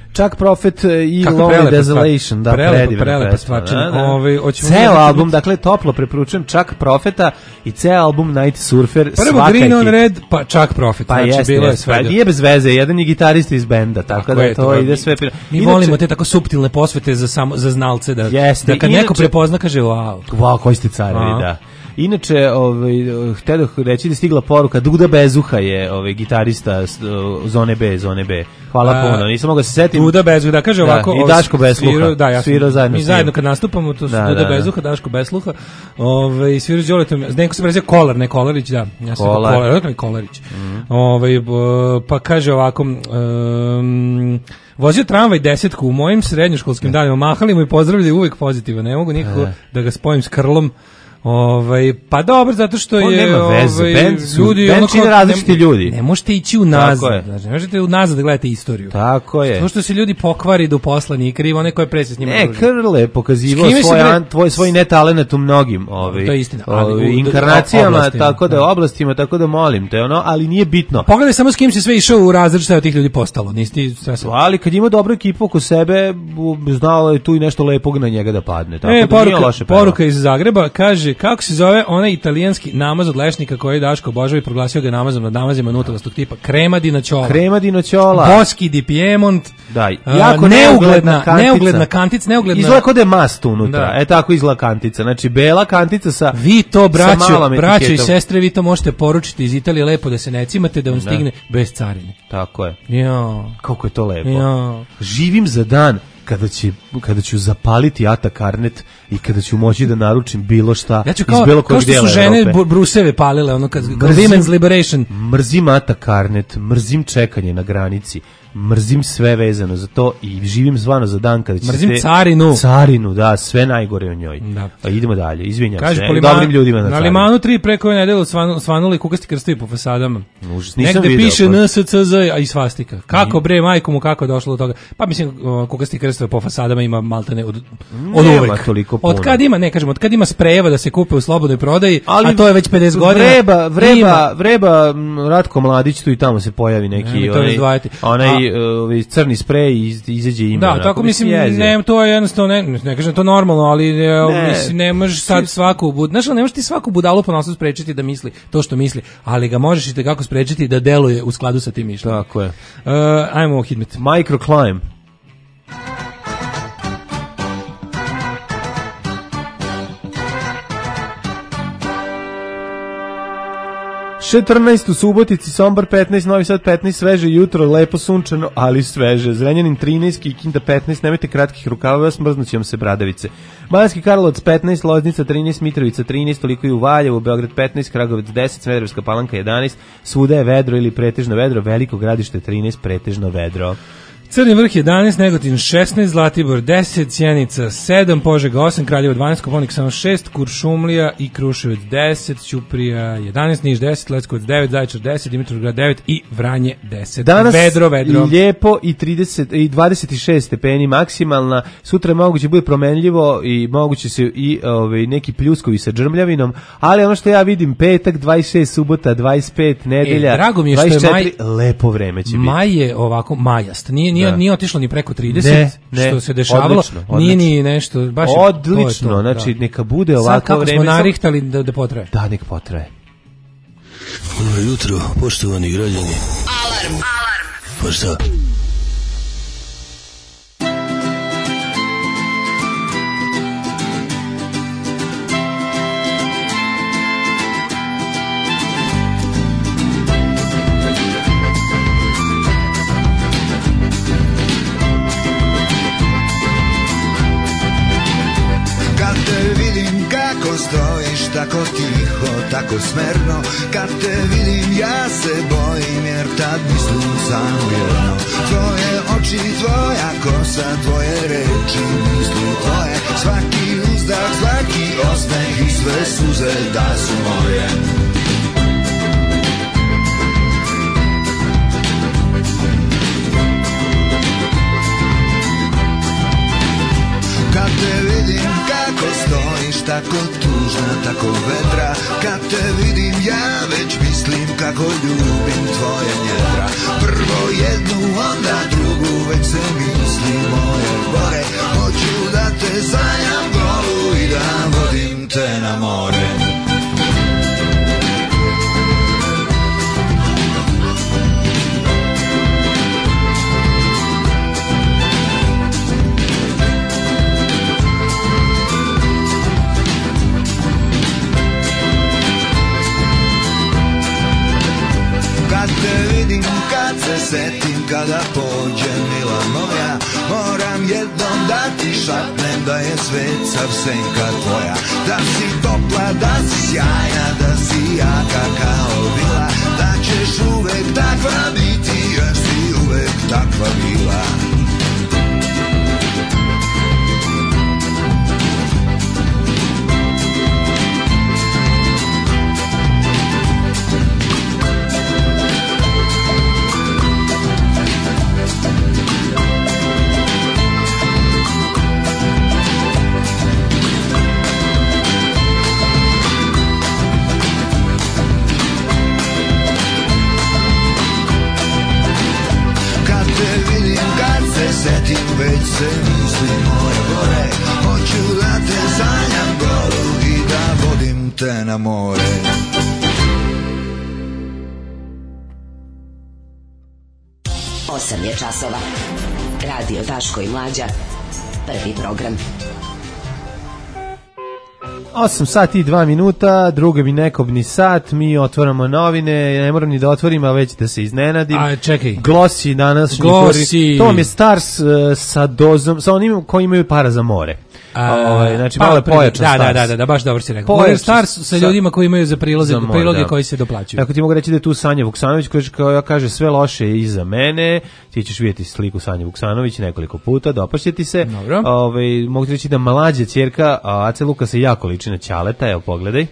Chuck Prophet i Kako Lonely prelepa Desolation, da, prelepa, predivna prelepa pesma, stvarčina. da, da. Ovaj, hoćemo Ceo vidjeti- album, dakle, toplo preporučujem Chuck Propheta i ceo album Night Surfer. Prvo svaka Green on ekipa. Red, pa Chuck Prophet. Pa znači, jeste, bilo je jeste. Pa svega. nije bez veze, jedan je gitarista iz benda, tako, Tako da je, to to je. ide sve... pri- Mi Inače- volimo te tako suptilne posvete za, samo, za znalce, da, Jeste, da kad inače- neko prepozna kaže wow. Wow, koji ste carevi, Aha. da. Inače, ovaj, htio reći da je stigla poruka, Duda Bezuha je ovaj, gitarista s, uh, Zone B, Zone B. Hvala A, puno, nisam mogao se setiti. Duda Bezuha, da kaže Da, ovako. i ovo, Daško Besluha. svirao- Da, ja sam- Svirao zajedno Mi s zajedno njim. kad nastupamo, to su Da, Duda da, da. Bezuha, Daško Besluha. Ovaj svirao s Đoletom, neko se prezio Kolar, ne Kolarić, da. Ja sam Kolar. Kolar, Kolar, Kolarić. Ovaj, b- pa kaže ovako, um, vozio tramvaj desetku u mojim srednjoškolskim danima, mahali mu i pozdravljali uvijek pozitivan. Ne mogu nikako Da. da ga spojim s Krlom. Ovaj pa dobro zato što On je nema veze, ovaj, bend su- ljudi bend ono čine kao- različiti ne- ljudi. Ne možete ići u Tako nazad, je. znači ne možete u nazad da gledate istoriju. Tako je. To što se ljudi pokvari do posla nije krivo, onaj ko je pre se s njima Ne, družio. Krle je pokazivao S kime se svoj, bre- an, tvoj, svoj netalenat u mnogim ovaj, To je istina, ali ovaj, u- inkarnacijama, oblastima, tako da, da. oblastima, tako da molim te, ono, ali nije bitno. Pogledaj samo s kim si sve išao u razred, šta je od tih ljudi postalo. Nisi ti stresan. Ali kad ima dobru ekipu oko sebe, bu- znalo je tu i nešto lepog na njega da padne. Tako E, da nije poruka, loše pevao. poruka iz Zagreba kaže kako se zove onaj italijanski namaz od lešnika koji Daško Božović proglasio ga namazom nad namazima nutelastog tipa krema di noćola. Krema di noćola. Boski di Piemont. Da, a, jako neugledna, kantica. neugledna kantica, neugledna. Izgleda kao da je mast unutra. Da. E tako izgleda kantica. Znači, bela kantica sa Vi to, sa braćo, malom braćo i etiketom. sestre, vi to možete poručiti iz Italije lepo da se ne cimate, da vam Da. stigne bez carine. Tako je. Jo. Kako je to lepo. Jo. Živim za dan kada će kada ću zapaliti Ata Karnet i kada ću moći da naručim bilo šta Ja ću iz kao, bilo kao kojeg što su dijela žene Evrope. bu- bruseve palile, ono kad, kao Mrzim- Women's Liberation. Mrzim Ata Karnet, mrzim čekanje na granici, mrzim sve vezano za to i živim zvano za dan kada će Mrzim te- carinu. Carinu, da, sve najgore o njoj. Da. Pa idemo dalje, izvinjam Kaže se, po limanu, dobrim ljudima na, na carinu. limanu tri preko ove nedelje svanu, svanuli kukasti krstovi po fasadama. Užas, nisam Negde video, piše pa- N S C Z, a i svastika. Kako bre, majko mu, kako je došlo do toga? Pa mislim, o, kukasti krstove po fasadama ima maltene od, od Nema uvek. toliko puno. Od kad ima, ne kažem, od kad ima sprejeva da se kupe u slobodnoj prodaji, a to je već pedeset godina. Vreba, vreba, Ima. vreba, m, Ratko Mladić tu i tamo se pojavi neki Nemoj to onaj, razdvajati. onaj uh, crni sprej i iz- izađe ima. Da, onako, tako mislim, jeze. ne, to je jednostavno, ne, ne kažem to normalno, ali ne, Ne. mislim, ne možeš sad svaku, bud, znaš, ali ne možeš ti svaku budalu po nosu sprečiti da misli to što misli, ali ga možeš i tekako sprečiti da deluje u skladu sa tim mišljenjem. Tako je. Uh, ajmo u Hidmet. Microclimb. četrnaest u Subotici, Sombor petnaest, Novi Sad petnaest, sveže jutro, lepo sunčano, ali sveže. Zrenjanin trinaest, Kikinda petnaest, nemojte kratkih rukava, smrznuće vam se bradavice. Banjski Karlovac petnaest, Loznica trinaest, Mitrovica trinaest, toliko i u Valjevu, Beograd petnaest, Kragovec deset, Smederevska Palanka jedanaest, svuda je vedro ili pretežno vedro, Veliko Gradište trinaest, pretežno vedro. Crni vrh jedanaest, Negotin šesnaest, Zlatibor deset, Sjenica sedam, Požega osam, Kraljevo dvanaest, Koponik samo šest, Kuršumlija i Kruševac deset, Ćuprija jedanaest, Niš deset, Leskovac devet, Zaječar deset, Dimitrovgrad devet i Vranje deset. Danas vedro, vedro. lijepo i trideset i dvadeset šest stepeni maksimalna. Sutra je moguće bude promenljivo i moguće se i ovaj neki pljuskovi sa džrmljavinom, ali ono što ja vidim petak dvadeset šest, subota dvadeset pet, nedelja E, drago mi je što je dvadeset četiri, maj- lepo vreme će biti. Maj je ovako majast. Nije nije Da. nije otišlo ni preko trideset, Ne, ne, što se dešavalo. odlično, Nije odlično. ni nešto baš je- Odlično, to je to, znači da. neka bude Sad ovako kako vreme. smo samo- narihtali da da potraje. Da, nek potraje. Dobro jutro, poštovani građani. Alarm. Alarm. Pa šta? Kad te vidim kako stojiš tako tiho, tako smerno, kad te vidim ja se bojim jer tad mislim samo jedno. Tvoje oči, tvoja kosa, tvoje reči, misli tvoje, svaki uzdah, svaki osmeh i sve suze da su moje. Kad te vidim kako stojiš tako tužna, tako vedra, kad te vidim ja već mislim kako ljubim tvoje njedra. Prvo jednu, onda drugu, već se mi prstom da ti šapnem da je svet sav senka tvoja. Da si topla, da si sjajna, da si jaka kao vila. Da ćeš uvek takva biti jer si uvek takva bila. Setim, već se misli moje gore. Hoću da te sanjam golu i da vodim te na more. Osam je časova. Radio Daško i Mlađa. Prvi program. osam sati i dva minuta, druga mi nekobni sat, mi otvaramo novine, ne moram ni da otvorim, a već da se iznenadim. A, čekaj. Glosi danas. Glosi. To vam je Stars uh, sa dozom, sa onim koji imaju para za more. A, Ove, znači pa, malo je pojačan da, Stars. da, da, da, baš dobro si rekao. Pojačan Stars sa ljudima koji imaju za priloge, za more, priloge da. koji se doplaćuju. Tako ti mogu reći da je tu Sanja Vuksanović koja kao kaže sve loše je iza mene. Ti ćeš vidjeti sliku Sanje Vuksanović nekoliko puta, dopašće ti se. Ove, mogu ti reći da mlađa ćerka Ace Lukasa jako liči na Ćaleta, evo pogledaj.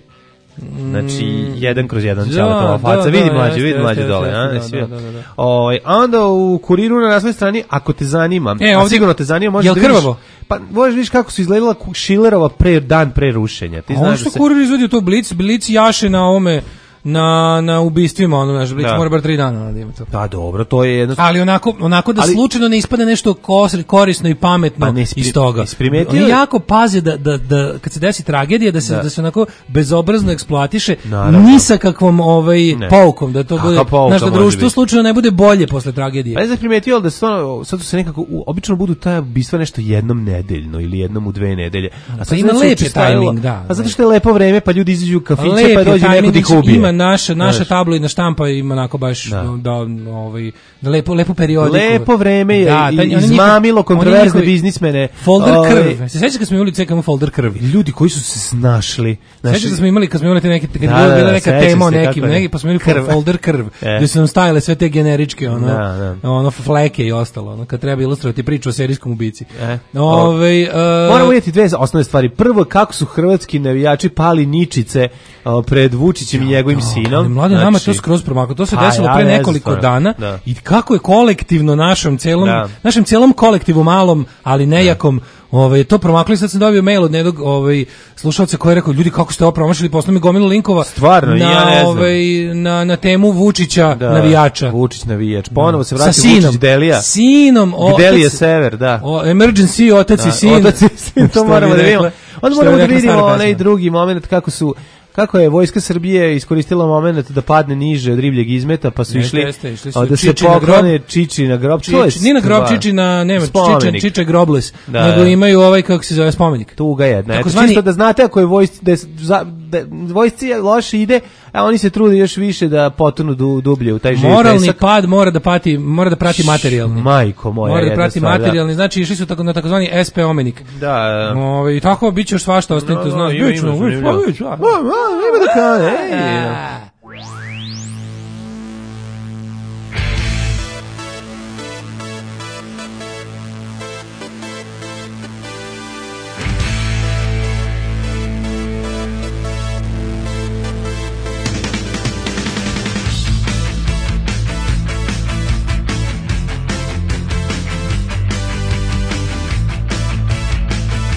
Znači, jedan kroz jedan Ćaletova faca. da, Vidi da, mlađe, jeste, vidi mlađe jeste, dole. jeste, A, da, da, da, da. Ovaj, a onda u Kuriru na naslovnoj strani, ako te zanima, E, a ovdje- sigurno te zanima, možeš Jel da vidiš. krvavo? Pa možeš vidiš kako su izgledala Šilerova pre, dan pre rušenja. Ti A ono znaš što da se... kurir izvodio to Blic, Blic jaše na ovome, na, na ubistvima, ono, znaš, Blic Da. mora bar tri dana da ima to. Pa dobro, to je jedno... Ali onako, onako da Ali- slučajno ne ispadne nešto kos- korisno i pametno Pa nisi pri- iz toga. nisi primetio? Oni jako paze da, da, da kad se desi tragedija da se Da. da, se onako bezobrazno eksploatiše Naravno. ni sa kakvom ovaj Ne. poukom da to Kakva bude pouka znaš da može društvo biti? slučajno ne bude bolje posle tragedije. Pa ne znam primetio, ali da stvarno, sad su se nekako, u- obično budu ta ubistva nešto jednom nedeljno ili jednom u dve nedelje. A sad ima se lep je učestvovalo. tajming, da. A zato što je lepo vreme, pa ljudi izađu u kafiće, Lep pa je dođe neko tajming, da ih ubije. ima naša naša Znaš. tabloidna štampa ima onako baš Da. da, da ovaj da lepo lepo periodiku. Lepo vreme je Da, i- taj- oni izmamilo njihovi- kontroverzne oni njihovi- biznismene. Folder Ovaj, krv. Se sećaš kad smo imali C K M folder krvi? Ljudi koji su se snašli. Sećaš da smo imali kad smo imali te neke kad je Da, bila da, bila da, neka sećam tema o se, nekim, kako ne. neki pa smo imali Krv. folder krv, E. gde su nam stajale sve te generičke ono, Da, da. ono fleke i ostalo, ono kad treba ilustrovati priču o serijskom ubici. E. Ovaj e, Moramo vidjeti dve osnovne stvari. Prvo, kako su hrvatski navijači pali ničice a, pred Vučićem i njegovim sinom. Ali mlade, nama to skroz promaklo. To se Pa, desilo ja pre ne znam nekoliko stvarno. dana Da. i kako je kolektivno našom celom, Da. našem celom kolektivu malom, ali nejakom, ovaj to promaklo i sad sam dobio mail od jednog ovaj slušalca koji je rekao ljudi kako ste ovo promašili, poslao mi gomilu linkova Stvarno, na ja ne znam. ovaj na na temu Vučića Da, navijača. Vučić navijač. Ponovo se Sa vrati sinom, Vučić Delija. Sinom, Delija otac- Sever, da. O, emergency otac Da, i sin. otac i sin, to Što bi moramo da vidimo. rekla- Onda što bi moramo da rekla vidimo stara onaj pesma. drugi moment kako su kako je vojska Srbije iskoristila moment da padne niže od ribljeg izmeta, pa su Jeste, išli jeste, išli su a, da se Čiči na poklone grob. Čiči na grob. To je Čiči, ni na grob stvar. Čiči na nema Čiče Spomenik. Čiče grobless, Da, nego da. imaju ovaj kako se zove spomenik. Tuga jedna. Eto, Takozvani- čisto da znate ako je vojsci, da, je za, da vojsci loše ide, a oni se trude još više da potonu du, dublje u taj živi Moralni pesak. pad mora da pati, mora da prati materijalni. Majko moja, Mora da jedna prati stvar, da. materijalni, znači išli su tako na takozvani S P omenik. Da, da. Ovaj i tako biće još svašta, ostanite No, no, znaš, ima, biće, ima, uvijek, zanimljivo. uvijek, a. Ma, ma, ima da kane, ej.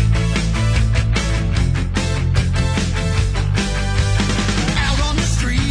Out on the street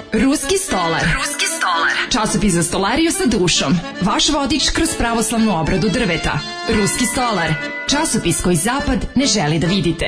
Ruski stolar. Ruski stolar. Časopis za stolariju sa dušom. Vaš vodič kroz pravoslavnu obradu drveta. Ruski stolar. Časopis koji zapad ne želi da vidite.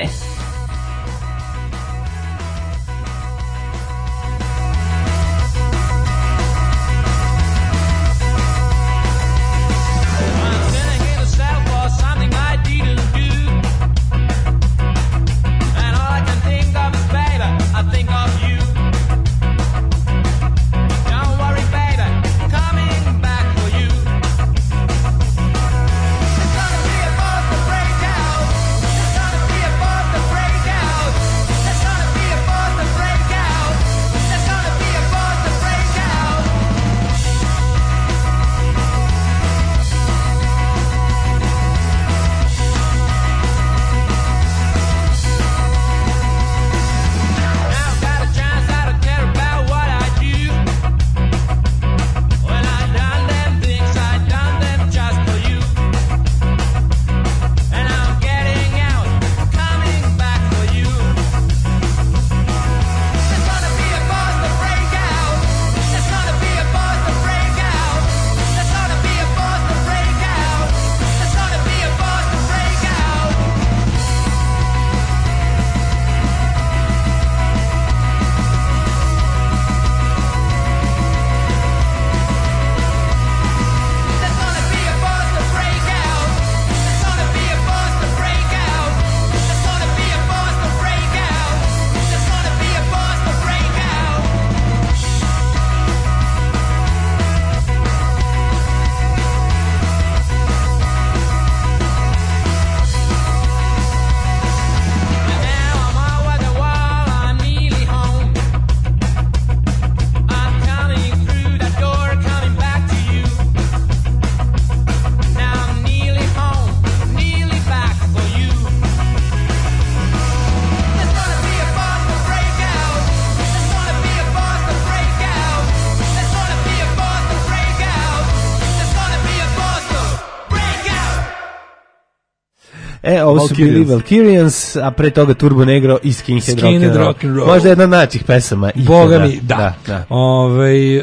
E, ovo su bili Valkyrians, a pre toga Turbo Negro i Skinhead, Skinhead Rock and Roll. Možda jedna od najčih pesama. Boga mi, da. da, da. Ove,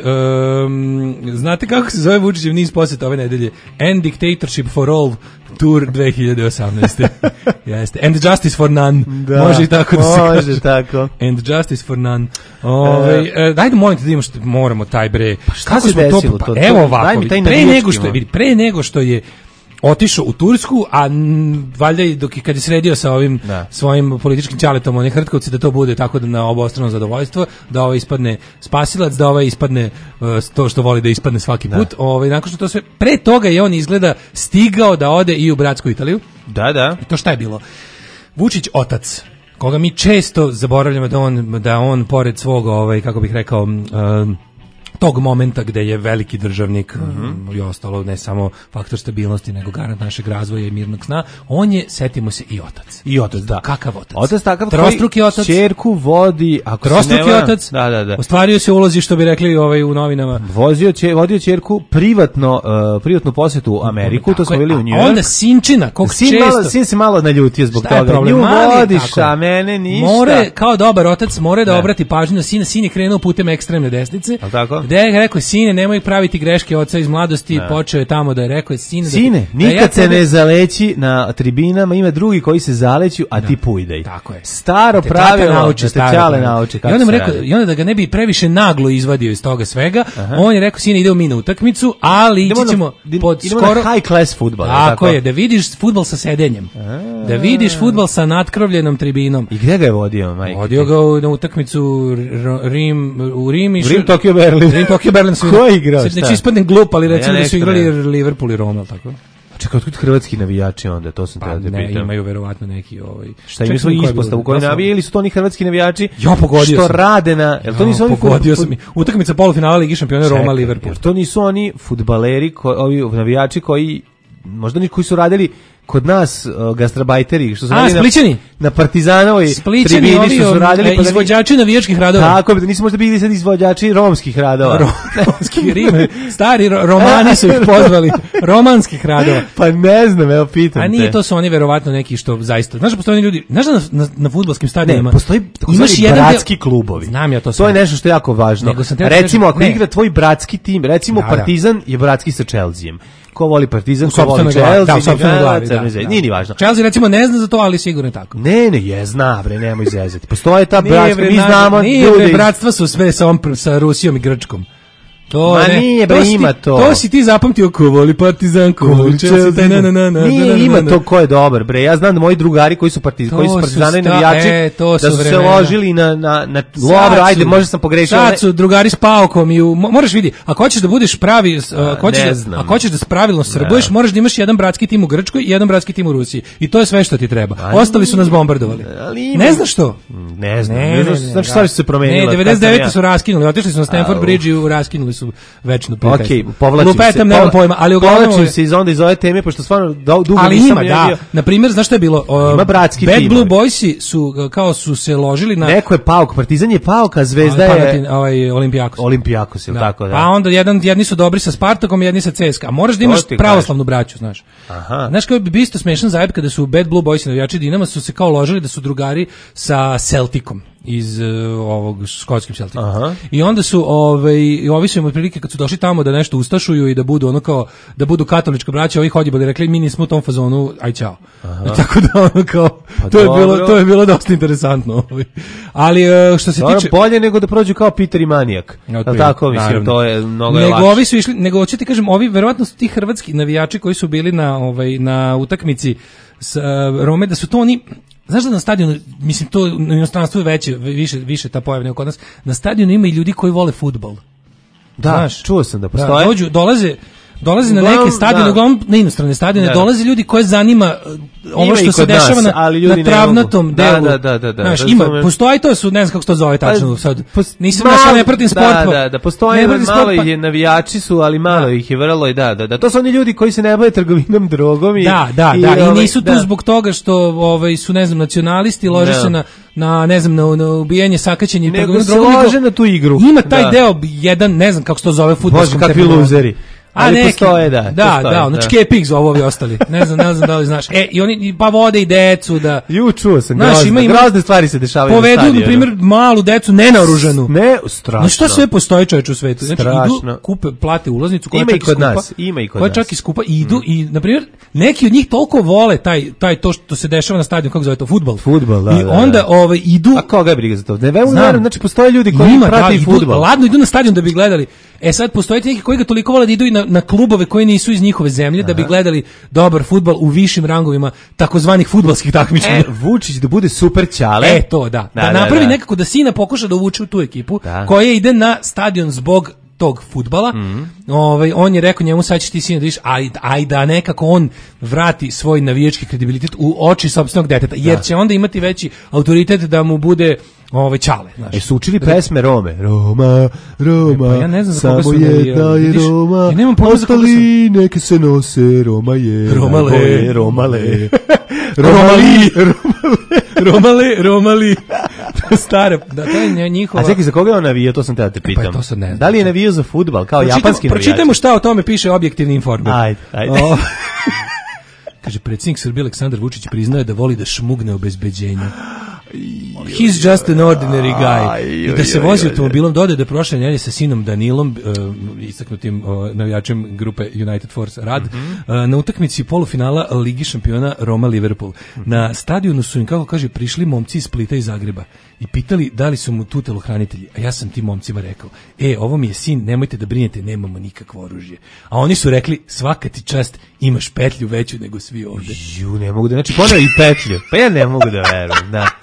um, znate kako se zove Vučićev niz poseta ove nedelje? End Dictatorship for All Tour dve hiljade osamnaeste. Jeste. And Justice for None. Da, može i tako da se može tako. And Justice for None. Ove, e, dajde molim te da imamo što moramo taj bre. Pa šta kako se desilo to? Pa, evo ovako, pre nego što je, vidi, pre nego što je otišao u Tursku, a n, valjda i dok, kad je sredio sa ovim da. svojim političkim ćaletom, onih hrtkovci, da to bude tako da na obostrano zadovoljstvo, da ovaj ispadne spasilac, da ovaj ispadne uh, to što voli da ispadne svaki put. Da. Ovaj, nakon što to sve, pre toga je on izgleda stigao da ode i u bratsku Italiju. Da, da. I to šta je bilo? Vučić otac, koga mi često zaboravljamo da on, da on pored svog, ovaj, kako bih rekao, uh, tog momenta gde je veliki državnik mm-hmm. i ostalo, ne samo faktor stabilnosti, nego garant našeg razvoja i mirnog sna, on je, setimo se, i otac. I otac, da. Kakav otac? Otac takav trostruki otac. Ćerku vodi, ako trostruki nema, otac. Da, da, da. Ostvario se ulozi, što bi rekli ovaj u novinama. Vozio će, vodio ćerku privatno, uh, privatnu posetu u Ameriku, to smo bili u New York. Onda sinčina, kog sin često. Malo, sin se malo naljutio zbog Šta toga. Nju vodiš, a mene ništa. More, kao dobar otac, more da, da obrati pažnju na sina. Sin je krenuo putem ekstremne desnice. Al tako? Gde je rekao, sine, nemoj praviti greške oca iz mladosti, ne. Počeo je tamo da je rekao, sine, sine da, nikad da ja se ne zaleći na tribinama, ima drugi koji se zaleću, a da. Ti pujdej. Tako je. Staro pravilo, nauči, da te čale nauči. I onda mu rekao, i onda da ga ne bi previše naglo izvadio iz toga svega, aha. On je rekao, sine, idemo mi na utakmicu, ali ići ćemo pod skoro high class fudbal. Tako, tako je, da vidiš fudbal sa sedenjem. A, da vidiš fudbal sa natkrovljenom tribinom. I gde ga je vodio, majke? Vodio ga na utakmicu Rim, u Rim i Rim Tokio Berlin. Rim Tokio Berlin su. Ko igrao? Neće ispadne glup, ali recimo ja da su igrali ne. Liverpool i Roma, tako? Čekaj, otkud hrvatski navijači onda, to sam pa, te ne, pitam. Imaju verovatno neki ovaj. Šta imaju svoj ispostavu koji navije ili su to oni hrvatski navijači? Ja pogodio što sam. rade na, jel to nisu oni pogodio sam. Utakmica polufinala Lige šampiona Roma Liverpool. Jel to nisu oni fudbaleri, ovi navijači koji možda ni koji su radili kod nas uh, gastrobajteri što su A, radili Splićani? na, na Partizanovoj Splićani, tribini ovi, što su radili e, pa da izvođači navijačkih radova. Tako bi da nisu možda bili sad izvođači romskih radova. Romski rime, stari ro- romani su ih pozvali, romanskih radova. Pa ne znam, evo pitam te. A nije, to su oni verovatno neki što zaista. Znaš da postoje oni ljudi, znaš da na, na, na fudbalskim stadionima ne, postoji imaš jedan bratski deo, klubovi. Znam ja to To sve. je nešto što je jako važno. Recimo, ako ne. igra tvoj bratski tim, recimo Da, Partizan da. je bratski sa Chelseajem. Ko voli Partizan, U ko voli sopstvenoj glavi, Chelsea, da, u sopstvenoj glavi, da, da. Nije ni važno. Chelsea recimo ne zna za to, ali sigurno je tako. Ne, ne, je, zna, bre, nemoj zezati. Postoje ta Nije, bratska, bre, mi na- znamo Nije, ljudi. bre, bratstva su sve sa, ovom, sa Rusijom i Grčkom. To Ma ne, nije, bre, si ima ti, to. To si ti zapamtio ko voli Partizan, ko voli Chelsea, taj na na na na. Nije, na, na, ima na. to ko je dobar, bre. Ja znam da moji drugari koji su partiz, To koji su su partizani sta- navijači, e, to da su su se vremena. ložili na na na Sad dobro, ajde, su- možda sam pogrešio. Sad ne- su drugari s paukom i u, mo- moraš vidi, ako hoćeš da budeš pravi, s- ako hoćeš ne da, znam. ako hoćeš da s pravilno srbuješ, moraš da imaš jedan bratski tim u Grčkoj i jedan bratski tim u Rusiji. I to je sve što ti treba. Ostali su nas bombardovali. Ali ima- Ne znaš što? Ne znam, Ne, ne, ne, znam, ne, znači da. stvari su se promenile. Ne, kad sam devedeset devete ja- su raskinuli, otišli su na Stanford Au. Bridge i raskinuli su večnu prijateljstvo. Okej, povlačim se. Lupetam, nemam povla- pojma, ali uglavnom povlačim ove- se iz onda iz ove teme, pošto stvarno do- dugo ali nisam ima, ja da. bio- Na primjer, znaš što je bilo? O, Ima bratski Bad timovi. Blue Boysi su uh, kao su se ložili na Neko je pauk, Partizan je pauk, a Zvezda Panatin, je ovaj Olimpijakos. Olimpijakos, ili tako da. A onda jedan jedni su dobri sa Spartakom, jedni sa C S K A. A moraš da imaš To ti pravoslavnu braću, znaš. Aha. Znaš kako bi isto smešan zajeb kada su Bad Blue Boysi navijači Dinama su se kao ložili da su drugari sa Celticom iz uh, ovog skotskim Celticom. Aha. I onda su ovaj i ovi su im otprilike kad su došli tamo da nešto ustašuju i da budu ono kao da budu katolička braća, ovi hodjibali rekli mi nismo u tom fazonu, aj ćao. Tako da ono kao Pa to je dobro. bilo to je bilo dosta interesantno. ovaj. Ali uh, što se Dobro, tiče bolje nego da prođu kao Peter i Manijak. Ja, Jel tako, mislim, naravno. to je mnogo je nego lakše. ovi su išli, nego hoću ti kažem, ovi verovatno su ti hrvatski navijači koji su bili na ovaj na utakmici s uh, Rome, da su to oni. Znaš da na stadionu, mislim to u inostranstvu je veće, više više ta pojava nego kod nas. Na stadionu ima i ljudi koji vole fudbal. Da, Znaš, čuo sam da Da, postoje. dođu, dolaze Dolaze na Uglavnom, neke stadione, da. uglavnom na inostrane stadione, Da. dolaze ljudi koje zanima uh, ono Ima i što se kod nas, dešava na, ali ljudi na ne travnatom mogu. Da, delu. da, da, da, da, Znaš, razumem. ima, postoji to su, ne znam kako se to zove tačno Pa, sad. pos- Nisam malo- znaš, ja ne pratim sport. Da, pa- da, da, postoje ne pratim malo sport, pa- je navijači su, ali malo ih je vrlo i da, da, da. To su oni ljudi koji se ne bave trgovinom drogom i Da, da, i, da, i ovaj, nisu tu da. zbog toga što ovaj su ne znam nacionalisti, lože Da. se na na ne znam na, na ubijanje, sakaćenje i Nego trgovinu se drogom, lože na tu igru. Ima taj Da. deo jedan, ne znam kako se to zove fudbalskom Bože, kakvi terminologijom. luzeri. A Ali neki, postoje, da, da, postoje, da, ono da. čkepik zovu ovi ostali. Ne znam, ne znam da li znaš. E, i oni i pa vode i decu da Ju, čuo sam, Znaš, grozne, ima- ima- grozne stvari se dešavaju na povedu, stadionu. na primjer, malu decu nenaoružanu. Ne, strašno. No što sve postoji čovječ u svetu? Znači, Strašno. idu, kupe, plate ulaznicu, koja Ima čak i kod skupa, nas, ima i kod koja nas. čak i skupa, i idu i, na primjer, neki od njih toliko vole taj, taj to što se dešava na stadionu, kako zove to, fudbal. Fudbal, da, I da, da. onda ovaj, idu... A koga je briga za to? Ne, veoma, Znam. naravno, znači postoje ljudi koji Ima, prate da, i idu, fudbal. ladno idu na stadion da bi gledali. E sad postoje ti neki koji ga toliko vole da idu i na, na klubove koji nisu iz njihove zemlje da bi gledali dobar fudbal u višim rangovima takozvanih fudbalskih takmičenja. E, Vučić da bude super ćale. E, to da. Da, Da, da, napravi da. nekako da sina pokuša da uvuče u tu ekipu Da. koja ide na stadion zbog tog fudbala. Mhm. Ovaj on je rekao njemu sad ćeš ti sine da ideš, aj, aj da nekako on vrati svoj navijački kredibilitet u oči sopstvenog deteta, jer će onda imati veći autoritet da mu bude ovaj ćale, znaš. E, su učili pesme Rome. Roma, Roma, Pa ja ne znam za koga samo su navijali, jedna je vidiš? Roma, Ja nemam pojma za koga ostali neke se nose, Roma je, Romale. najbolje, Romale. Romali, Romali, Romali. Stara, da to je njihova. A čekaj, za koga je on navijao, to sam te da te pitam. to sad ne znam. Da li je navijao za fudbal, kao Pročitajmo- japanski navijač? Pročitajmo šta o tome piše objektivni informer. Ajde, ajde. O, kaže, predsjednik Srbije Aleksandar Vučić priznaje da voli da šmugne obezbeđenje. He's just an ordinary guy. I da se vozi automobilom, dodaje da je prošle nedelje sa sinom Danilom, uh, istaknutim uh, navijačem grupe United Force Rad, uh, na utakmici polufinala Ligi šampiona Roma Liverpool. Na stadionu su im, kako kaže, prišli momci iz Splita i Zagreba i pitali da li su mu tu telohranitelji. A ja sam tim momcima rekao, e, ovo mi je sin, nemojte da brinete, nemamo nikakvo oružje. A oni su rekli, svaka ti čast, imaš petlju veću nego svi ovde. Ju, ne mogu da, znači poneo i petlju. Pa ja ne mogu da verujem, da.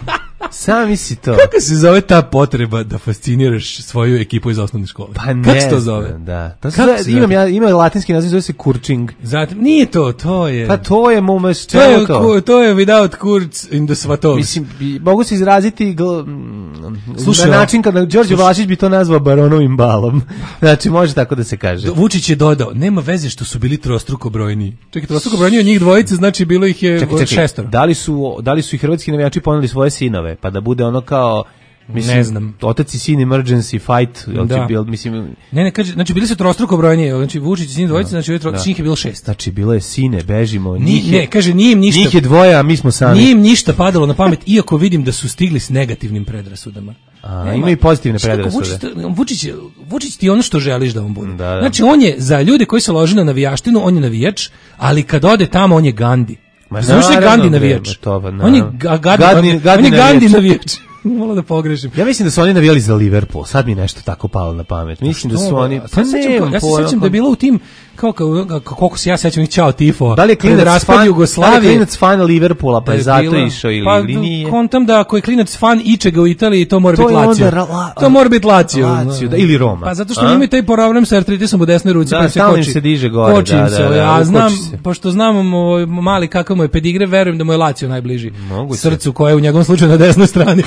Sam misli to. Kako se zove ta potreba da fasciniraš svoju ekipu iz osnovne škole? Pa ne. Kako se to zove? Da. To se zove, imam ja ima latinski naziv, zove se kurčing. Zatim nije to, to je. Pa to je mumes, to je to? to je without kurz in the svatov. Mislim mogu se izraziti gl... Slušaj, na način kada Đorđe Vlašić bi to nazvao baronovim balom. Znači može tako da se kaže. Vučić je dodao, nema veze što su bili trostruko brojni. Čekaj, trostruko brojni od njih dvojice, znači bilo ih je čekaj, čekaj, šestoro. Da li su da li su i hrvatski navijači poneli svoje sinove, pa da bude ono kao mislim, ne znam. Otac i sin emergency fight, jel da. Bil, mislim... Ne, ne, kaže, znači bili su trostruko brojni, znači Vučić i sin dvojice, znači ovih trostruko, njih je bilo šest. Znači bilo je sine, bežimo, njih je, ne, kaže, nije im ništa... Njih je dvoje, a mi smo sami. Nije im ništa padalo na pamet, iako vidim da su stigli s negativnim predrasudama. A, nema, ima i pozitivne predrasude. Vučić, Vučić, Vučić ti je ono što želiš da on bude. Da, da. Znači on je, za ljude koji se lože na navijaštinu, on je navijač, ali kad ode tamo, on je Gandhi. Znaš li je Gandhi navijač? On je Gandhi navijač. Malo da pogrešim. Ja mislim da su oni navijali za Liverpool. Sad mi nešto tako palo na pamet. Mislim da su oni... Pa ne, ja se sećam da je bilo u tim kao koliko se ja sećam ih čao tifo. Da li je klinac fan Jugoslavije? Da li je klinac fan Liverpoola, pa je zato išao ili pa, nije? Kontam da ako je klinac fan ičega u Italiji, to mora biti Lazio. To mora biti Lazio. Lazio, da, ili Roma. Pa zato što imaju taj problem sa artritisom u desnoj ruci, da, pa se koči. se diže gore. Kočim da, se, da, da, ja znam, pošto znam mali kakav mu je pedigre, verujem da mu je Lazio najbliži srcu koje je u njegovom slučaju na desnoj strani.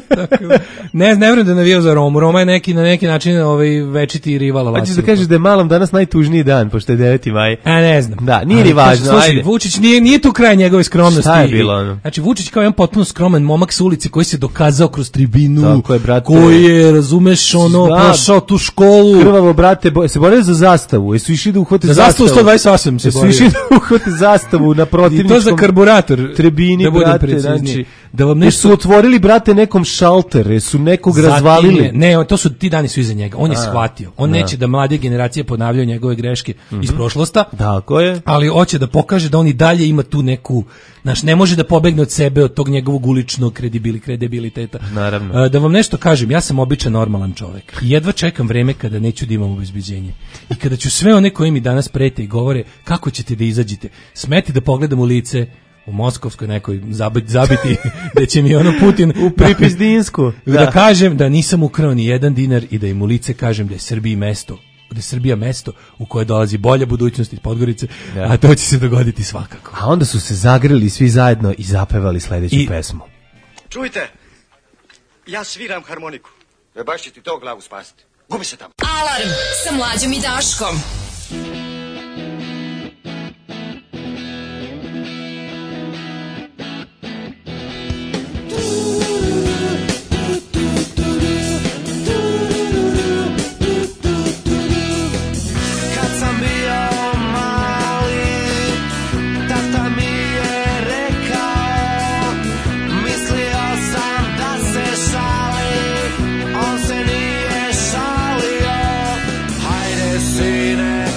ne, ne vjerujem da navijao za Romu. Roma je neki, na neki način ovaj večiti rival Lazio. Hoćeš da kažeš da je malom danas najtužniji dan, pošto je deveti maj. A ne znam. Da, nije ni važno. Slušaj, ajde. Vučić nije, nije tu kraj njegove skromnosti. Šta je bilo ono? Znači, Vučić kao jedan potpuno skroman momak s ulice koji se dokazao kroz tribinu. Tako je, brate. Koji je, razumeš, ono, da, prošao tu školu. Krvavo, brate, bo, se borio za zastavu. Jesu išli da uhvate za zastavu? Za zastavu sto dvadeset osam se borio. Jesu išli da uhvate zastavu na protivničkom... I to za karburator. Tribini, da brate, znači... Da vam nešto... su otvorili, brate, nekom šalter, su nekog Zatim, razvalili. Ne, to su ti dani su iza njega. On je A, shvatio. On da. neće da mlade generacije ponavljaju njegove greške mm-hmm. iz prošlosta. Tako je. Ali hoće da pokaže da on i dalje ima tu neku, znaš, ne može da pobegne od sebe, od tog njegovog uličnog kredibili, kredibiliteta. Naravno. A, da vam nešto kažem, ja sam običan normalan čovek. Jedva čekam vreme kada neću da imam obezbeđenje. I kada ću sve one koji mi danas prete i govore kako ćete da izađete, smeti da pogledam u lice u Moskovskoj nekoj zabiti, zabiti da će mi ono Putin u Pripizdinsku da. da kažem da nisam ukrao ni jedan dinar i da im u lice kažem da je Srbiji mesto, da je Srbija mesto u koje dolazi bolja budućnost iz Podgorice, da. A to će se dogoditi svakako. A onda su se zagrlili svi zajedno i zapevali sledeću I... pesmu. Čujte, ja sviram harmoniku. E baš će ti to glavu spasiti. Gubi se tamo. Alarm sa Mlađom i Daškom. Sine,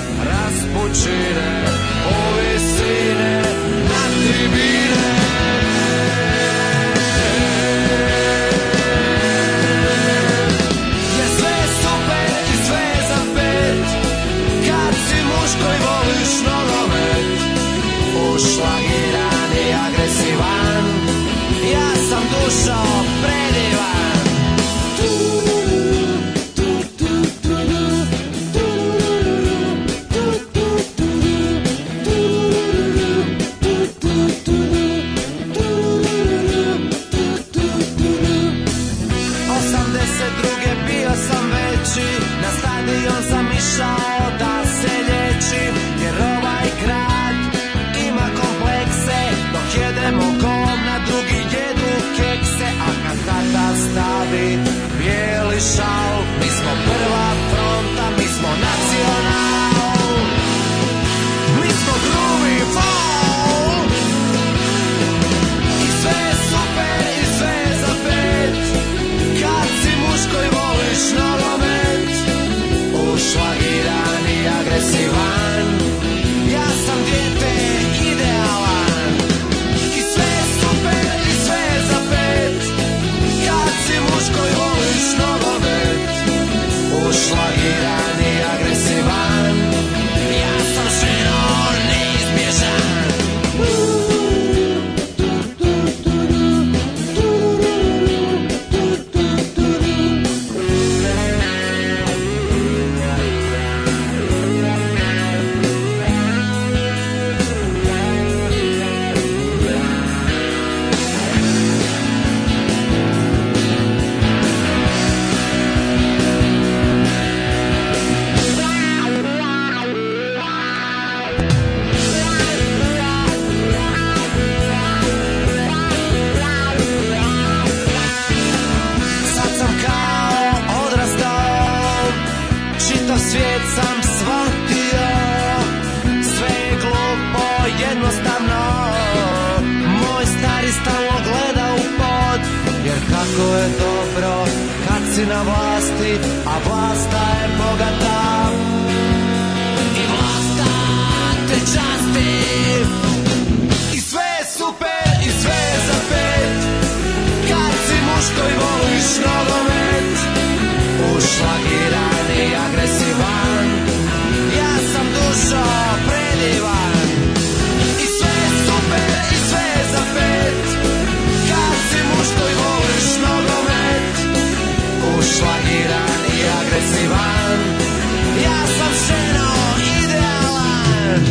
svijet sam shvatio, sve je glupo, jednostavno. Moj stari stalno gleda u pod, jer kako je dobro kad si na vlasti, a vlasta je bogata. I vlasta te časti, i sve je super, i sve je za pet, kad si muško i voliš nogomet. Ušlagiran i agresivan, ja sam dušo predivan. I sve je super, i sve je za pet, kad si muško i voliš nogomet. Ušlagiran i agresivan, ja sam ženo idealan.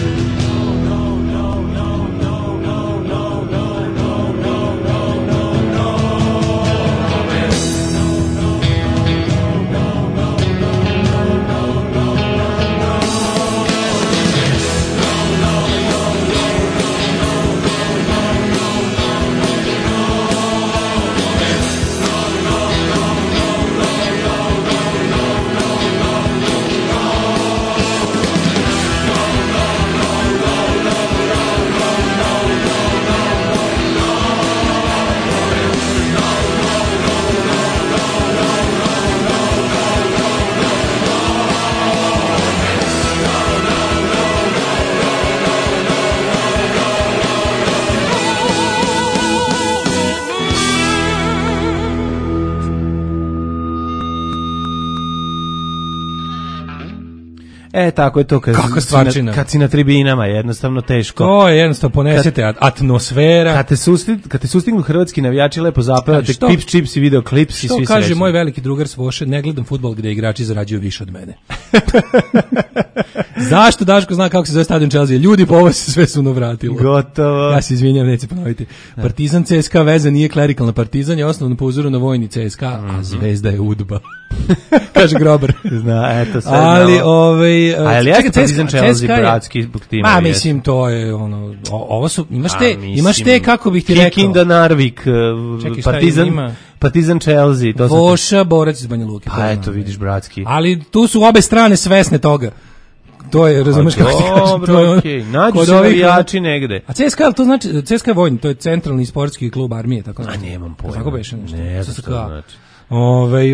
E, tako je to kad, si na, kad si na tribinama, jednostavno teško. To je jednostavno, ponesete kad, atmosfera. Kad te, sustignu, kad te sustignu hrvatski navijači, lepo zapevate Pips, Chips i video klips i svi kaže srećni. Moj veliki drugar Svoše, ne gledam fudbal gde igrači zarađuju više od mene. Zašto Daško zna kako se zove stadion Chelsea? Ljudi po ovo se sve su vratilo. Gotovo. Ja se izvinjam, neće ponoviti. Partizan C S K A veza nije klerikalna. Partizan je osnovan po uzoru na vojni C S K A, mm-hmm. a Zvezda je Udba. Kaže Grobar. Zna, eto sve. Ali, ovaj, a je li jeste Partizan Chelsea bratski zbog tima? Ma, mislim, to je, ono, ovo su, imaš te, a, imaš te, kako bih ti rekao. Kikinda Narvik, Čekaj, Partizan, Partizan Chelsea. To Voša, borac iz Banja Luke. Pa eto, vidiš, bratski. Ali tu su obe strane svesne toga. To je, razumeš kako ti kažem. Dobro, okej. Nađu se navijači negde. A C S K A, to znači, C S K A je vojni, to je centralni sportski klub armije, tako znači. A nemam pojma. Tako beše nešto. Ne, to znači. Ovaj, e,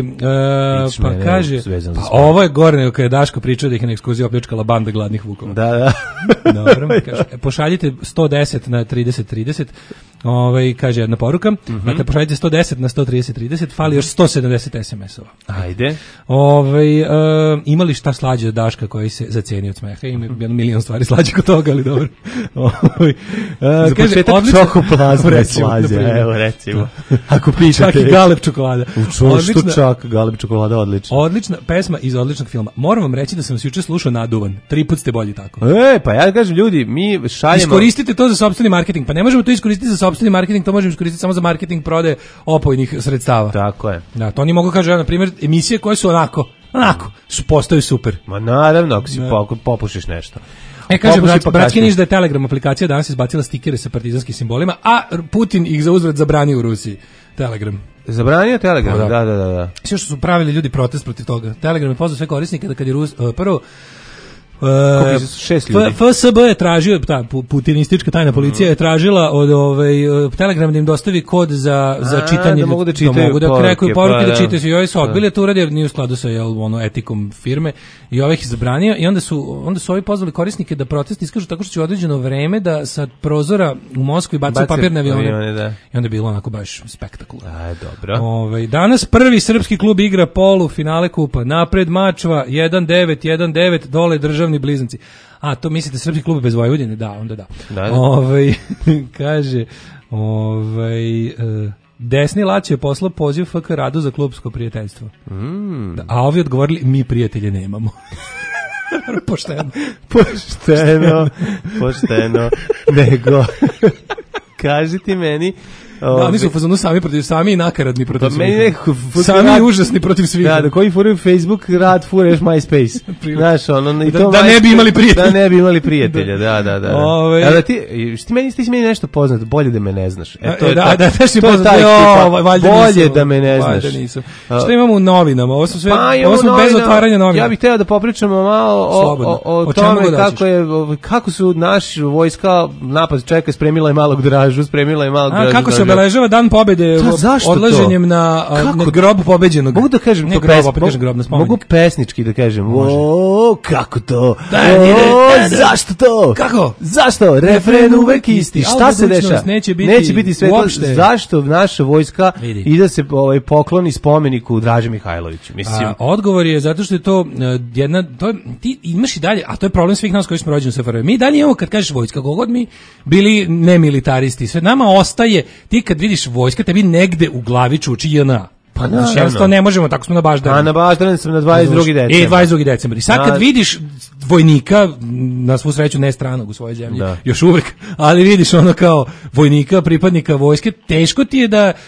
pa kaže, pa ovo je gore nego kada je Daško pričao da ih je na ekskurziji opljačkala banda gladnih vukova. Da, da. Dobro, kaže, pošaljite sto deset na trideset trideset, ovaj, kaže jedna poruka, mm-hmm. dakle pošaljite sto deset na sto trideset trideset, fali još sto sedamdeset es em esova. Ajde. Ovaj, e, imali šta slađe od Daška koji se zacenio od smeha, ima jedan milion stvari slađe kod toga, ali dobro. Ovaj, e, za kaže, početak čokoplazma je slađe, evo recimo. Ako pitate. Čak i galeb čokolada. Što čak, galeb čokolada, odlično. Odlična pesma iz odličnog filma. Moram vam reći da sam vas juče slušao naduvan. Tri put ste bolji tako. E, pa ja kažem ljudi, mi šaljemo... Iskoristite to za sopstveni marketing. Pa ne možemo to iskoristiti za sopstveni marketing, to možemo iskoristiti samo za marketing prodaje opojnih sredstava. Tako je. Da, to oni mogu kažu, na primjer, emisije koje su onako, onako, su postaju super. Ma naravno, ako si po, popušiš nešto. E, kaže, brat, bratski Niš da je Telegram aplikacija danas izbacila stikere sa partizanskim simbolima, a Putin ih za uzvrat zabranio u Rusiji. Telegram. Zabranio Telegram, da, da, da. da. Sve što su pravili ljudi protest protiv toga. Telegram je pozvao sve korisnike da kad je Rus, uh, prvo Uh, šest ljudi. F S B je tražio, ta putinistička tajna policija je tražila od ovaj Telegram da im dostavi kod za za A, čitanje, da mogu da čitaju, da mogu da krekaju poruke, pa, da čitaju se. I ovi su odbili to uradi jer nije u skladu sa jel, ono etikom firme i ovih ih zabranio i onda su onda su ovi pozvali korisnike da protest iskažu tako što će u određeno vreme da sa prozora u Moskvi bacaju papirne avione. avione da. I onda je bilo onako baš spektakularno. Aj, dobro. Ovaj danas prvi srpski klub igra polu finale kupa. Napred Mačva jedan devet jedan devet, dole državni blizanci. A, to mislite srpski klub bez Vojvodine? Da, onda da. da, da. Ovaj, kaže, ovaj, uh, desni Lacio je poslao poziv F K Radu za klubsko prijateljstvo. Mm. Da, a ovi odgovorili, mi prijatelje nemamo. Pošteno. Pošteno. Pošteno. Nego, kaži ti meni, Da, oni su u fazonu sami protiv sami i nakaradni protiv Pa svih. meni nekako Sami i užasni protiv svih. Da, da koji furaju Facebook, rad fureš MySpace. Znaš, ono, i Da- to da ne bi imali prijatelja. Da ne bi imali prijatelja, da, da, da. Ove- Evo da ti, što ti meni, ti si meni nešto poznat, bolje da me ne znaš. E, to E, je da, taj- da, da, si to je poznat, taj jo, ekipa. valjda Bolje nisam, da me ne znaš. valjda nisam. A- Šta imamo u novinama? Ovo su sve, Pa, imamo ovo su bez novina- otvaranja novina. Ja bih hteo da popričamo malo o, Slobodno. o, o, O čemu tome god kako hoćeš. je, o, kako su naši vojska napad čeka, spremila je malog dražu, spremila je malog A, dražu. kako se dražu. obeležava dan pobede Da, zašto odlaženjem to? na, a, Kako? na grob pobeđenog? Mogu da kažem ne to grob, pes, opet kažem grob na spomenik. mogu pesnički da kažem. O, kako to? Da, o, nije, da, da. zašto to? Kako? Zašto? Refren uvek isti. A Šta se budućnost dešava? neće biti neće biti svetlo. uopšte. Zašto naša vojska Vidi. ide da se ovaj pokloni spomeniku Draže Mihajloviću? Mislim, A, odgovor je zato što je to uh, jedna, to je, ti imaš i dalje, a to je problem svih nas koji smo rođeni u S F R J. Mi dalje imamo, kad kažeš vojska, kogod mi bili nemilitaristi, sve nama ostaje, ti kad vidiš vojska, tebi negde u glavi čuči J N A. Pa Znači, naravno. jednostavno ne možemo, tako smo na baždanu. a na baždaren sam na dvadeset drugi decembar. E, dvadeset drugi decembar. I sad kad Da. vidiš vojnika, na svu sreću ne stranog u svojoj zemlji, Da. još uvek, ali vidiš ono kao vojnika, pripadnika vojske, teško ti je da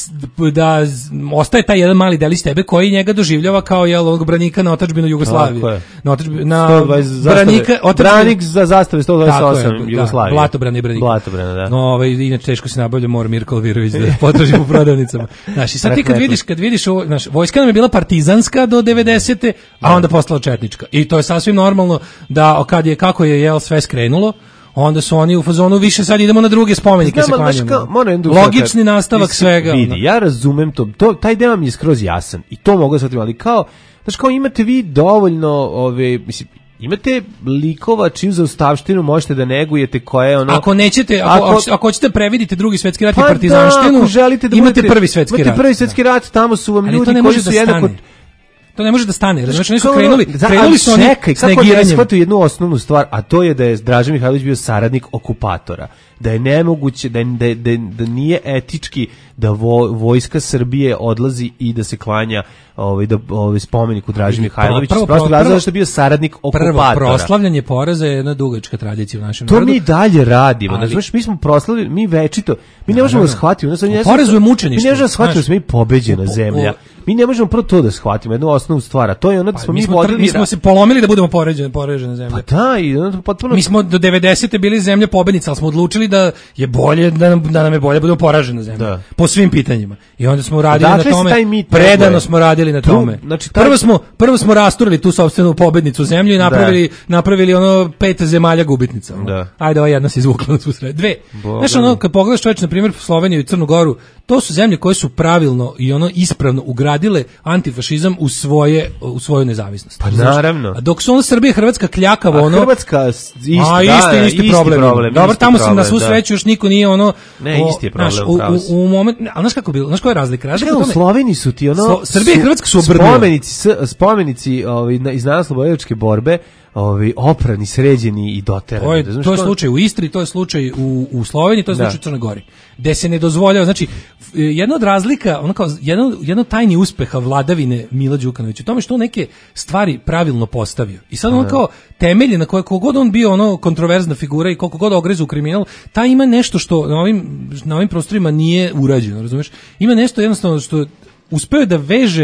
da z- ostaje taj jedan mali delić tebe koji njega doživljava kao jel onog branika na otadžbinu Jugoslavije. Tako je. Na otadžbinu na sto dvadeset zastave. branika otadžbine- Branik za zastave sto dvadeset osam Tako je, Jugoslavije. Da, Blatobrana i branik. Blatobrana, da. No, ovaj inače teško se nabavlja mora Mirko Alvirović da potraži po prodavnicama. Znaš, i sad ti kad Rekao. vidiš, kad vidiš ovo, znaš, vojska nam je bila partizanska do devedesete, a onda postala četnička. I to je sasvim normalno da kad je kako je jel sve skrenulo, onda su oni u fazonu više sad idemo na druge spomenike se Znam, ali, znaš, klanjamo. kao, moram jednu Logični stvar- nastavak Mislim, svega. Vidi, ono. ja razumem to, to, taj deo mi je skroz jasan i to mogu da shvatim, ali kao, znaš, kao imate vi dovoljno, ove, mislim, imate likova čiju za ustavštinu možete da negujete koja je ono... Ako nećete, ako, ako, ako hoćete previdite drugi svetski rat i Pa partizanštinu, da, ako želite da imate budete- prvi svetski imate rat. prvi svetski rat, tamo su vam Ali ljudi to ne koji može su da jednako... stane. To ne može da stane, znači oni su Kao, krenuli, da, krenuli ali su oni čekaj, s kako ne negiranjem. shvataju jednu osnovnu stvar, a to je da je Draža Mihajlović bio saradnik okupatora, da je nemoguće, da, je- da, je- da, je- da nije etički da vo, vojska Srbije odlazi i da se klanja ovaj, da, ovaj spomeniku Draži Mihajlović, Prvo- prosto prvo- razloga što je bio saradnik okupatora. Prvo, proslavljanje poraza je jedna dugačka tradicija u našem To narodu. mi dalje radimo. Ali- Znači, mi smo proslavili, mi večito, mi ne možemo da Naravno. shvatiti. Ono, sad ne O znam- porezu je mučeništvo, Mi ne možemo da shvatiti da znaš. smo mi pobeđena O- o- zemlja. Mi ne možemo prvo to da shvatimo, jednu osnovnu stvar, a to je ono da smo Pa, mi mi smo, tr- vodili... mi smo se polomili da budemo poređene, poređene zemlje. Pa da, i ono potpuno... Mi smo do devedesete bili zemlja pobednica, ali smo odlučili da je bolje da nam, da nam je bolje da budemo poražena zemlja. Da. Po svim pitanjima. I onda smo radili Odakle se na tome. taj mit Predano neguje? smo radili na Tu, tome. znači, taj- prvo smo prvo smo rasturili tu sopstvenu pobednicu zemlju i napravili napravili ono pet zemalja gubitnica. ono. Da. Ajde, ova jedna se izvukla na svu sred. Dve. Boga Znaš, ono, mi. kad pogledaš čovječ, na primjer, Sloveniju i Crnu Goru, to su zemlje koje su pravilno i ono ispravno ugradile antifašizam u svoje u svoju nezavisnost. Pa Znaš, naravno. a dok su ono Srbija i Hrvatska kljakavo A ono Hrvatska s- isto, a da, isti, da, isti, isti problem. problem, Dobro, isti tamo sam na problem, svu da. sreću još niko nije ono... Ne, o, isti je problem, znaš, u, pravo u, si. u moment, a znaš kako bilo, znaš koja je razlika? Razlika Čekaj, u u tome, Sloveniji su ti ono... Slo- Srbija i Hrvatska su obrnule. Spomenici, s- spomenici ovaj, na- iz narodnooslobodilačke borbe ovaj, oprani, sređeni i doterani. to je, Razumeš to je ko- slučaj u Istri, to je slučaj u, u Sloveniji, to je Da. slučaj u Crnoj Gori. Gde se ne dozvoljava, znači, f- jedna od razlika, ono kao, jedan, jedan tajni uspeha vladavine Mila Đukanovića, u tome što on neke stvari pravilno postavio. I sad on kao temelje na koje kogod on bio ono kontroverzna figura i koliko god ogrezu u kriminal, ta ima nešto što na ovim, na ovim prostorima nije urađeno, razumeš? Ima nešto jednostavno što uspeo je da veže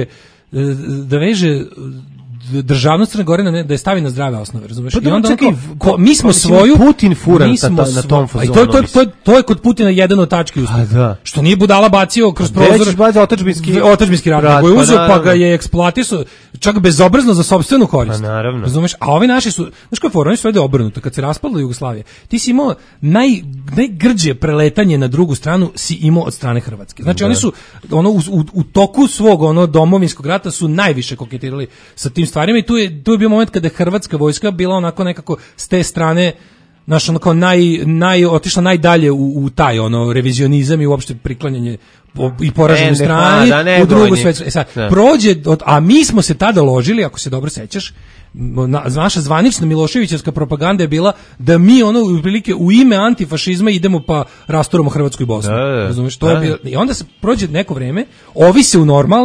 da veže državnost Crne Gore na ne, da je stavi na zdrave osnove, razumeš? Pa I dobro, onda čekaj, onako, ko, ko- mi smo mislim, svoju Putin fura mi na smo ta- na tom svo- a i to, fazonu, to, to, mislim. to je kod Putina jedan od tački uspeha. A da. Što nije budala bacio kroz Gde prozor. ćeš baciti otadžbinski otadžbinski rat, rat, nego je pa uzeo pa naravno. ga je eksploatisao čak bezobrazno za sopstvenu korist. Pa naravno. Razumeš? A ovi naši su, znaš kako je fora, oni su ovde obrnuto. Kad se raspadla Jugoslavija, ti si imao naj, najgrđe preletanje na drugu stranu si imao od strane Hrvatske. Znači oni su ono u, u, u toku svog ono domovinskog rata su najviše koketirali sa tim stvarima i tu je tu je bio moment kada je hrvatska vojska bila onako nekako s te strane naš ono kao naj, naj, otišla najdalje u, u taj ono revizionizam i uopšte priklanjanje po- i poraženoj N D H, strani da, ne u drugu gonje. svetsku. E sad, Da. prođe, od, a mi smo se tada ložili, ako se dobro sećaš, na, naša zvanična Miloševićevska propaganda je bila da mi ono u prilike u ime antifašizma idemo pa rasturamo Hrvatsku i Bosnu. Da, da, Razumeš, to da. je bilo, i onda se prođe neko vreme, ovi se unormale,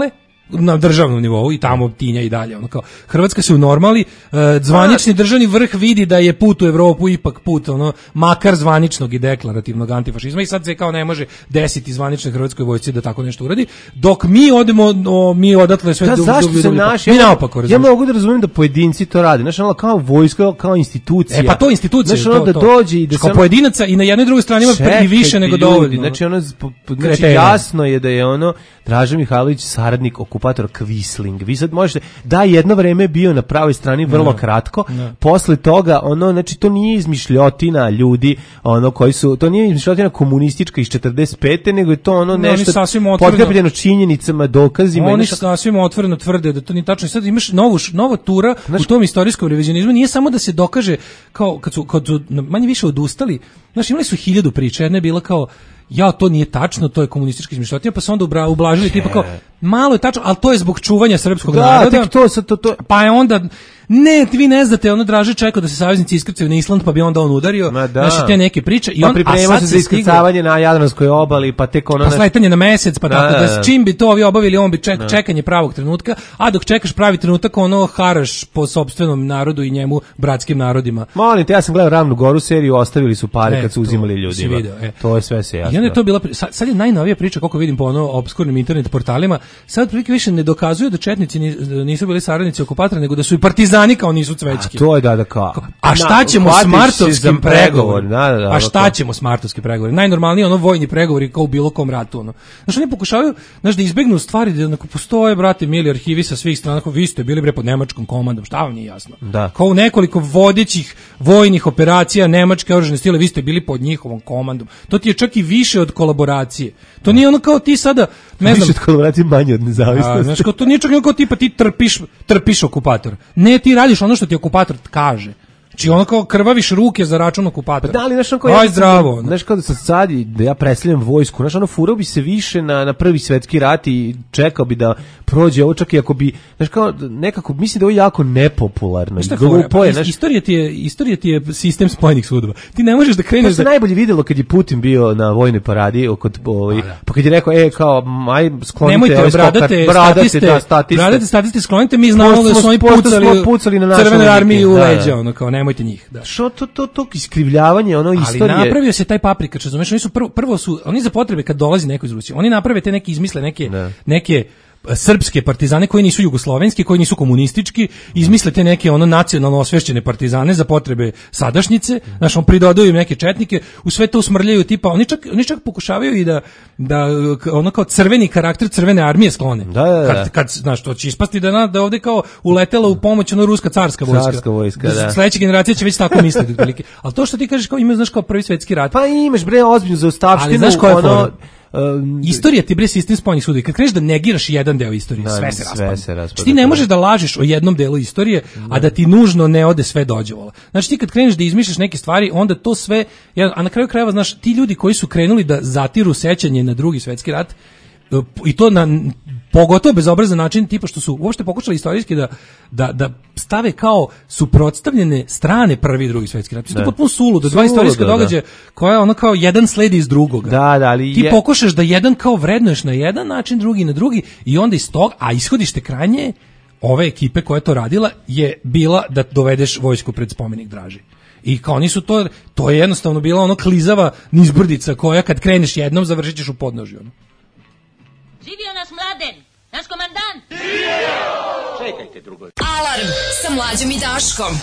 na državnom nivou i tamo tinja i dalje. Ono kao, Hrvatska se unormali, uh, zvanični državni vrh vidi da je put u Evropu ipak put, ono, makar zvaničnog i deklarativnog antifašizma i sad se kao ne može desiti zvaničnoj hrvatskoj vojsci da tako nešto uradi, dok mi odemo, o, mi odatle sve... Da, du, zašto du, se du, naši... Mi Ja, naopako, ja mogu da razumijem da pojedinci to rade, znaš, ono, kao vojska, kao institucija. E pa to institucija, znaš, ono, to, da to. dođe i da kao samo... pojedinaca i na jednoj i drugoj strani ima i više nego dovoljno. Znači, ono, znači, jasno je da je ono Draža Mihajlović saradnik okupatora Quisling. Vi sad možete, da, jedno vreme bio na pravoj strani vrlo no. kratko, no. posle toga, ono, znači, to nije izmišljotina ljudi, ono, koji su, to nije izmišljotina komunistička iz četrdeset pete, nego je to ono no, nešto potkrepljeno činjenicama, dokazima. Oni sasvim otvoreno tvrde da to nije tačno. I sad imaš novu, nova tura znači, u tom istorijskom revizionizmu, nije samo da se dokaže, kao, kad su, kad su manje više odustali, znači, imali su hiljadu priča, jedna je bila kao, ja, to nije tačno, to je komunistička izmišljotina, pa se onda ublažili, tipa kao, malo je tačno, ali to je zbog čuvanja srpskog da, naroda. Da, to, to, to. Pa je onda, ne, vi ne znate, ono Draže čekao da se saveznici iskrcaju na Island, pa bi onda on udario, da. Znači, te neke priče. I pa on, pripremao se za iskrcavanje stiglo, na Jadranskoj obali, pa tek ono... Pa sletanje na mesec, pa da, tako, da, da s čim bi to ovi obavili, on bi ček, čekanje pravog trenutka, a dok čekaš pravi trenutak, ono haraš po sopstvenom narodu i njemu, bratskim narodima. Molim te, ja sam gledao Ravnu Goru seriju, ostavili su pare e, kad su uzimali ljudima. Video, e. To je sve se jasno. I onda je to bila, sad je najnovija priča, koliko vidim po ono obskurnim internet portalima, sad prilike više ne dokazuju da četnici nisu bili saradnici okupatora, nego da su i partizani kao nisu cvećki. A to je da da kao. A šta ćemo s martovskim pregovorima? Da, da, a šta ćemo s martovskim pregovorima? Najnormalnije ono vojni pregovori kao u bilo kom ratu, ono. Znaš, oni pokušavaju, znaš, da izbegnu stvari da onako postoje, brate, mili arhivi sa svih strana, vi ste bili bre pod nemačkom komandom, šta vam nije jasno? Da. Kao u nekoliko vodećih vojnih operacija nemačke oružane sile, vi ste bili pod njihovom komandom. To ti je čak i više od kolaboracije. To nije ono kao ti sada, ne znam, više od kolaboracije, manje od nezavisnosti. Znaš, kao to nije čak kao tipa ti trpiš, trpiš okupator. Ne, ti radiš ono što ti okupator kaže. Znači ono kao krvaviš ruke za račun okupatora. Pa da li, znaš, ono Aj, ja, zdravo. Znaš, kao da sad sad da ja presljam vojsku, znaš, ono furao bi se više na, na prvi svetski rat i čekao bi da prođe ovo, čak i ako bi, znaš, kao nekako, mislim da ovo je jako nepopularno. Glupo je, znaš. Istorija ti je, istorija ti je sistem spojenih sudova. Ti ne možeš da kreneš... To se da... najbolje videlo kad je Putin bio na vojnoj paradi, kod, ovaj, pa kad je rekao, e, kao, aj, sklonite... Nemojte, bradate, statiste, da, statiste. bradate, statiste, sklonite, mi znamo da su oni pucali, pucali na Crvenoj armiji u leđa, ono, kao, nemojte njih. Da. Što to, to, to iskrivljavanje, ono, istorije... Ali napravio se taj paprikač, razumeš, oni su prvo, prvo su, oni za potrebe kad dolazi neko iz Rusije, oni naprave te neke izmisle, neke, ne. neke srpske partizane koji nisu jugoslovenski, koji nisu komunistički, izmisle te neke ono nacionalno osvešćene partizane za potrebe sadašnjice, znaš, on pridodaju im neke četnike, u sve to usmrljaju tipa, oni čak, oni čak pokušavaju i da, da ono kao crveni karakter crvene armije sklone. Da, da, da. Kad, kad, znaš, to će ispasti da, na, da ovde kao uletela u pomoć ono ruska carska vojska. Carska vojska, da. Sledeća generacija će već tako misliti otprilike. Ali to što ti kažeš kao ima, znaš, kao prvi svetski rat. Pa imaš bre ozbiljnu zaostavštinu, ali znaš koja je ono... Um, istorija ti bre sistem spojenih sudova. Kad kreneš da negiraš jedan deo istorije, da, sve se raspada. Sve se raspada. Ti ne možeš da lažeš o jednom delu istorije, a da ti nužno ne ode sve dođevola. Znači ti kad kreneš da izmišljaš neke stvari, onda to sve, a na kraju krajeva, znaš, ti ljudi koji su krenuli da zatiru sećanje na Drugi svetski rat, i to na pogotovo bezobrazan način, tipa što su uopšte pokušali istorijski da, da, da stave kao suprotstavljene strane prvi i drugi svetski rat. To je potpuno suludo, dva istorijska događaja koja je ono kao jedan sledi iz drugoga. Da, da, ali ti je... pokušaš da jedan kao vrednuješ na jedan način, drugi na drugi i onda iz toga, a ishodište krajnje ove ekipe koja je to radila je bila da dovedeš vojsku pred spomenik Draži. I kao oni su to, to je jednostavno bila ono klizava nizbrdica koja kad kreneš jednom završit ćeš u podnožju. Ono. Živio nas Mladen, naš komandant! Živio! Čekajte drugo. Alarm sa Mlađom i Daškom.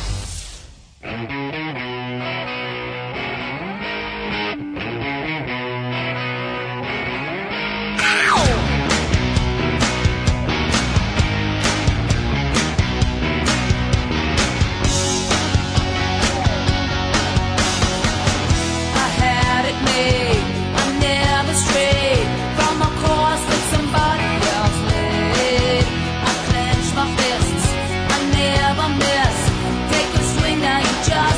Just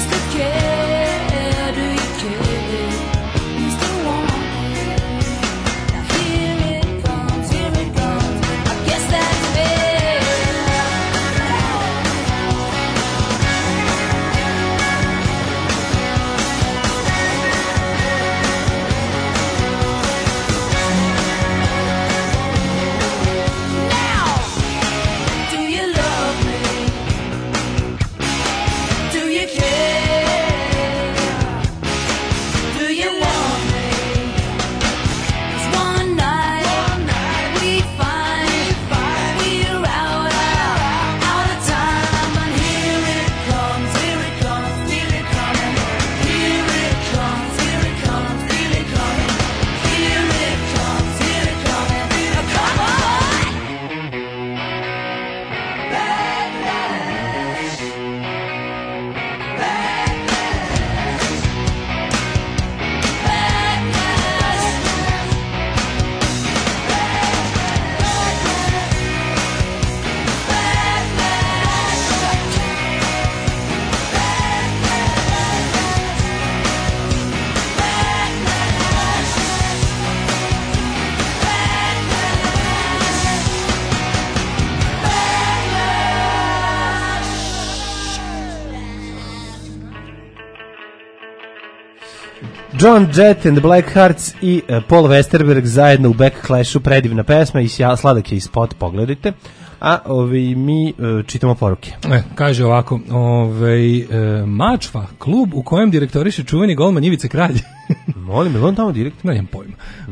John Jett and the Black Hearts i uh, Paul Westerberg zajedno u Backclashu, predivna pesma i sladak je i spot, pogledajte. A ovi, mi uh, čitamo poruke. E, kaže ovako, ovaj, e, Mačva, klub u kojem direktoriše čuveni golman Ivica Kralj. Molim, je on tamo direktor? Ne, nemam pojma.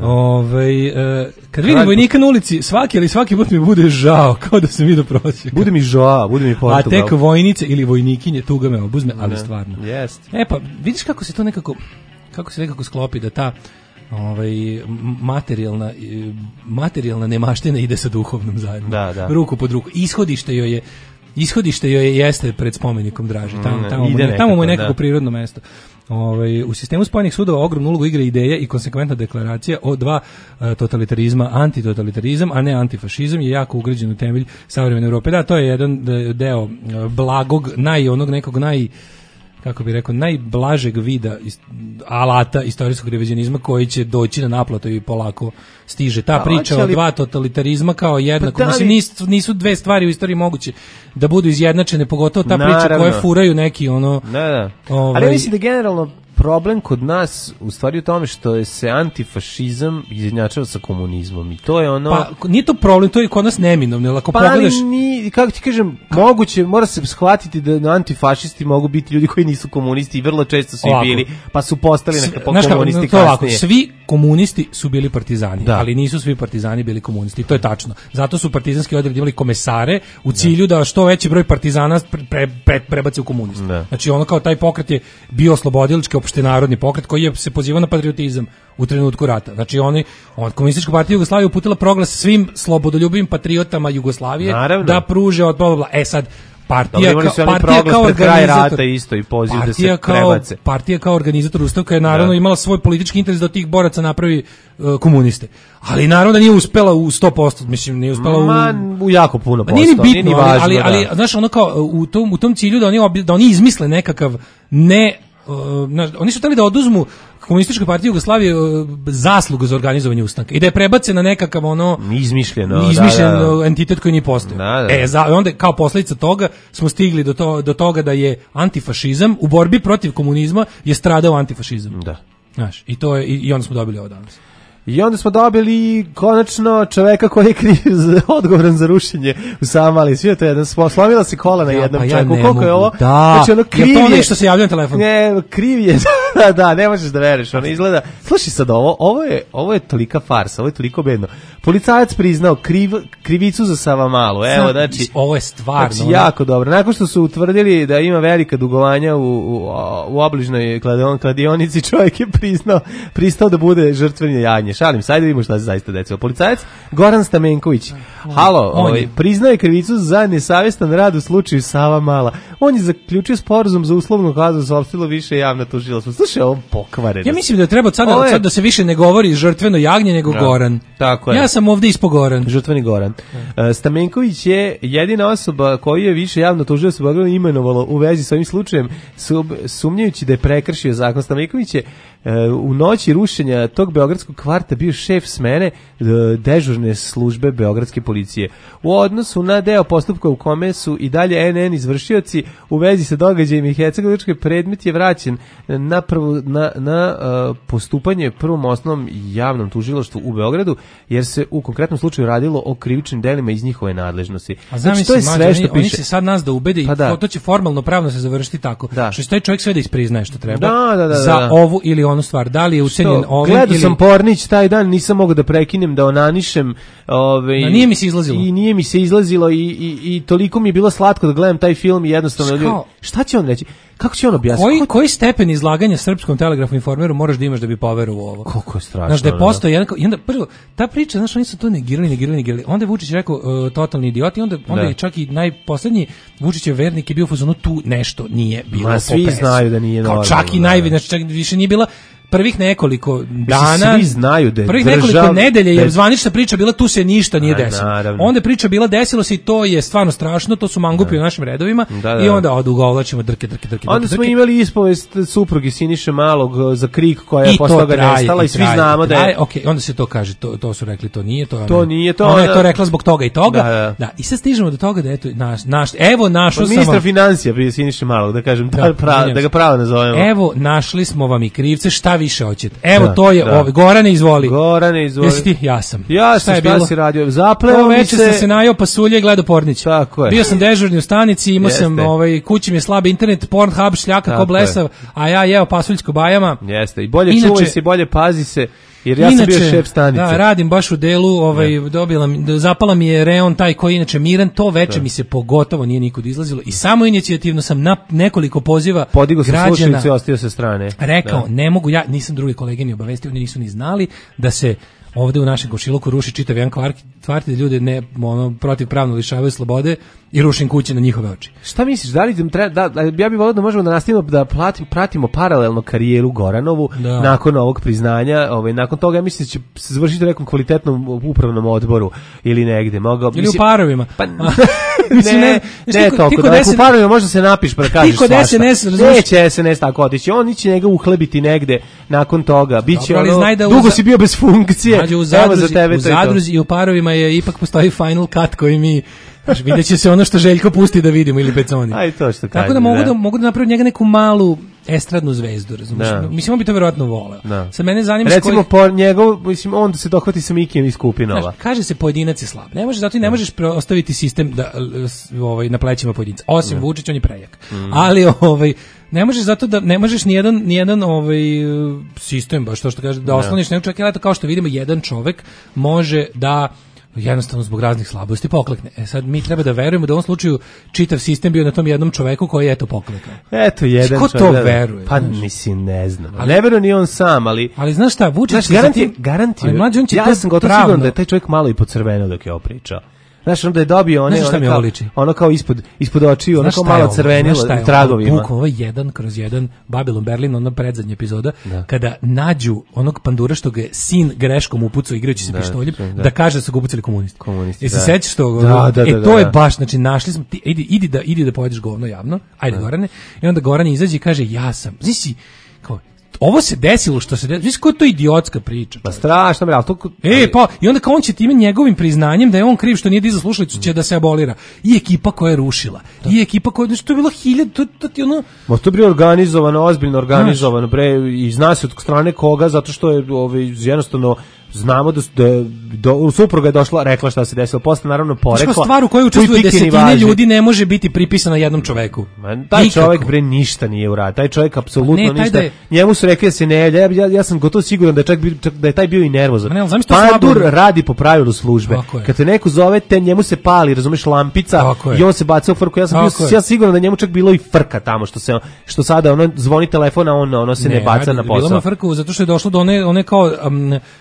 Ovaj, e, kad vidim vojnika na ulici, svaki ali svaki put mi bude žao, kao da sam vidio prosjeka. Bude mi žao, bude mi Portugal. A tek vojnice ili vojnikinje tuga me obuzme, ali ne, stvarno. Jest. E pa, vidiš kako se to nekako, kako se nekako sklopi da ta ovaj materijalna materijalna nemaština ide sa duhovnom zajedno. Da, da. Ruku pod ruku. Ishodište joj je ishodište joj je jeste pred spomenikom Draži. Tamo Mm, tamo, mu, nekako, tamo mu je nekako da. prirodno mesto. Ovaj u sistemu spojenih sudova ogromnu ulogu igra ideja i konsekventna deklaracija o dva uh, totalitarizma, antitotalitarizam, a ne antifašizam je jako ugrađen u temelj savremene Evrope. Da, to je jedan deo uh, blagog, naj onog nekog naj kako bi rekao, najblažeg vida ist, alata istorijskog revizionizma koji će doći na naplatu i polako stiže. Ta pa, priča li... o dva totalitarizma kao jednako. Pa da li... Mislim, nisu, nisu dve stvari u istoriji moguće da budu izjednačene, pogotovo ta Naravno. priča koje furaju neki ono... Da, da. Ovaj... Ali ja mislim da generalno problem kod nas u stvari u tome što je se antifašizam izjednačava sa komunizmom i to je ono... Pa nije to problem, to je kod nas neminovno, ako pa, pogledaš... Pa ni, kako ti kažem, moguće, mora se shvatiti da antifašisti mogu biti ljudi koji nisu komunisti i vrlo često su i bili, pa su postali neka komunisti kasnije. Ovako, svi komunisti su bili partizani, da. ali nisu svi partizani bili komunisti, to je tačno. Zato su partizanski odredi imali komesare u cilju da, da što veći broj partizana pre, pre, prebace u komuniste. Da. Znači ono kao taj pokret je bio oslobodilački opštenarodni pokret koji je se pozivao na patriotizam u trenutku rata. Znači oni, on, Komunistička partija Jugoslavije uputila proglas svim slobodoljubim patriotama Jugoslavije Naravno. da pruže od bla. E sad partija Dobri, kao partija kao organizator isto i poziv da se prebace. Partija kao organizator ustanka je naravno da. imala svoj politički interes da od tih boraca napravi uh, komuniste. Ali naravno da nije uspela u sto posto, mislim nije uspela u Ma, u jako puno posto. Nije ni bitno, nije važno, ali ali, da. ali znaš ono kao u tom u tom cilju da oni da oni izmisle nekakav ne Uh, na, oni su hteli da oduzmu Komunističkoj partiji Jugoslavije uh, zaslugu za organizovanje ustanka i da je prebace na nekakav ono izmišljeno, izmišljen da, da. entitet koji nije postojao. Da, da. E, za, onda kao posljedica toga smo stigli do, to, do toga da je antifašizam u borbi protiv komunizma je stradao antifašizam. Da. Znaš, i, to je, i, i onda smo dobili ovo danas. I onda smo dobili konačno čoveka koji je kriv za, odgovoran za rušenje u Samali. Sve to je jedan, slomila se kola na jednom ja, pa čovjeku. Ja koliko je ovo? Da. Znači ono kriv je. Je to nešto se javlja na telefon? Ne, kriv je. da, da, ne možeš da veruješ. Ono izgleda. Slušaj sad ovo, ovo je, ovo je tolika farsa, ovo je toliko bedno. Policajac priznao kriv, krivicu za Savamalu. Evo, znači. Ovo je stvarno. Znači, jako dobro. Nakon što su utvrdili da ima velika dugovanja u, u, u obližnoj kladion, kladionici, čovjek je priznao, pristao da bude žrtveni jagnje. šalim, sad da vidimo šta se zaista desilo. Policajac Goran Stamenković, halo, ovaj, priznaje krivicu za nesavestan rad u slučaju Sava Mala. On je zaključio sporazum za uslovnu kaznu, saopštilo više javna tužilaštvo. Slušaj, ovo pokvareno. Ja mislim da treba sad, je... sad da se više ne govori žrtveno jagnje nego ja, Goran. Tako je. Ja sam ovdje ispo Goran. Žrtveni Goran. Ja. Stamenković je jedina osoba koju je više javno tužilaštvo imenovalo u vezi sa ovim slučajem, sumnjajući da je prekršio zakon. Stamenković je u noći rušenja tog beogradskog kvarta bio šef smene dežurne službe beogradske policije. U odnosu na deo postupka u kome su i dalje en en izvršioci u vezi sa događajem i Hercegovački predmet je vraćen na, prvo, na, na uh, postupanje prvom osnovnom javnom tužilaštvu u Beogradu, jer se u konkretnom slučaju radilo o krivičnim delima iz njihove nadležnosti. A znači, to je sve mađa, što oni, piše. Oni se sad nas da ubede pa i da. To će formalno pravno se završiti tako. Da. Što će taj čovjek sve da ispriznaje što treba da, da, da, za da. ovu ili onu stvar. Da li je ucenjen ovim Gledao ili... sam Pornić taj dan, nisam mogao da prekinem, da onanišem. Ove, no, nije mi se izlazilo. I nije mi se izlazilo i, i, i toliko mi je bilo slatko da gledam taj film i jednostavno... Škao? Šta će on reći? Kako će on objasniti? Koji, koji stepen izlaganja Srpskom telegrafu informeru moraš da imaš da bi poverovao u ovo? Koliko je strašno. Znaš, da je postao jedan... I onda, prvo, ta priča, znaš, oni su to negirali, negirali, negirali. Onda je Vučić rekao uh, totalni idiot i onda, onda je čak i najposlednji Vučićev vernik je bio u fazonu tu nešto nije bilo. Ma svi znaju da nije normalno. Čak i najvi, čak više nije bila prvih nekoliko dana, svi znaju da je prvih držav, nekoliko nedelje je da... zvanična priča bila tu se ništa nije desilo. Onda je priča bila desilo se i to je stvarno strašno, to su mangupi u našim redovima da, da. I onda odugovlačimo drke, drke, drke. Onda drke, smo drke. imali ispovest supruge Siniše Malog za krik koja je posle toga nestala i svi traje, znamo traje, da je... Ok, onda se to kaže, to, to su rekli, to nije, to, to nije, to ona je to rekla zbog toga i toga. Da, da. Da, i sad stižemo do toga da eto, naš, naš, evo našao sam ministra financija prije Siniše Malog, da kažem, da, prav, da ga pravo nazovemo. Evo, našli smo vam i krivce, šta više hoćete. Evo, da, to je, da. Ove, Gorane, izvoli. Gorane, izvoli. Jesi ti? Ja sam. Ja sam, šta, šta si radio? Zapleo mi se... sam se najao pasulje i gledao Pornić. Tako je. Bio sam dežurni u stanici, imao Jeste. sam, ovaj, kući mi je slab internet, Pornhub šljaka ko blesav, a ja jeo pasuljsko bajama. Jeste, i bolje inače, čuvaj se, bolje pazi se, jer ja inače, sam bio šef stanice. Da, radim baš u delu, ovaj, dobila, zapala mi je reon taj koji je inače miran, to veče mi se pogotovo nije nikud izlazilo i samo inicijativno sam na nekoliko poziva Podigo sam građana slušalicu i ostio sa strane. Rekao, da. ne mogu, ja nisam drugi kolege ni obavestio, oni nisu ni znali da se ovde u našem komšiluku ruši čitav jedan kvart, kvarti da ljude ne ono, protivpravno lišavaju slobode i rušim kuće na njihove oči. Šta misliš, da li treba, da, da, ja bih volio da možemo da nastavimo da platim, pratimo paralelno karijeru Goranovu da. nakon ovog priznanja, ovaj, nakon toga ja mislim da će se završiti u nekom kvalitetnom upravnom odboru ili negde. Mogao, ili mislim, u parovima. Pa, mislim, ne, ne, ne toliko, da u parovima možda se napiš pa da kažeš svašta. Neće es en es tako otići, on će njega uhlebiti negde nakon toga. Biće Dobro, ono, da dugo si bio bez funkcije. Mađu, u zadruzi, Evo za tebe u zadruzi i u parovima je ipak postoji final cut koji mi vidjet će se ono što Željko pusti da vidimo ili Beconi. Aj to što Tako da mogu da, mogu da napraviti njega neku malu estradnu zvezdu, razumiješ? Mislim, on bi to verovatno voleo. Sa mene zanima recimo koji... po njegov, mislim, on da se dohvati sa Mikijem iz Kupinova. Znaš, kaže se pojedinac je slab. Ne može, zato i ne možeš ostaviti sistem da, ovaj, na plećima pojedinca. Osim Vučić, on je prejak. Mm. Ali ovaj, ne možeš zato da ne možeš ni jedan ni jedan ovaj sistem baš to što kaže da osloniš nekog čovjeka, eto kao što vidimo jedan čovjek može da jednostavno zbog raznih slabosti poklekne. E sad mi treba da verujemo da u ovom slučaju čitav sistem bio na tom jednom čoveku koji je eto poklekao. Eto jedan čovjek. Ko to veruje? Pa znaš? Mislim ne znam. Ali, ne veruje ni on sam, ali ali znaš šta, Vučić garanti garanti. Ja sam gotovo siguran da je taj čovjek malo i pocrveneo dok je ovo pričao. Znaš, onda je dobio one, one kao, ono kao ispod, ispod očiju, ono kao malo crvenilo u tragovima. Bukvalno ovo je jedan kroz jedan Babylon Berlin, ona predzadnja epizoda, da. Kada nađu onog pandura što ga je sin greškom upucao igrajući se da, pištoljem, da. da kaže da su ga upucali komunisti. Komunisti, I se sećaš toga? Da, da, e, da, to da, je da. baš, znači, našli smo, ti, idi, idi, da, idi da pojedeš govno javno, ajde da. Gorane, i onda Goran izađe i kaže, ja sam, znaš si, kao, ovo se desilo što se desilo. Znaš koja je to idiotska priča? Pa strašno, bre, al to E, pa i onda kao on će time njegovim priznanjem da je on kriv što nije dizao slušalicu će da se abolira. I ekipa koja je rušila. Da. I ekipa koja znači to je bilo hiljadu to to ti ono. Ma to je bilo organizovano, ozbiljno organizovano, bre, i zna se od strane koga zato što je ovaj jednostavno znamo da da do supruga je došla, rekla šta se desilo, posle naravno porekla. Što stvar u kojoj učestvuje desetine ljudi ne može biti pripisana jednom čoveku. Man, taj Nikako. Čovjek bre ništa nije uradio. Taj čovjek apsolutno ne, ništa. Je... Njemu su rekli da se ne javlja. Ja, ja sam gotovo siguran da je čak, čak da je taj bio i nervozan. Pandur radi po pravilu službe. Kad te neko zove, te njemu se pali, razumeš, lampica i on se baca u frku. Ja sam bio ja siguran da njemu čak bilo i frka tamo što se što sada ono zvoni telefon, a on ono se ne, ne baca radi, na posao. Bilo na frku zato što je došlo do one one kao um, kao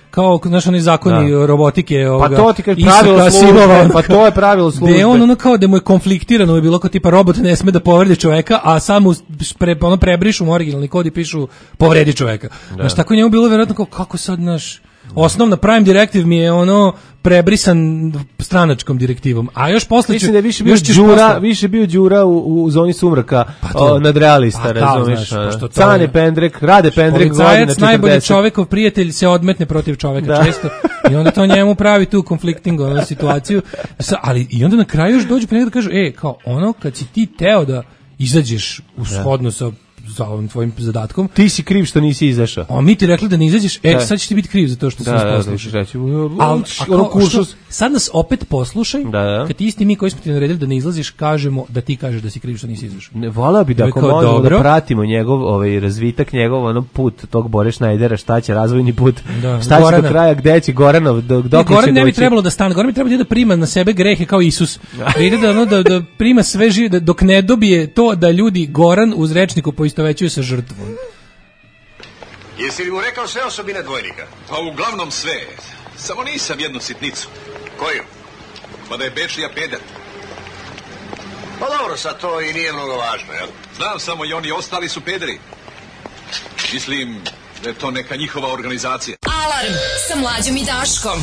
znaš, oni zakoni Da. robotike, ovoga, Pa to ti kaže Isaka pravilo službe, Asimova, pa to je pravilo službe. gde je on ono kao da mu je konfliktirano, je bilo kao tipa robot ne sme da povredi čoveka, a samo pre, ono prebrišu mu originalni kod i pišu povredi čoveka. Da. Znaš, tako njemu bilo verovatno kao, kako sad, naš, osnovna Prime Directive mi je ono prebrisan stranačkom direktivom, a još posle Mislim da je više bio još ćeš Đura, posle- više bio Đura u, u zoni sumraka Pa to. o, nadrealista, Pa kao, razumiješ? znaš, pošto to Cane je- Pendrek, Rade Pendrek, godina Policajac, najbolji četrdeset. čovekov prijatelj, se odmetne protiv čoveka Da. često i onda to njemu pravi tu konflikting ono, situaciju. Sa- ali i onda na kraju još dođu pa nekada kažu, e, kao ono kad si ti teo da izađeš u shodno sa, sa ovim tvojim zadatkom, Ti si kriv što nisi izašao. a mi ti rekli da ne izađeš, e, Da. sad ćeš ti biti kriv za to što Da, sam nas da, da, poslušao. ćeš reći, Al, uć, a ono kao, kuršus. što, sad nas opet poslušaj, Da, da. kad ti isti mi koji smo ti naredili da ne izlaziš, kažemo da ti kažeš da si kriv što nisi izašao. Ne, volao bi da Ja bi ako kao, možemo dobro. da pratimo njegov ovaj razvitak, njegov ono put tog Bore Šnajdera, šta će razvojni put, Da, šta će Gorana. do kraja, gde će Goranov, do, Ne, dok će Goran ne bi doći. trebalo da stane, Goran bi trebalo da prima na sebe grehe kao Isus. Da ide da, ono, da, da prima sve žive, da, dok ne dobije to da ljudi Goran uz rečniku poistovećuju sa žrtvom. Jesi li mu rekao sve osobine dvojnika? Pa uglavnom sve. Samo nisam jednu sitnicu. Koju? Pa da je Bečija peder. Pa dobro, sad to i nije mnogo važno, jel? Znam samo i oni ostali su pederi. Mislim da je to neka njihova organizacija. Alarm sa Mlađom i Daškom.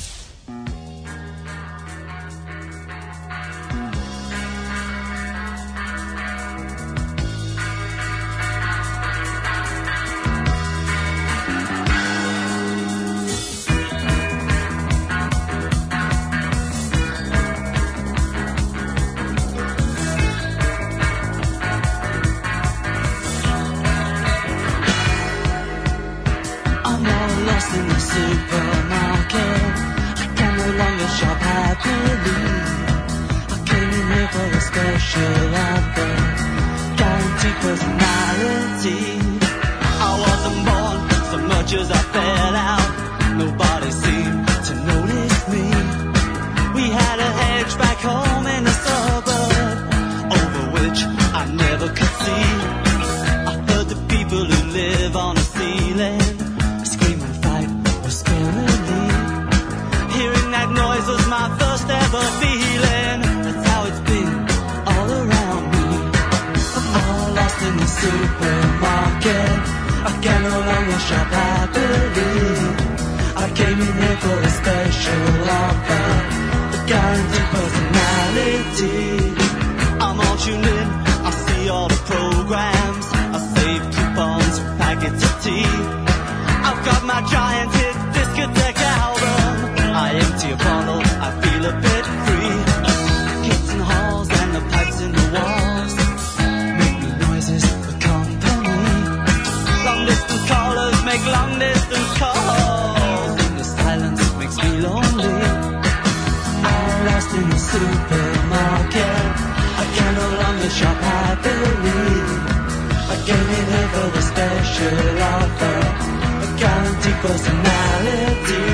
I'm all lost in the supermarket. I can no longer shop happily. I came in here for a special offer, guaranteed personality. I wasn't born so much as I fell out. Nobody seemed to notice me. We had a hedge back home in the suburb, over which I never could see. I heard the people who live on the ceiling scream and fight was scaring me. Hearing that noise was my first ever feeling. That's how it's been all around me. I'm all lost in the supermarket. I can no longer shop happily. I came in here for a special offer, a guaranteed personality. I'm all tuned in, I see all the programs, I save coupons for packets of tea. I've got my giant hit discotheque album, I empty a bottle, I feel a bit free. Kids in halls and the pipes in the walls make me noises for company. Long distance callers make long distance calls, and the silence makes me lonely. I'm lost in the supermarket, I can no longer shop happily. I came in here for the special offer, a guaranteed personality.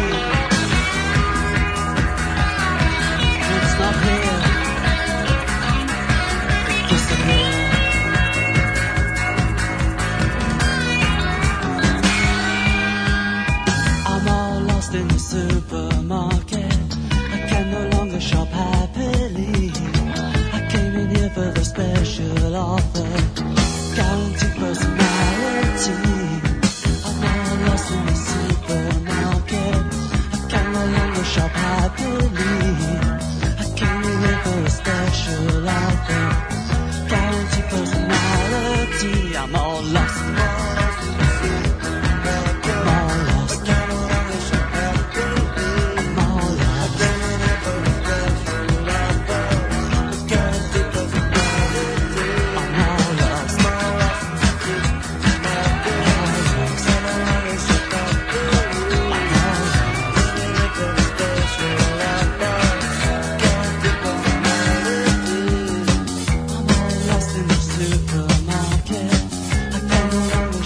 It's not here. It disappeared. I'm all lost in the supermarket. I can no longer shop happily. I came in here for the special offer, guaranteed personality. I'm all lost in the supermarket. I can no longer shop happily. I came in here for a special offer, guaranteed personality. I'm all lost. I'm all lost. I'm all lost. I'm all lost. I'm all lost in the supermarket. I can no longer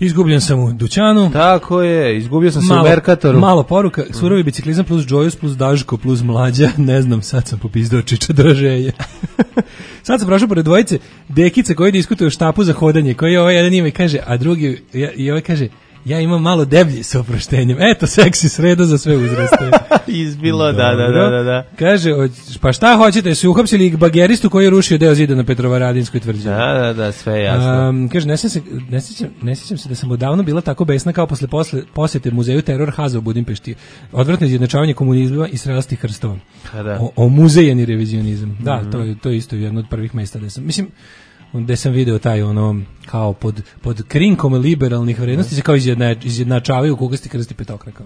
Izgubljen sam u dućanu. Tako je, izgubio sam se malo, u Merkatoru. Malo poruka, surovi biciklizam plus Džojus plus Daško plus Mlađa, ne znam, sad sam popizdao Čiča Dražeje. Sad sam prošao pored dvojice dekice koji diskutuju o štapu za hodanje, koji ovaj jedan ima i kaže, a drugi, i ovaj kaže, ja imam malo deblji sa oproštenjem. Eto, seksi sreda za sve uzraste. Izbilo, da, da, da, da, da. Kaže, pa šta hoćete, su uhapsili bageristu koji je rušio deo zida na Petrovaradinskoj tvrđavi. Da, da, da, sve je jasno. Um, kaže, ne sjećam, se, ne, sjećam, ne sjećam se da sam odavno bila tako besna kao posle, posle posjete muzeju Teror Haza u Budimpešti. Odvratno izjednačavanje komunizma i srealstih krstova. Da. O, o muzejeni revizionizam. Da, mm-hmm. to, je, to je isto jedno od prvih mesta da sam. Mislim, gde sam video taj ono kao pod, pod krinkom liberalnih vrednosti se kao izjedna, izjednačavaju kugasti krsti petokraka.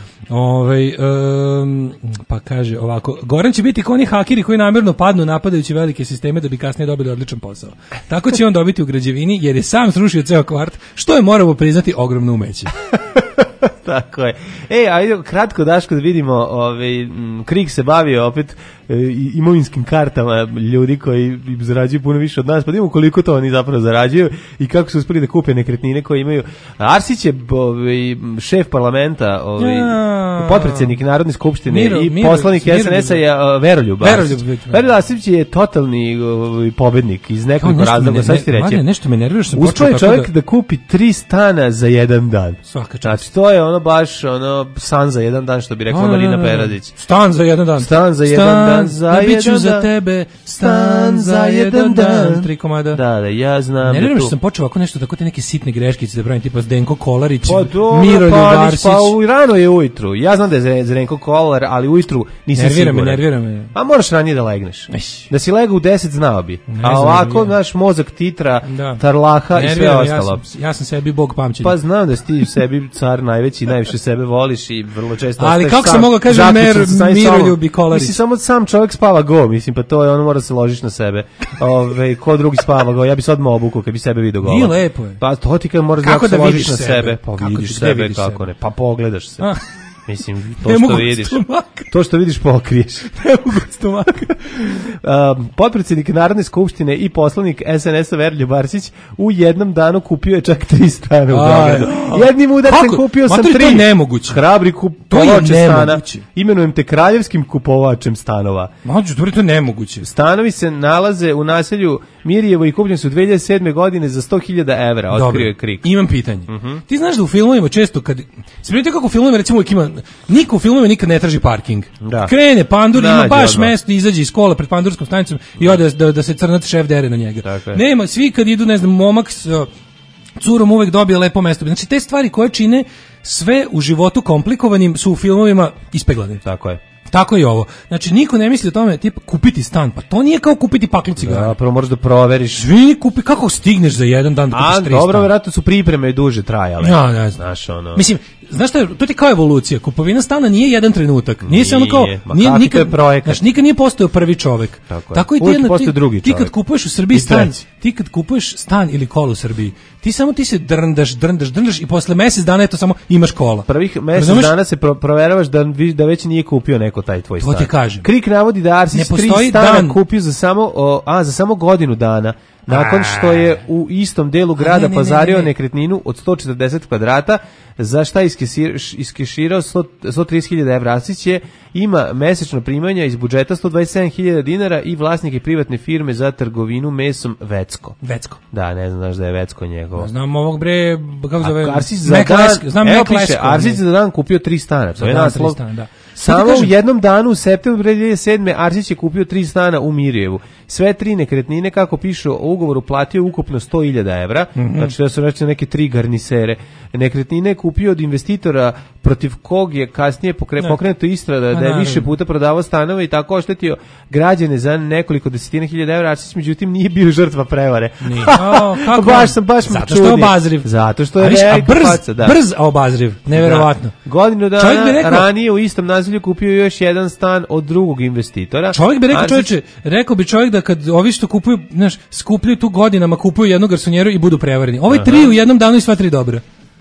Ove, um, pa kaže ovako, Goran će biti kao oni hakeri koji namjerno padnu napadajući velike sisteme da bi kasnije dobili odličan posao. Tako će on dobiti u građevini jer je sam srušio ceo kvart, što je moramo priznati ogromno umeće. Tako je. Ej, ajde kratko Daško da vidimo, ovaj Krik se bavio opet e, imovinskim kartama ljudi koji zarađuju puno više od nas, pa vidimo koliko to oni zapravo zarađuju i kako su uspeli da kupe nekretnine koje imaju. Arsić je ovaj šef parlamenta, ovaj ja. potpredsjednik Narodne skupštine Miro, i Miro, poslanik Miro, S N S-a je uh, Veroljub Arsić. Veroljub Arsić je totalni uh, pobednik iz nekoliko razloga, sad ću ti reći. Mane, nešto me nervira što sam uspeo je čovjek da... da kupi tri stana za jedan dan. Svaka čast. Znači, to je ono baš ono san za jedan dan, što bi rekla Marina Peradić. Stan za jedan dan. Stan za jedan stan dan. Za jedan biću dan. za tebe. Stan za jedan dan. Tri komada. Da, da, ja znam. Ne vjerujem što sam počeo ovako nešto, tako te neke sitne greškice da pravim, tipa Zdenko Kolarić, pa Miroljub Arsić. Pa u rano je ujutru. Ja znam da je Zdenko Kolar, ali ujutru nisam nervira siguran. Nervira me, nervira me. A moraš ranije da legneš. Eš. Da si legao u deset znao bi. Ne a ovako naš mozak titra, da. Tarlaha nervira i sve ostalo. Ja sam, ja sam sebi bog pamćenja. Pa znam da si ti sebi car najveći, najviše sebe voliš i vrlo često ali kako sam mogao kaže mer Miroljub i Kolarić. Mislim samo sam čovjek spava go, mislim pa to je ono mora se ložiš na sebe. Ove ko drugi spava go, ja bi se odmah obukao kad bi sebe video gola. Nije lepo je. Pa to ti kad moraš da se ložiš na sebe, pa vidiš sebe kako ne, pa pogledaš se. Mislim, to što vidiš, to što vidiš pokriješ. Ne mogu stomaka. um, potpredsjednik Narodne skupštine i poslanik S N S-a Veroljub Arsić u jednom danu kupio je čak tri stana u Beogradu. Jednim udarcem kupio sam tri. To je nemoguće. Hrabri kupovač stana. Imenujem te kraljevskim kupovačem stanova. Mađo, to je nemoguće. Stanovi se nalaze u naselju Mirjevo i kupljeni su dve hiljade sedme. godine za sto hiljada evra, otkrio je Krik. Imam pitanje. Uh-huh. Ti znaš da u filmovima često kad... Spremite kako u filmovima recimo uvijek ima... Niko u filmovima nikad ne traži parking. Da. Krene pandur, ima baš mesto, izađe iz kola pred pandurskom stanicom i ode da, da se crnat šef dere na njega. Nema, svi kad idu, ne znam, momak s curom uvek dobije lepo mesto. Znači te stvari koje čine sve u životu komplikovanim su u filmovima ispeglane. Tako je. Tako i ovo. Znači, niko ne misli o tome, tipa, kupiti stan. Pa to nije kao kupiti paklu cigara. Da, prvo moraš da proveriš. Svi kupi, kako stigneš za jedan dan da kupiš tri stana? A, dobro, vjerojatno su pripreme duže trajale. Ja, ne znam. Znaš, ono... Mislim, znaš šta je, to ti kao evolucija. Kupovina stana nije jedan trenutak. Nije, nije se ono kao... Ma nije, kakvi nikad, to je projekat? Znaš, nikad nije postao prvi čovek. Tako, Tako je. i ti, Uvijek jedna, postoji ti, drugi čovek. ti kad kupuješ u Srbiji stan, ti kad kupuješ stan ili kolo u Srbiji, ti samo ti se drndaš, drndaš, drndaš i posle mjesec dana eto samo imaš kola. Prvih mjesec dana se pro, proveravaš da, da već nije kupio neko taj tvoj stan. To ti kažem. Krik navodi da Arsić tri stana dan. kupio za samo, o, a, za samo godinu dana. Nakon što je u istom delu grada ne, ne, pazario ne, ne, ne. nekretninu od sto četrdeset kvadrata, za šta iskeširao sto trideset hiljada evra. Arsić je, ima mesečno primanja iz budžeta sto dvadeset sedam hiljada dinara i vlasnik je privatne firme za trgovinu mesom Vecko. Vecko. Da, ne znam znaš da je Vecko njegov. Znam ovog bre, kako zove? Arsić za dan, znam evo piše, Arsić za dan kupio tri stana. To je naslov. Da. Samo u jednom danu u septembru dve hiljade sedme. Arsić je kupio tri stana u Mirjevu. Sve tri nekretnine, kako piše u ugovoru, platio ukupno sto hiljada evra. Mm-hmm. Znači da su reći neke tri garnisere. Nekretnine je kupio od investitora protiv kog je kasnije pokre, pokrenuto istraga da je više puta prodavao stanove i tako oštetio građane za nekoliko desetina hiljada evra. Arsić međutim nije bio žrtva prevare. Nije. O, kako? baš sam baš Zato što je obazriv. Zato što je a, a brz, faca, da. brz obazriv. Neverovatno. Da. Godinu dana rekao, ranije u istom naselju kupio još jedan stan od drugog investitora. Čovjek bi rekao, čovječe, rekao bi čovjek da kad ovi što kupuju, znaš, skupljaju tu godinama, kupuju jednu garsonjeru i budu prevareni. Ovaj tri u jednom danu i sva tri dobra.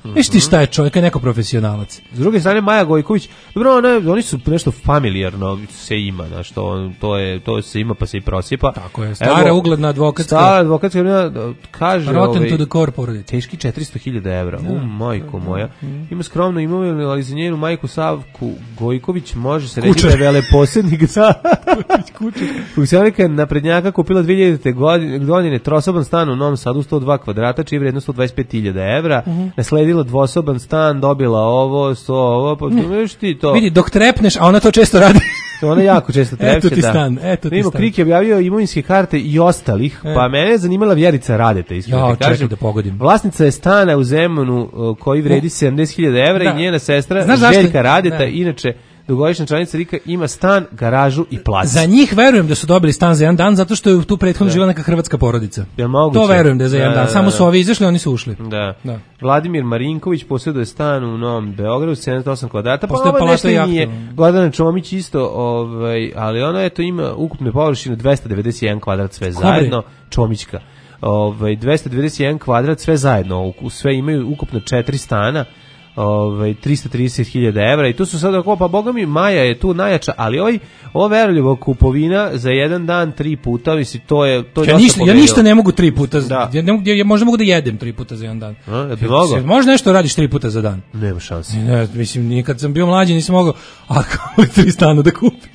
Viš ti šta je čovjek, je neko profesionalac. S druge strane Maja Gojković, dobro, ona, oni su nešto familijarno se ima, znaš, to, to, je, to se ima pa se i prosipa. Tako je, stara Evo, ugledna advokatska. Stara advokatska, kaže... Rotten ovaj, to the core porodice. Teški četiristo hiljada evra, u majko moja. Ima skromno imovinu, ali za njenu majku Savku Gojković može se reći da je veleposjednik za... Funkcionalika je naprednjaka kupila dve hiljadite godine trosoban stan u Novom Sadu, sto dva kvadrata, čiji je vrednost sto dvadeset pet hiljada evra. Uh -huh. Nasledila dvosoban stan, dobila ovo, sto ovo, pa vidiš ti to. Vidi, dok trepneš, a ona to često radi. Ona jako često trepće, eto ti da. Stan, eto ti Nimo, stan. Krik je objavio imovinske karte i ostalih, e. pa mene je zanimala Vjerica Radeta. Ja, čekaj da pogodim. Vlasnica je stana u Zemunu koji vredi sedamdeset hiljada evra da. I njena sestra Znaš Željka Radeta, da. Inače dugogodišnja članica Rika, ima stan, garažu i plac. Za njih verujem da su dobili stan za jedan dan, zato što je tu prethodno živjela neka hrvatska porodica. Jel moguće? To verujem da je za jedan da, dan. Da, Samo da. su ovi izašli, oni su ušli. Da. Da. Vladimir Marinković posjeduje stan u Novom Beogradu, sedamdeset osam kvadrata, pa ovo nešto nije. Gordana Čomić isto, ovaj, ali ona eto ima ukupne površine dvesta devedeset jedan kvadrat sve Kobre. Zajedno. Čomićka. Ovaj, dvesta devedeset jedan kvadrat sve zajedno. Sve imaju ukupno četiri stana. Ovaj trista trideset hiljada evra i tu su sada pa boga mi Maja je tu najjača, ali ovaj ova Veroljuba kupovina za jedan dan tri puta, misli to je to je ja ništa pobedilo. Ja ništa ne mogu tri puta. Da. Ja ne mogu ja možda mogu da jedem tri puta za jedan dan. A, ja bi mogao. Može nešto radiš tri puta za dan? Nema šanse. Ne, mislim nikad sam bio mlađi nisam mogao a kako tri stana da kupim.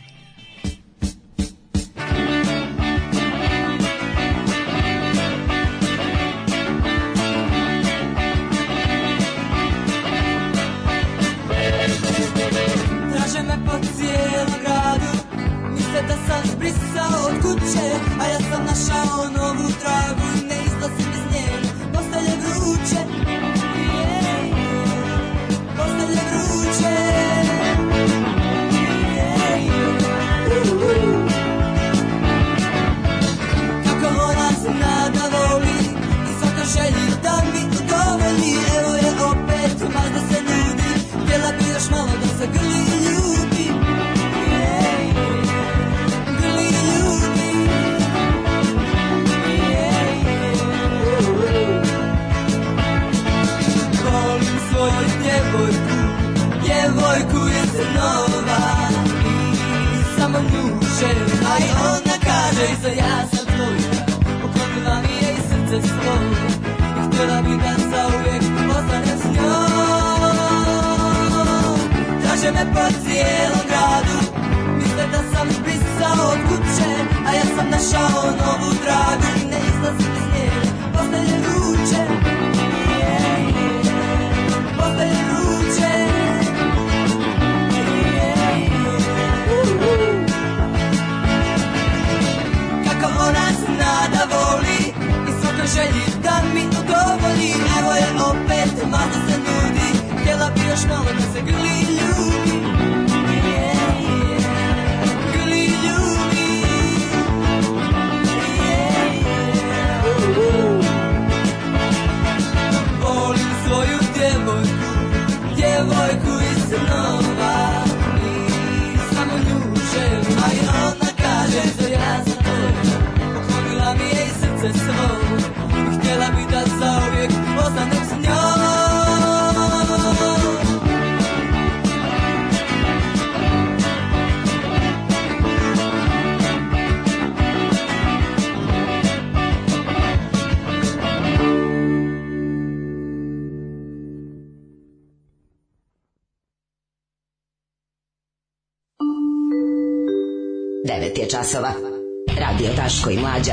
devet je časova. Radio Daško i Mlađa.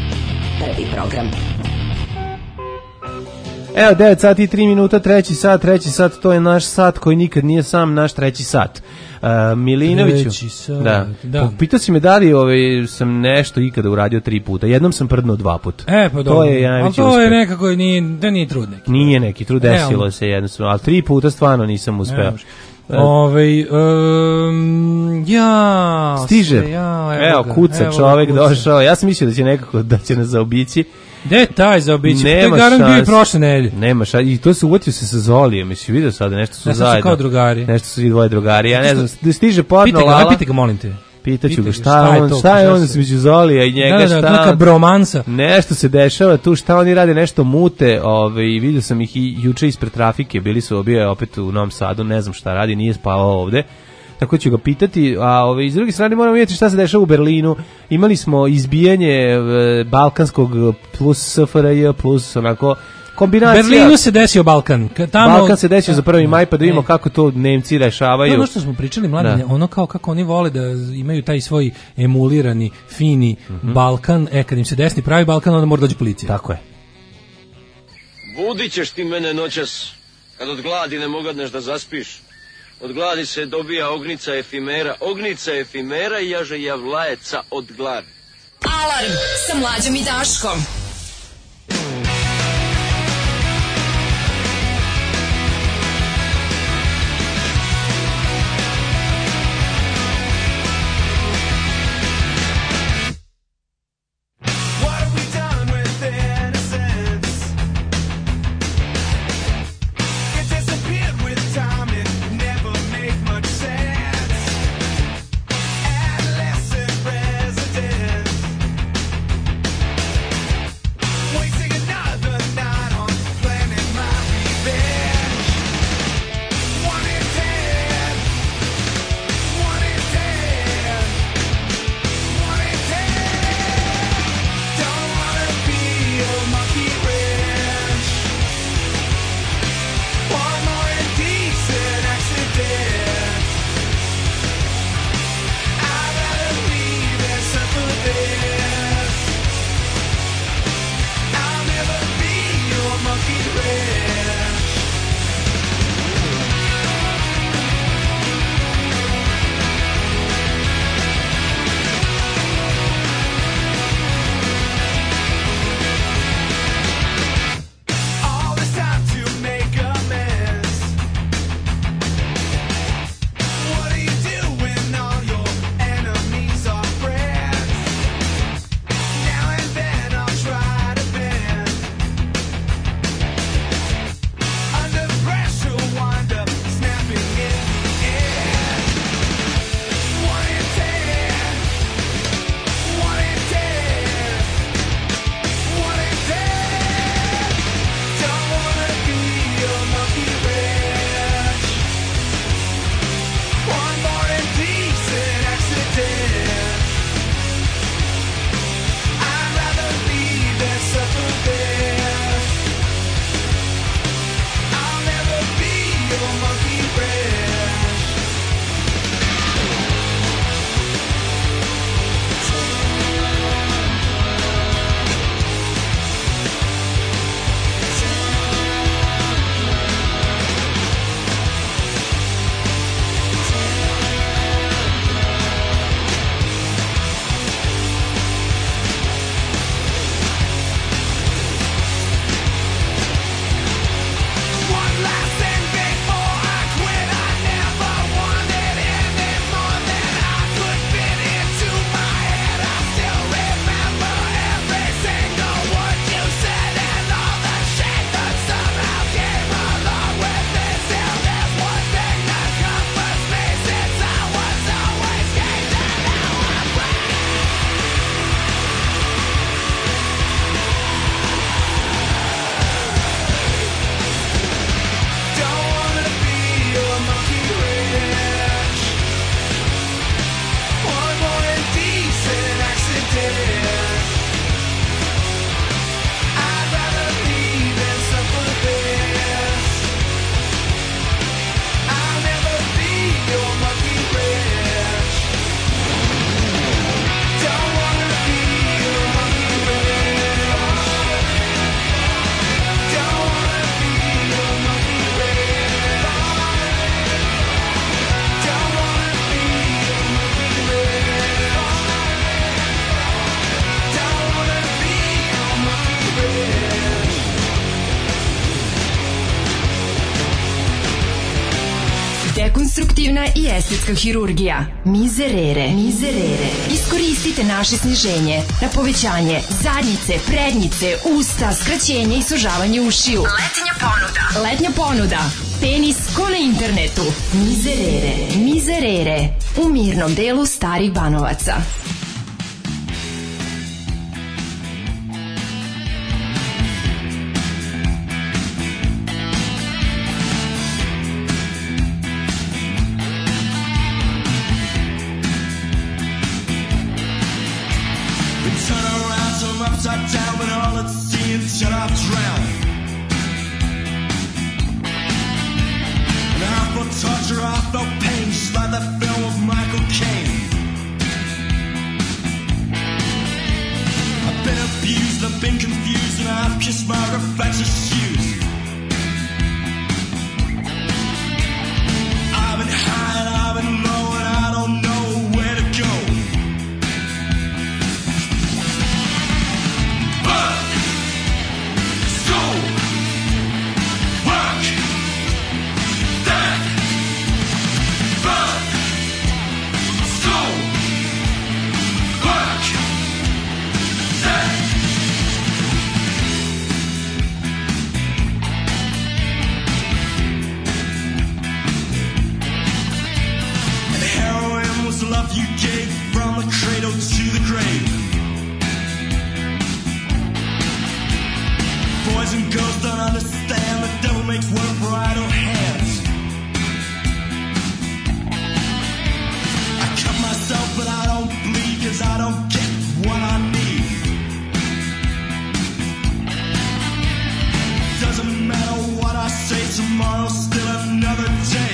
Prvi program. Evo, devet sati i tri minuta, treći sat, treći sat, to je naš sat koji nikad nije sam naš treći sat. Uh, Milinoviću, treći sat, da. da. Pitao si me da li ovaj, sam nešto ikada uradio tri puta, jednom sam prdnuo dva puta. E, pa dobro, to je ali to uspeh. je nekako, nije, da nije trud neki. Nije neki trud, desilo e, se jednostavno, ali tri puta stvarno nisam uspeo. Ove, um, ja, stiže, se, ja, evo, evo kuca evo čovek kuca. Došao, ja sam mislio da će nekako, da će nas zaobići. Gde taj zaobići? Nema to je garant bio i prošle nedelje. Nema šanse, i to se uvatio se sa Zolijem, mislim, vidio sada, nešto su nešto zajedno. Nešto su kao drugari. Nešto su i dvoje drugari, ja ne znam, da stiže podno Pite ga, Lala. pite ga, molim te. Pitaću ga Šta šta je on, to? šta je Šta on se- između Zolija i njega, Da, da, da, šta? neka bromansa. Nešto se dešava tu, šta oni rade, nešto mute, ovaj, vidio sam ih i juče ispred trafike, bili su obje opet u Novom Sadu, ne znam šta radi, nije spavao ovde. Tako ću ga pitati, a ovaj, iz druge strane moramo vidjeti šta se dešava u Berlinu. Imali smo izbijanje e, balkanskog plus S F R J plus onako kombinacija. Berlinu se desio Balkan. Ka- Tamo, Balkan se desio za prvi maj, pa da vidimo kako to Nemci rešavaju. To je ono što smo pričali, mladine, ono kao kako oni vole da imaju taj svoj emulirani, fini Mhm. Balkan, e, kad im se desni pravi Balkan, onda mora doći policija. Tako je. Budit ćeš ti mene noćas, kad od gladi ne mogadneš da zaspiš. Od gladi se dobija ognica efimera, ognica efimera i jaže javlajeca od gladi. Alarm sa Mlađom i Daškom. Dekonstruktivna i estetska hirurgija. Mizerere. Mizerere. Iskoristite naše sniženje na povećanje zadnjice, prednjice, usta, skraćenje i sužavanje ušiju. Letnja ponuda. Letnja ponuda. penis ko na internetu. Mizerere, mizerere. U mirnom delu Starih Banovaca. Upside down when all it's seeing shut off drown. And I felt torture, I felt pain, just like that film of Michael Caine. I've been abused, I've been confused, and I've kissed my reflection's shoes. I've been high and I've been low, and I don't know where to go. Love you gave from the cradle to the grave. Boys and girls don't understand, the devil makes work for idle hands. I cut myself but I don't bleed, cause I don't get what I need. Doesn't matter what I say, tomorrow's still another day.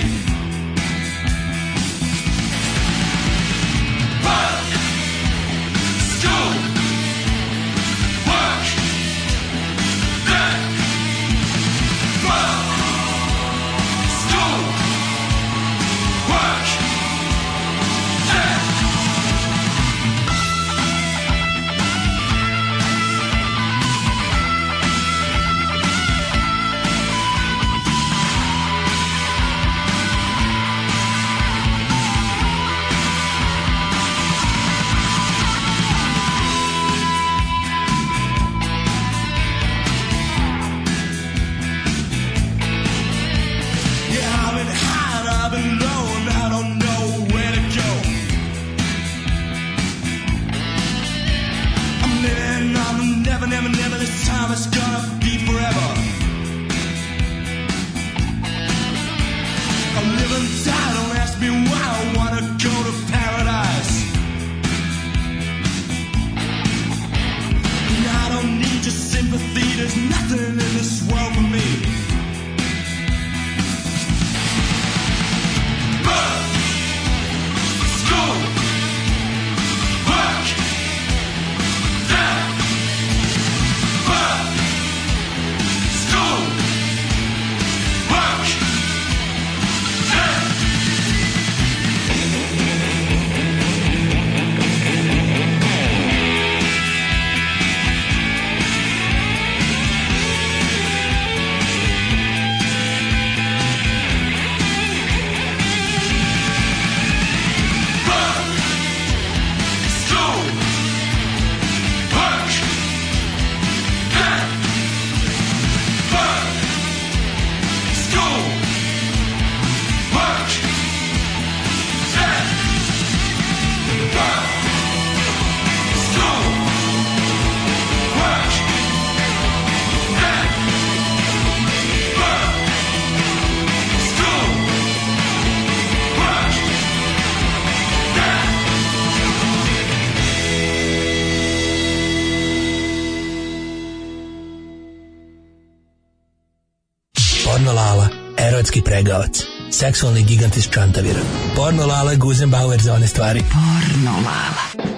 Porno Lala, erotski pregavac, seksualni gigant iz Čantavira. Porno Lala, Guzenbauer za one stvari. Porno Lala.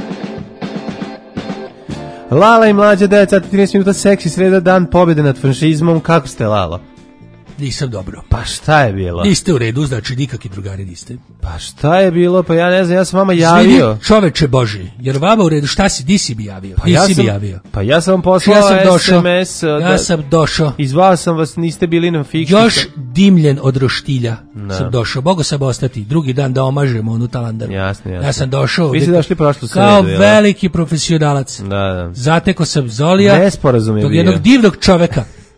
Lala i mlađa devet sati trinaest minuta, seksi sreda, dan pobjede nad fašizmom. Kako ste, Lala? Nisam dobro. Pa šta je bilo? Niste u redu, znači nikakvi drugari niste. Pa šta je bilo? Pa ja ne znam, ja sam vama javio. Zvini, čoveče Boži, jer vama u redu, šta si, di si bi javio? Pa di ja si sam, bi javio? Pa ja sam vam poslao ja sam došao, S M S. Ja da, sam došao. Izvao sam vas, niste bili na fiksu. Još dimljen od roštilja no. sam došao. Mogu sam ostati drugi dan da omažemo onu talandaru. Jasno, jasno. Ja sam došao. Vi ste došli prošlu sredu. Kao veliki profesionalac. Da, da. Zateko sam Zolija. Nesporazum je tog bio. jednog divnog čoveka.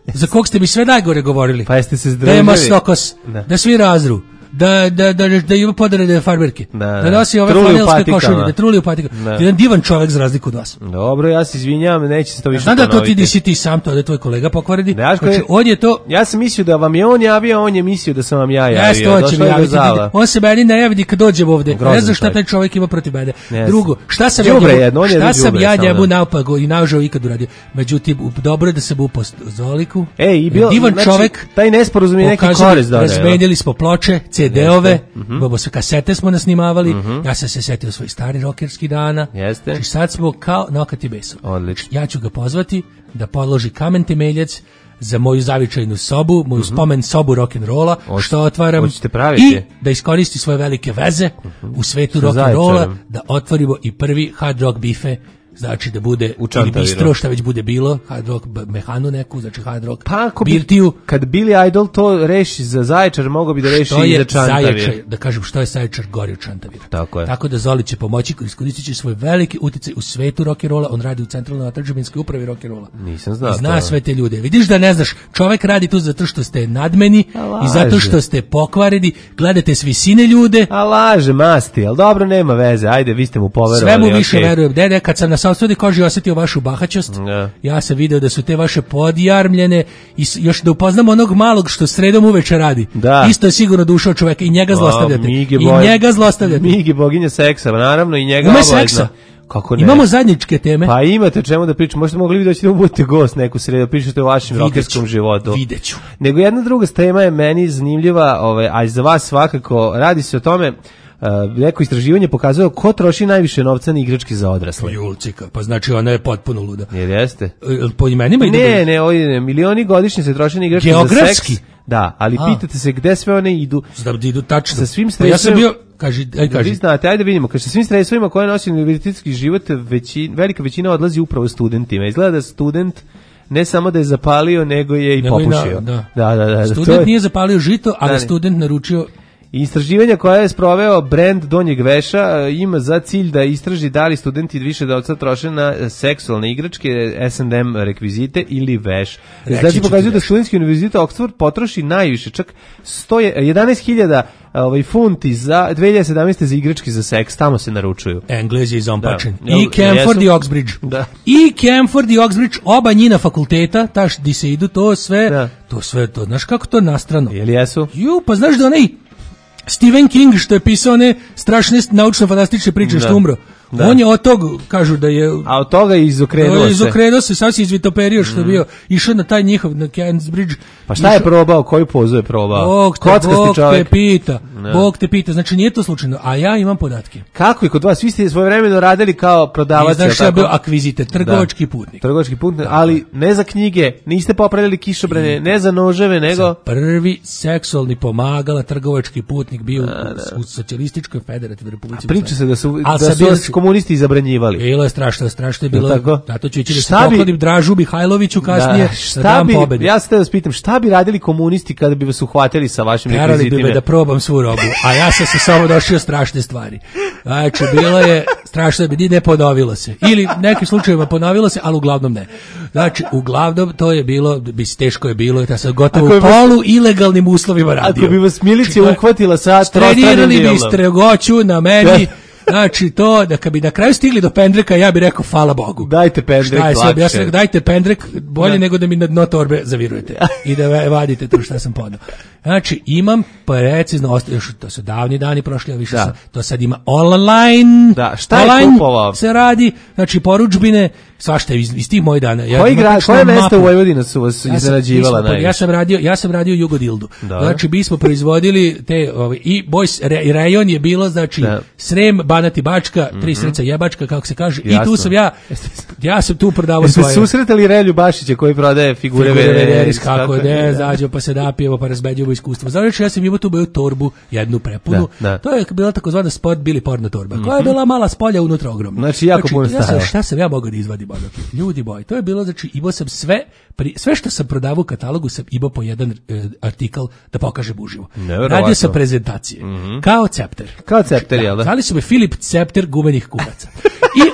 za kog ste mi sve najgore govorili. Pa jeste se Da združili. ima stokos, Da. da svi razru. Da, da, da, da ima podarene farmerke, Da, da, da. nosi ove Truli u flanelske patikama. košulje, da truli u patikama. Da. Jedan divan čovjek za razliku od vas. Dobro, ja se izvinjavam, neće se to više Znam da to ti ponoviti. nisi ti sam, to da je tvoj kolega pokvaredi. Daško Znači, je- on je to... Ja sam mislio da vam je on javio, on je mislio da sam vam ja javio. Jeste, on će mi Došla je javiti. Gazala. On se meni ne javi kad dođem ovde. Grozan Ne znam šta čovjek. taj čovjek ima protiv mene. Ne Drugo, šta sam Đubre ja njemu, jedno, on je šta jedno sam đubre, ja samo njemu da. napago i nažao ikad uradio. Međutim, u- dobro je da se bupo Zoliku. Ej, i bio, divan znači, čovjek. taj nesporazum je neki Pokazali, korist dodaje. razmenili smo ploče, ce de ove, Jeste, mhm. imamo sve kasete smo nasnimavali. Mhm. Ja sam se setio svojih starih rokerskih dana. Jeste. Znači sad smo kao na okati besu. Odlično. Ja ću ga pozvati da položi kamen temeljac za moju zavičajnu sobu, moju spomen sobu rock'n'rolla, Hoć- što otvaram, hoćete praviti? i da iskoristi svoje velike veze u svetu Sa rock'n'rolla, Zaječarem. da otvorimo i prvi hard rock bife, znači da bude U ili Čantaviru. bistro, šta već bude bilo, hard rock b- mehanu neku, znači hard rock Pa ako bi, birtiju. kad Billy Idol to reši za Zaječar, mogao bi da reši Što i za je Čantavir. Zaječar, da kažem što je Zaječar gori od Čantavira. Tako je. Tako da Zoli će pomoći, iskoristit će svoj veliki utjecaj u svetu rock'n'rolla, on radi u centralnoj otadžbinskoj upravi rock'n'rolla. Nisam znao I zna to. sve te ljude. Vidiš da ne znaš, čovek radi tu zato što ste nadmeni A i zato laže. što ste pokvareni, gledate s visine ljude. A laže, masti, ali dobro, nema veze, ajde, vi ste mu poverovali. Sve mu više okej. verujem. Dede, kad sam na sopstvenoj koži osjetio vašu bahaćost, Da. ja sam video da su te vaše podjarmljene i s- još da upoznam onog malog što sredom uveče radi. Da. Isto je sigurno dušao čoveka i njega zlostavljate. A, Migi I boj- njega zlostavljate. Migi boginja seksa, naravno i njega Ima obavezno. seksa? Kako ne? Imamo zajedničke teme. Pa imate o čemu da pričamo. Možete mogli vi doći da budete gost neku sredu, pričate o vašem Videću. rokerskom životu. Videću. Nego jedna druga tema je meni zanimljiva, ovaj, a i za vas svakako, radi se o tome, uh, neko istraživanje pokazuje ko troši najviše novca na igračke za odrasle. Julcika, pa znači ona je potpuno luda. Jer jeste? E, Po imenima ide? Ne, ne, ovdje ne, milioni godišnje se troše na igračke za Geografski? seks. Da, ali A. pitate se gde sve one idu. Da idu tačno. Sa svim Pa ja sam stresovima- bio, kaži, aj kaži. Vi znate, ajde vidimo, kaže sa svim stresovima koje nosi univerzitetski život, većin, velika većina odlazi upravo studentima. Izgleda da student ne samo da je zapalio, nego je i Nego i na- popušio. da. da, da, da, Student to je- nije zapalio žito, a Da, da ne. student naručio. Istraživanja koje je sproveo brend Donjeg veša e, ima za cilj da istraži da li studenti više novca troše na e, seksualne igračke, es and em rekvizite ili veš. Reći Znači ću ti pokazuju da veš. studentski univerzitet Oxford potroši najviše, čak sto jedanaest hiljada ovaj, funti za dve hiljade sedamnaeste za igračke za seks, tamo se naručuju. Englez je izompačen. Da. Jel- I Camford jesu? i Oxbridge. Da. I Camford i Oxbridge, oba njina fakulteta, taš di se idu, to sve, Da. to sve, to, znaš kako to nastrano? Jel jesu? Ju, pa znaš da onaj Stephen King što je pisao one strašne naučno-fantastične priče Da. što umro, Da. on je od tog, kažu da je... A od toga je izokrenuo se. Izokrenuo se, sad si izvitoperio što je bio, išao na taj njihov, na Cambridge. Pa šta je probao, koju pozu je probao? Bog te, Kockasti Bog te čovjek. pita, Da. Bog te pita, znači nije to slučajno, a ja imam podatke. Kako je kod vas? Vi ste svojevremeno radili kao I prodavac. znaš jel šta je tako? bio akvizite, trgovački putnik. Trgovački putnik, ali ne za knjige, niste popravili kišobrane, ne za noževe, nego... Prvi seksualni pomagala trgovački putnik bio u, u socijalističkoj federativnoj republici. Priča se da su, Al da sad su bio- vas komunisti zabranjivali. Bilo je strašno, strašno je bilo. Jel tako? Zato ću ići da se Šta bi- poklonim Dražu Mihajloviću kasnije Da, da, šta dam bi, pobedu. ja se te vas pitam, šta bi radili komunisti kada bi vas uhvatili sa vašim Terali bi rekvizitima? me da probam svu robu, a ja sam se samo došao strašne stvari. Znači, bilo je strašno, bi ne ponovilo se. Ili nekim slučajevima ponovilo se, ali uglavnom ne. Znači, uglavnom to je bilo, bi teško je bilo, ja sam gotovo Ako je u vas- polu ilegalnim uslovima radio. Ako bi vas milicija Znači, uhvatila sa trenirali bi dijelom. stregoću na meni. Znači to, da kad bi na kraju stigli do pendreka, ja bih rekao hvala Bogu. Dajte pendrek Šta je sad? Ja lakše. sam rekao, dajte pendrek, bolje Da. nego da mi na dno torbe zavirujete i da ve- vadite to šta sam podao. Znači, imam precizno, osta- još to su davni dani prošli, a više Da. sam, to sad ima online. Da, šta je online kupovao? se radi, znači poručbine, svašta iz, iz tih mojih dana. Ja Koji imam grad, tačno koje mesta mapu. u Vojvodina su vas Ja sam- iznenađivala mi smo- najviše? Ja sam radio, ja sam radio Jugodildu. Dobro. Znači mi smo proizvodili te ovaj i boys re, rejon je bilo znači Da. Srem, Banat i Bačka, tri srca Jebačka kako se kaže. I Jasno. tu sam ja ja sam tu prodavao Jeste svoje. susretali Relju Bašića koji prodaje figure, Figure Veneris, Veneris, kako je, ne, da. zađemo pa se napijemo, pa razbeđujemo iskustvo. Znači ja sam imao tu moju torbu, jednu prepunu. Da, da. To je bila takozvana sport bili porno torba, koja je bila mala spolja unutra ogromna. Znači, jako puno ja sam, stajalo. šta sam ja mogao da izvadim, ono? Ljudi moji, to je bilo, znači imao sam sve, pri, sve što sam prodavao u katalogu sam imao po jedan e, artikl da pokažem uživo. Neverovatno. Radio sam prezentacije, kao Cepter. Kao Cepter, jel da? Zvali su me Filip Cepter gumenih kukaca. I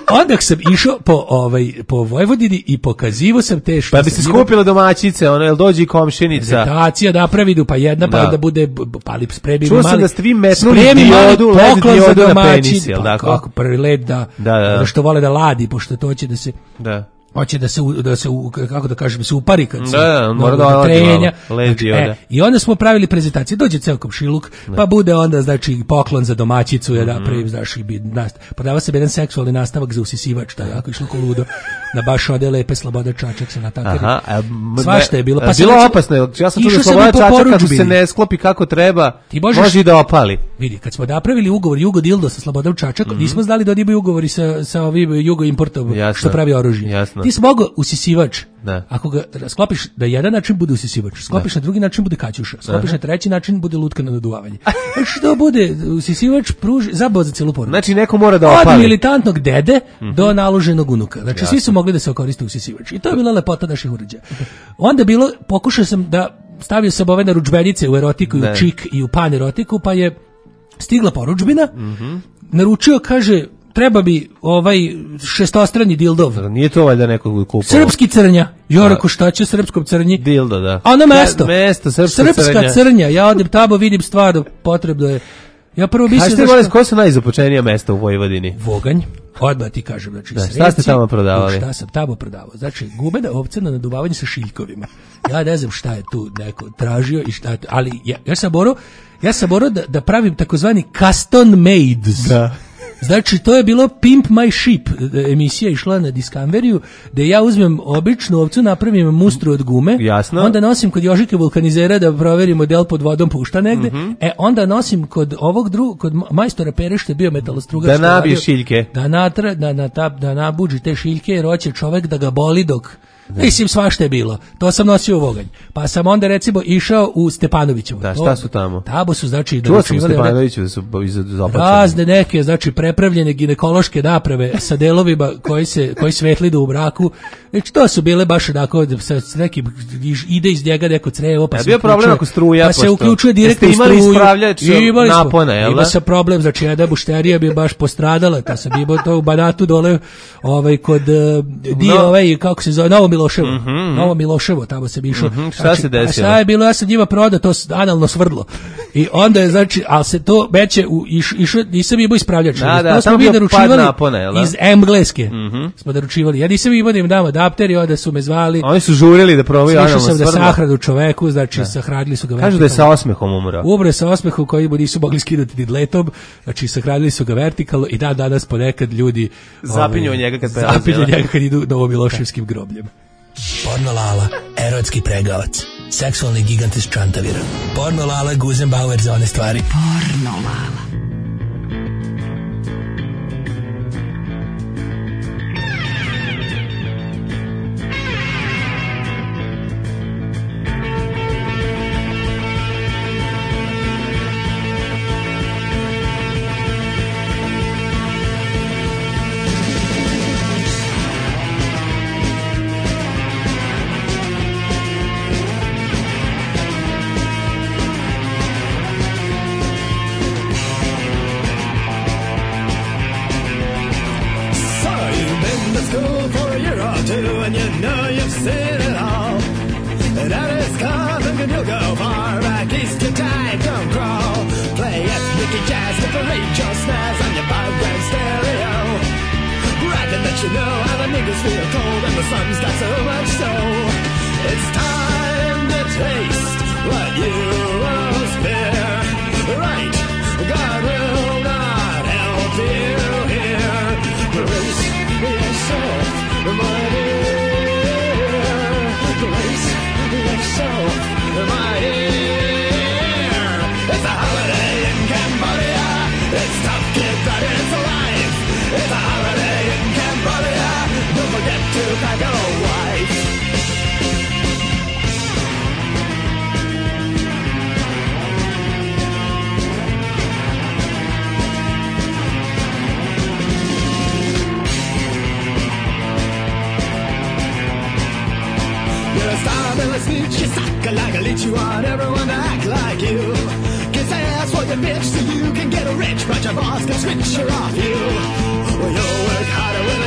onda sam išao po, ovaj, po Vojvodini i pokazivo sam te što... Pa bi se skupila domaćice, ono, jel dođi komšinica? Prezentacija da pravidu, pa jedna, pa da, da bude, pa li spremi mali... Čuo sam da ste vi metnuli diodu, led diodu na penis, jel da? Pa kako, prvi led da, da, da. da što vole da ladi, pošto to će da se... Da. Hoće da se da se kako da kažem se upari kad se da, da, mora da, da trenja znači, e, i onda smo pravili prezentaciju, dođe ceo komšiluk da. Pa bude onda znači poklon za domaćicu je da pravi znaš i bi podava se jedan seksualni nastavak za usisivač šta jako išlo ko ludo na baš ode lepe Sloboda Čačak se natakari svašta je bilo pa bilo opasno ja sam čuo da Sloboda Čačak kad se ne sklopi kako treba može i da opali vidi kad smo napravili ugovor Jugo Dildo sa Slobodom Čačak mm-hmm. nismo znali da oni imaju ugovori sa sa ovim Jugo Importom jasno, što pravi oružje jasno. Ti si mogao usisivač. Da. Ako ga sklopiš da jedan način bude usisivač, sklopiš da. Na drugi način bude kaćuša, sklopiš na treći način bude lutka na naduvavanje. Što bude usisivač pruži zabava za celu porodicu. Znači neko mora da opali. Od militantnog dede mm-hmm. do naloženog unuka. Znači jasno. Svi su mogli da se koriste usisivač. I to je bila lepota naših uređaja. Onda bilo pokušao sam da stavio sam ove narudžbenice u erotiku i u čik i u pan erotiku, pa je stigla porudžbina. Mm-hmm. Naručio kaže treba bi ovaj šestostrani dildov. Nije to valjda nekog kupao. Srpski crnja. Ja rekao šta će srpskom crnji? Dildo, da. A na mesto. Ja, mesto, srpska, srpska crnja. crnja. Ja odem tamo, vidim stvarno potrebno je. Ja prvo mislim da... Hajde, koje su najzapočenija mesta u Vojvodini? Voganj. Odmah ti kažem, znači da, šta ste tamo prodavali? Šta sam tamo prodavao? Znači, gubena ovca na naduvavanje sa šiljkovima. Ja ne znam šta je tu neko tražio i šta je tu, ali ja, ja sam morao, ja sam morao da, da pravim takozvani custom made. Da. Znači, to je bilo Pimp My Ship, emisija išla na Discoveriju, gde ja uzmem običnu ovcu, napravim mustru od gume, jasno. Onda nosim kod Jožike vulkanizera da proverim model pod vodom pušta negde, mm-hmm. e onda nosim kod ovog drugog, kod majstora Pere što je bio metalostrugač. Da nabije šiljke. Da, natra, da, da, da, da nabuđi te šiljke, jer hoće čovek da ga boli dok... Da. Mislim, svašta je bilo. To sam nosio u Voganj. Pa sam onda, recimo, išao u Stepanovićevu. Da, šta su tamo? Tamo su, znači... Čuo sam u Stepanoviću da su zaplaćeni. Razne neke, znači, prepravljene ginekološke naprave sa delovima koji se, koji svetli do u braku. Znači, to su bile baš onako, sa nekim, ide iz njega neko crevo, pa, ja se, bio problem ako struja, pa se uključuje direktno u struju. Jeste imali ispravljač napona, jel da? Ima sa problem, znači, jedna bušterija bi baš postradala, ta sam imao to u Banatu dole, ovaj, kod, di, ovaj, kako se zove, Novo Miloševo. Mm-hmm. Novo Miloševo, tamo se išao. Mm-hmm. Šta znači, se desilo? Šta je bilo, ja sam njima prodao to analno svrdlo. I onda je, znači, ali se to veće, u, iš, išo, nisam imao ispravljač. Da, da, to smo mi naručivali napona, jel da? iz Engleske. Mm-hmm. Smo naručivali. Ja nisam imao da im dam adapter i onda su me zvali. Oni su žurili da probaju analno svrdlo. Išao sam da sahranu čoveku, znači, da. Sahranili su ga vertikalno. Kažu da je sa osmehom umro. Umre sa osmehom koji mu nisu mogli skidati didletom, znači, sahranili su ga vertikalno i dan danas ponekad ljudi zapinju njega kad prelaze. Zapinju njega kad idu Novomiloševskim grobljem. Porno Lala, erotski pregavac, seksualni gigant iz Čantavira. Porno Lala, Guzenbauer za one stvari. Porno Lala. Bitch, so you can get rich, but your boss can switch her off you. Well, you'll work harder with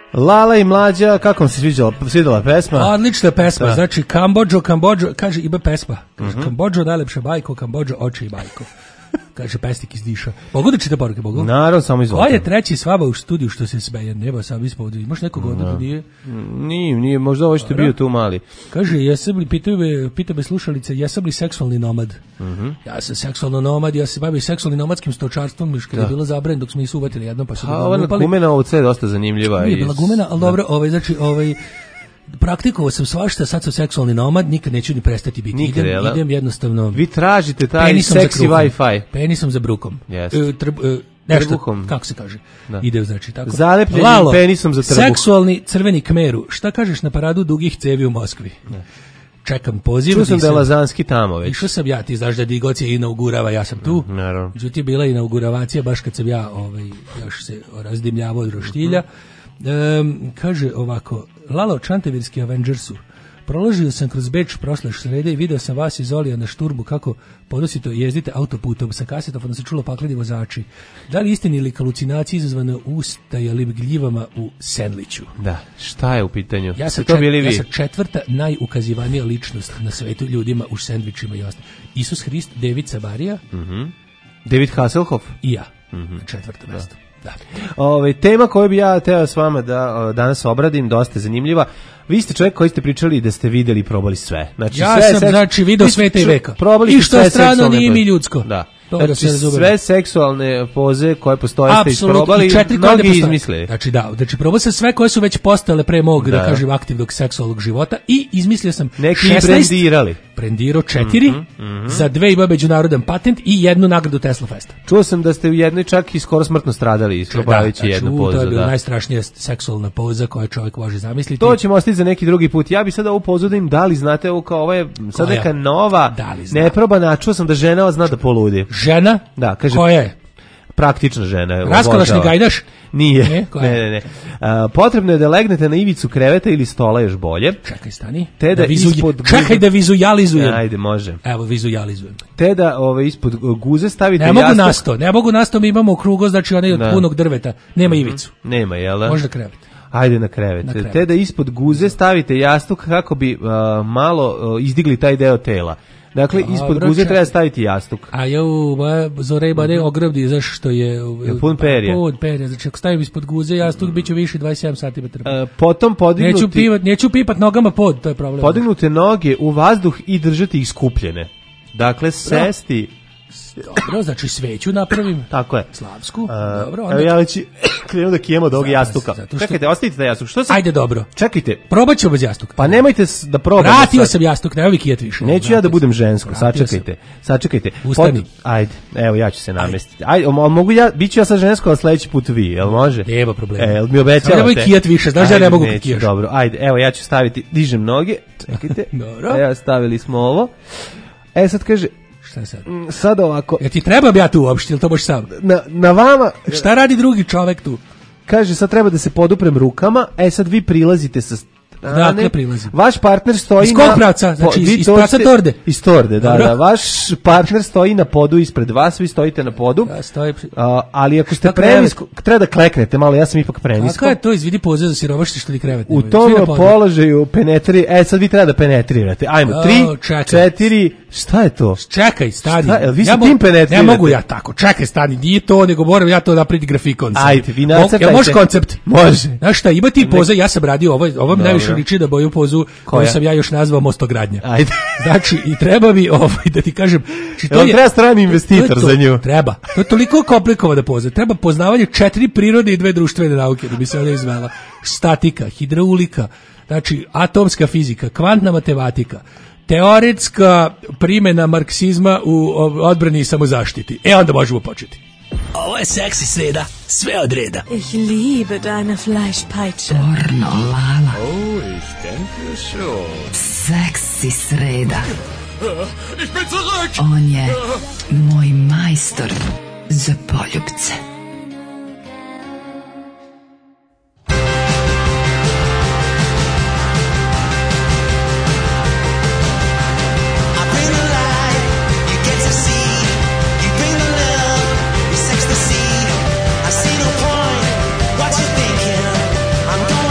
Lala i Mlađa, kako vam se sviđala, svidjela pesma? Odlična pesma, da. Znači Kambodžo, Kambodžo, kaže ima pesma, kaže Uh-huh. Kambodžo najlepša bajko, Kambodžo oči i bajko. Kaže pesnik iz Diša. Mogu da čita poruke, mogu? Naravno, samo izvolite. Ko je treći svaba u studiju što se smeje? Neba sam ispod. Imaš nekog ovdje da nije? Nije, nije, možda ovo što je bio tu mali. Kaže, jesam li, pitaju me, pita me slušalice, jesam li seksualni nomad? Uh-huh. Ja sam seksualno nomad, ja se bavim seksualnim nomadskim stočarstvom, još kada je bilo zabranjeno dok smo nisu uvatili jednom, pa su A ova gumena ovca je dosta zanimljiva. Nije bila gumena, ali dobro, ovaj, znači, ovaj, praktikovao sam svašta, sad sam seksualni nomad, nikad neću ni prestati biti. Nikad, idem, idem jednostavno. Vi tražite taj penisom seksi Wi-Fi. Penisom za brukom. Yes. E, trb, e, nešto, trbuhom. kako se kaže? Da. Ide, znači, tako. Zalepljenim Lalo, penisom za trbuh. seksualni crveni Kmeru. Šta kažeš na paradu dugih cevi u Moskvi? Ne. Čekam poziv. Čuo sam da je Lazanski tamo već. Išao sam ja, ti znaš da Digocija inaugurava, ja sam tu. Mm, naravno. Međutim, bila je inauguravacija baš kad sam ja ovaj, još se razdimljavao od roštilja. Um, kaže ovako, Lalo, čantavirski Avengersu, proložio sam kroz Beč prošle srede i video sam vas iz Olija na šturbu kako podnosito jezdite autoputom sa kasetofonom se čulo pakleni vozači. Da li istini ili halucinacije izazvane ustajalim gljivama u sendliću? Da, šta je u pitanju? Ja sam, to čet, bili vi? ja sam četvrta najukazivanija ličnost na svetu ljudima u sendvičima i ostalo. Isus Hrist, David Sabarija, mm-hmm. David Hasselhoff i ja, mm-hmm. na četvrto mesto. Da. Ove, tema koju bi ja teo s vama da o, danas obradim, dosta je zanimljiva. Vi ste čovjek koji ste pričali da ste videli i probali sve. Znači, ja sve sam, seks... znači, video sveta i veka. Probali I što sve strano nije poze. mi ljudsko. Da. To znači, da se sve seksualne poze koje postoje ste isprobali, i četiri mnogi izmislili. Znači da, znači probao sam sve koje su već postale pre mog, da, da kažem, aktivnog seksualnog života i izmislio sam neki šesnaest, brendirali. Brendirao četiri, mm-hmm, mm-hmm. za dve ima međunarodan patent i jednu nagradu Tesla Festa. Čuo sam da ste u jednoj čak i skoro smrtno stradali isprobavići da, jednu pozu. To je bila da. najstrašnija seksualna poza koju čovjek može zamisliti. To ćemo ostaviti za neki drugi put. Ja bih sada ovu pozu da im da li znate, ovo kao ovo je sad koja? Neka nova, da neprobana, čuo sam da žena zna da poludi. Žena? Da, kaže. Koja je? Praktična žena. Raskolašni gajdaš? Nije. Ne, ne, ne, ne. A, potrebno je da legnete na ivicu kreveta ili stola još bolje. Čekaj, stani. Te da, da vizu... ispod Čekaj da vizualizujem. Ajde, može. Evo, vizualizujem. Te da ove, ispod guze stavite ne jastuk. Ne mogu nasto, ne mogu nasto, mi imamo krugo, znači onaj od punog drveta. Nema mm-hmm. ivicu. Nema, jel da? Može krevet. Ajde na krevet. na krevet. Te da ispod guze stavite jastuk kako bi uh, malo uh, izdigli taj deo tela. Dakle, Dobro, ispod guze treba staviti jastuk. A ja u Zorejba ne ogromni, znaš što je... je pun perja. Pun perja, znači ako stavim ispod guze jastuk, bit ću viši dvadeset sedam centimetara. Uh, potom podignuti... Neću, pivat, neću pipat nogama pod, to je problem. Podignute noge u vazduh i držati ih skupljene. Dakle, sesti... Dobro, znači sveću napravim. Tako je. Slavsku. Uh, dobro, onda... Evo ja već krenuo da kijemo od ovog jastuka. Što... Čekajte, ostavite taj jastuk. Što se... Ajde, dobro. Čekajte. Probat ću bez jastuka. Pa nemojte da probate. Vratio sam jastuk, ne ovi kijet više. Neću Vratio ja da budem žensko, Vratio sačekajte. Sam. Sačekajte. Ustani. Pod... Ajde, evo ja ću se namestiti. Ajde, Ajde mogu ja, bit ću ja sad žensko, a sledeći put vi, jel može? Nema problema. E, jel mi obećavate? Samo nemoj kijat više, znaš da ja ne mogu kad kijaš. Dobro, ajde, evo ja ću staviti, dižem noge, čekajte. Dobro. Evo, stavili smo ovo. E, sad kaže, šta sad? Sad ovako. Ja ti trebam ja tu uopšte, ili to baš sam? Na, na vama... Šta radi drugi čovek tu? Kaže, sad treba da se poduprem rukama, e sad vi prilazite sa... Da, ne prilazim. Vaš partner stoji iz na... Iz kog pravca? Znači, iz, iz pravca torde? Iz torde, da, da. Vaš partner stoji na podu ispred vas, vi stojite na podu. Da, stoji... A, ali ako ste prenisko, treba da kleknete malo, ja sam ipak prenisko. Kako je to, izvidi poze za siromašni što li krevet? U tom položaju penetri... E, sad vi treba da penetrirate. Ajmo, oh, tri, čekaj. četiri... Šta je to? Čekaj, stani. Šta, jel vi ja sa tim penetrirate? Ne mogu ja tako. Čekaj, stani. Nije to, nego moram ja to napraviti grafikon. Ajde, vi nacrtajte. Jel može koncept? Može. Znaš šta, ima ti poza, ja sam radio ovo, ovo mi najviše liči da boju pozu koju sam ja još nazvao mostogradnja. Ajde. Znači, i treba mi, ovaj, da ti kažem... Jel treba strani investitor to, za nju? Treba. To je toliko komplikovana poza. Treba poznavanje četiri prirode i dve društvene nauke da bi se ona izvela. Statika, hidraulika, znači atomska fizika, kvantna matematika, teoretska primjena marksizma u odbrani i samozaštiti. E, onda možemo početi. Ovo je seksi sreda, sve od reda. Ich liebe deine Fleischpeitsche. Pornolala. Oh, ich denke schon. Seksi sreda. Ich bin zurück! On je moj majstor za poljubce. I'm gonna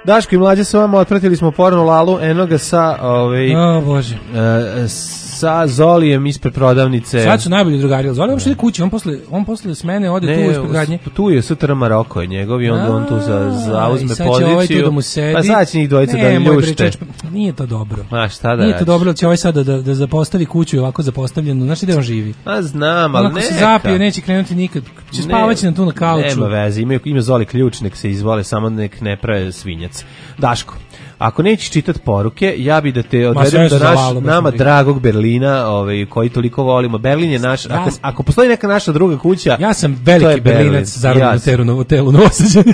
Daško i Mlađa sa vama, otpratili smo Porno Lalu, eno ga sa, ovaj, o Bože, uh, sa Zolijem ispred prodavnice. Sad su najbolji drugari, Zoli uopšte ide kući, on posle, on posle smene ode ne, tu ispred gradnje. Tu je sutra Maroko je njegov i onda on tu za, zauzme sad poziciju. Ovaj tu da mu sedi. Pa sad će njih dvojica ne, da ljušte. Nije to dobro. A šta da Nije to dobro, će ovaj sad da, da, da zapostavi kuću ovako zapostavljenu, znaš gde on živi. A znam, ali neka. Onako se zapije, neće krenuti nikad, će spavaći na tu na kauču. Nema veze, ima, ima Zoli ključ, nek se izvole, samo nek ne prave svinjac. Daško, ako nećeš čitati poruke, ja bi da te odvedem do naš, nama dragog Berlina, ovaj, koji toliko volimo. Berlin je naš, ja, ako, ako postoji neka naša druga kuća, ja sam veliki Berlinac, zarobljen u hotelu Novosađeni.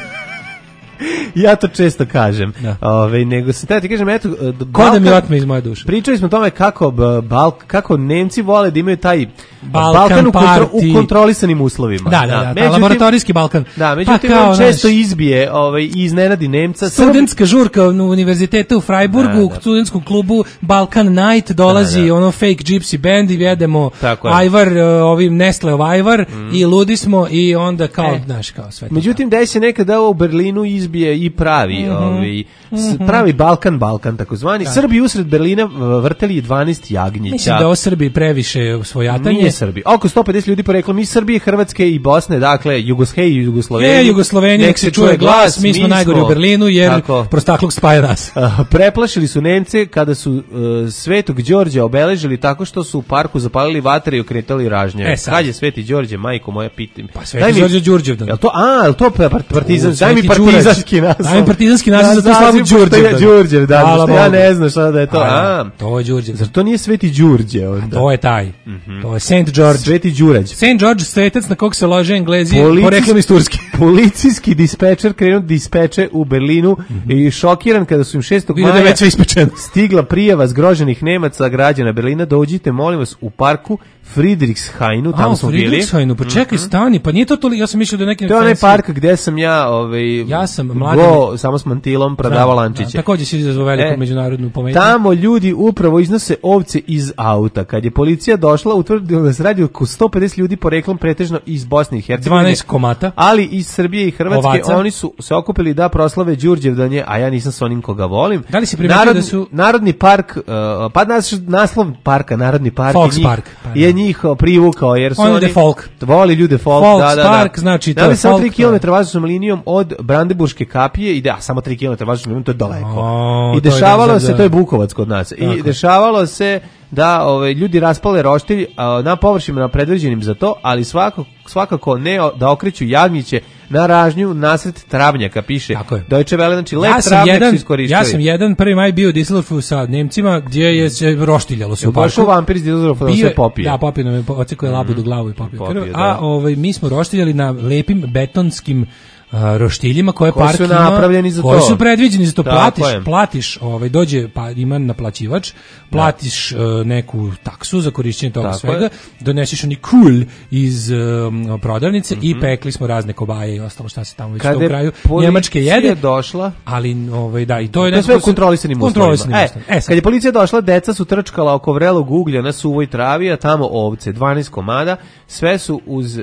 Ja to često kažem. Ove, nego se tada ti kažem, eto, ko da mi otme iz moje duše. Pričali smo o tome kako, Balk, kako Nemci vole da imaju taj Balkan, Balkan u, kontro, u kontrolisanim uslovima. Da, da, da, da laboratorijski Balkan. Da, međutim, pa on često izbije ovaj, i iznenadi Nemca. Studentska žurka u univerzitetu u Freiburgu, u studentskom klubu Balkan Night, dolazi da, da. ono fake gypsy band i vedemo ajvar, ovim Nestleov ajvar mm. i ludi smo i onda kao, e. znaš, kao sve. Međutim, da se nekada u Berlinu izbije i pravi, mm-hmm. ovaj, mm-hmm. pravi Balkan, Balkan takozvani. Da. Srbi usred Berlina vrteli dvanaest jagnjića. Mislim da o Srbiji previše svojatanje. Nije Srbi. Oko sto pedeset ljudi poreklo mi Srbije, Hrvatske i Bosne, dakle Jugoslavije i Jugoslovenije. Je, Jugoslovenije, nek se čuje glas, mi smo najgori u Berlinu jer tako, prostakluk spaja nas. Preplašili su Nemce kada su uh, Svetog Đorđa obeležili tako što su u parku zapalili vatre i okretali ražnjeve. E, kad je Sveti Đorđe, majko moja, pitam. Pa Sveti Đorđe Đurđevdan. Jel to, a, jel to partizan, daj mi partizanski naziv. Daj mi partizanski naziv za to slavu Đurđevdan. Đurđevdan, ja ne znam šta da je to. A, to je Đurđevdan. Zar to nije Sveti Đurđe onda? To je taj. To je Saint George. Sveti Đurađ. Saint George, svetac na kog se lože Englezi, poreklom iz Turske. Policijski dispečer krenuo da ispeče u Berlinu mm-hmm. i šokiran kada su im šestog maja već stigla prijava zgroženih Nemaca građana Berlina, dođite molim vas u parku Friedrichshainu, tamo smo bili. Friedrichshainu, pa čekaj, mm-hmm. stani, pa nije to toliko, ja sam mislio da je neki... To je onaj park gdje sam ja, ovaj, ja sam mladen, go, samo s mantilom prodavao lančiće. Da, također si izazvao veliku e, međunarodnu pometnju. Tamo ljudi upravo iznose ovce iz auta. Kad je policija došla, utvrdila da se radi oko sto pedeset ljudi poreklom pretežno iz Bosne i Hercegovine. dvanaest komata. Ali iz Srbije i Hrvatske. Ovaca. Oni su se okupili da proslave Đurđevdanje, a ja nisam s onim koga volim. Da li si primetio Narod, da su... Narodni park, uh, pa nas, naslov parka, Narodni park, Fox je njih, park, pa, je njih privukao, jer su on oni... folk. Voli ljude folk, Fox da, da, da. Park, znači to da, je samo folk. tri kilometra vazdušnom linijom od Brandenburške kapije, ide, a samo tri kilometra vazdušnom linijom, to je daleko. O, I dešavalo to se, to je Bukovac kod nas, tako. I dešavalo se da ove, ljudi raspale roštilj a, na površinama predviđenim za to, ali svako, svakako ne da okreću jagnjiće na ražnju nasred travnjaka, piše Deutsche Welle, znači lep ja travnjak se iskoristili. Ja sam jedan prvi maj bio u Düsseldorfu sa Nemcima gdje je se roštiljalo se u parku. Bašao vampir iz Düsseldorfa da se popije. Da, popio nam je, ocekao je labudu glavu i popio krv. A ovaj, mi smo roštiljali na lepim betonskim Uh, roštiljima koje koji park su ima, napravljeni za koji to. su predviđeni za to. Tako platiš, je. platiš, ovaj dođe pa ima naplaćivač, platiš uh, neku taksu za korišćenje toga tako svega, je. doneseš oni kul iz um, prodavnice mm-hmm. i pekli smo razne kobaje i ostalo šta se tamo već to u kraju Njemačke jede. Došla, ali ovaj da i to je to sve kontrolisanim uslovima. E, e kad je policija došla, deca su trčkala oko vrelog uglja na suvoj travi, a tamo ovce, dvanaest komada, sve su uz uh,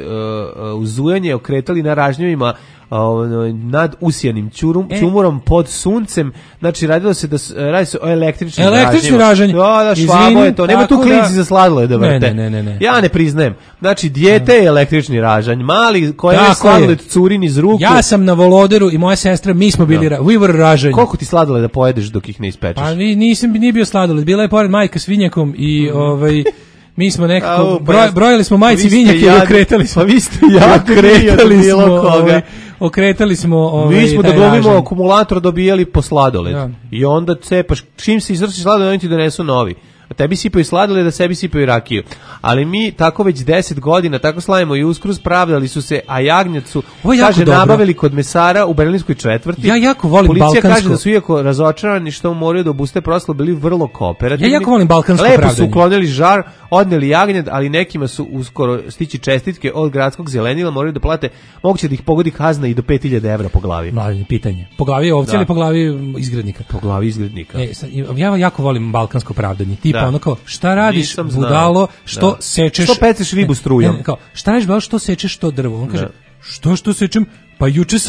uz zujanje okretali na ražnjevima nad usijanim čurum, e. čumurom pod suncem, znači radilo se da radi se o električnim električni ražanj. Da, da, švabo je to. Nema tu klinci da, za sladoled da vrte. Ne, ne, ne, ne. Ja ne priznajem. Znači, dijete je električni ražanj, mali koji je sladoled curin iz ruku. Ja sam na Voloderu i moja sestra, mi smo bili, no. we were ražanj. Koliko ti sladoled da pojedeš dok ih ne ispečeš? Pa nisam, nije bio sladoled, bila je pored majka s vinjakom i mm. ovaj... Mi smo nekako, Au, pa broj, brojili smo majci vinjake i okretali smo. Pa vi ste ja okretali smo, koga. Ovaj, okretali smo ovaj, mi smo da glumimo akumulator dobijali po sladoled. Ja. I onda cepaš, čim se izvrši sladoled, oni ti donesu novi. A tebi sipaju sladoled, da sebi sipaju rakiju. Ali mi tako već deset godina, tako slavimo i Uskrs, pravdali su se, a jagnjad su, kaže, dobro. Nabavili kod mesara u berlinskoj četvrti. Ja jako volim Policija balkansko. Policija kaže da su iako razočarani što moraju da obuste proslavu, bili vrlo kooperativni. Ja jako volim balkansko Lepo pravdanje. Lepo su uklonili žar, odneli jagnjad, ali nekima su uskoro stići čestitke od gradskog zelenila, moraju da plate, moguće da ih pogodi kazna i do pet hiljada evra po glavi. Mladen, pitanje. Po glavi ovce da. Ili po glavi izgrednika? Po glavi izgrednika. E, ja jako volim balkansko pravdanje. Tipa da. Ono kao, šta radiš, budalo, što da. Sečeš... Što peceš ribu strujom? Ne, kao, šta radiš, budalo, što sečeš to drvo? On kaže, da. što što sečem? Pa juče sam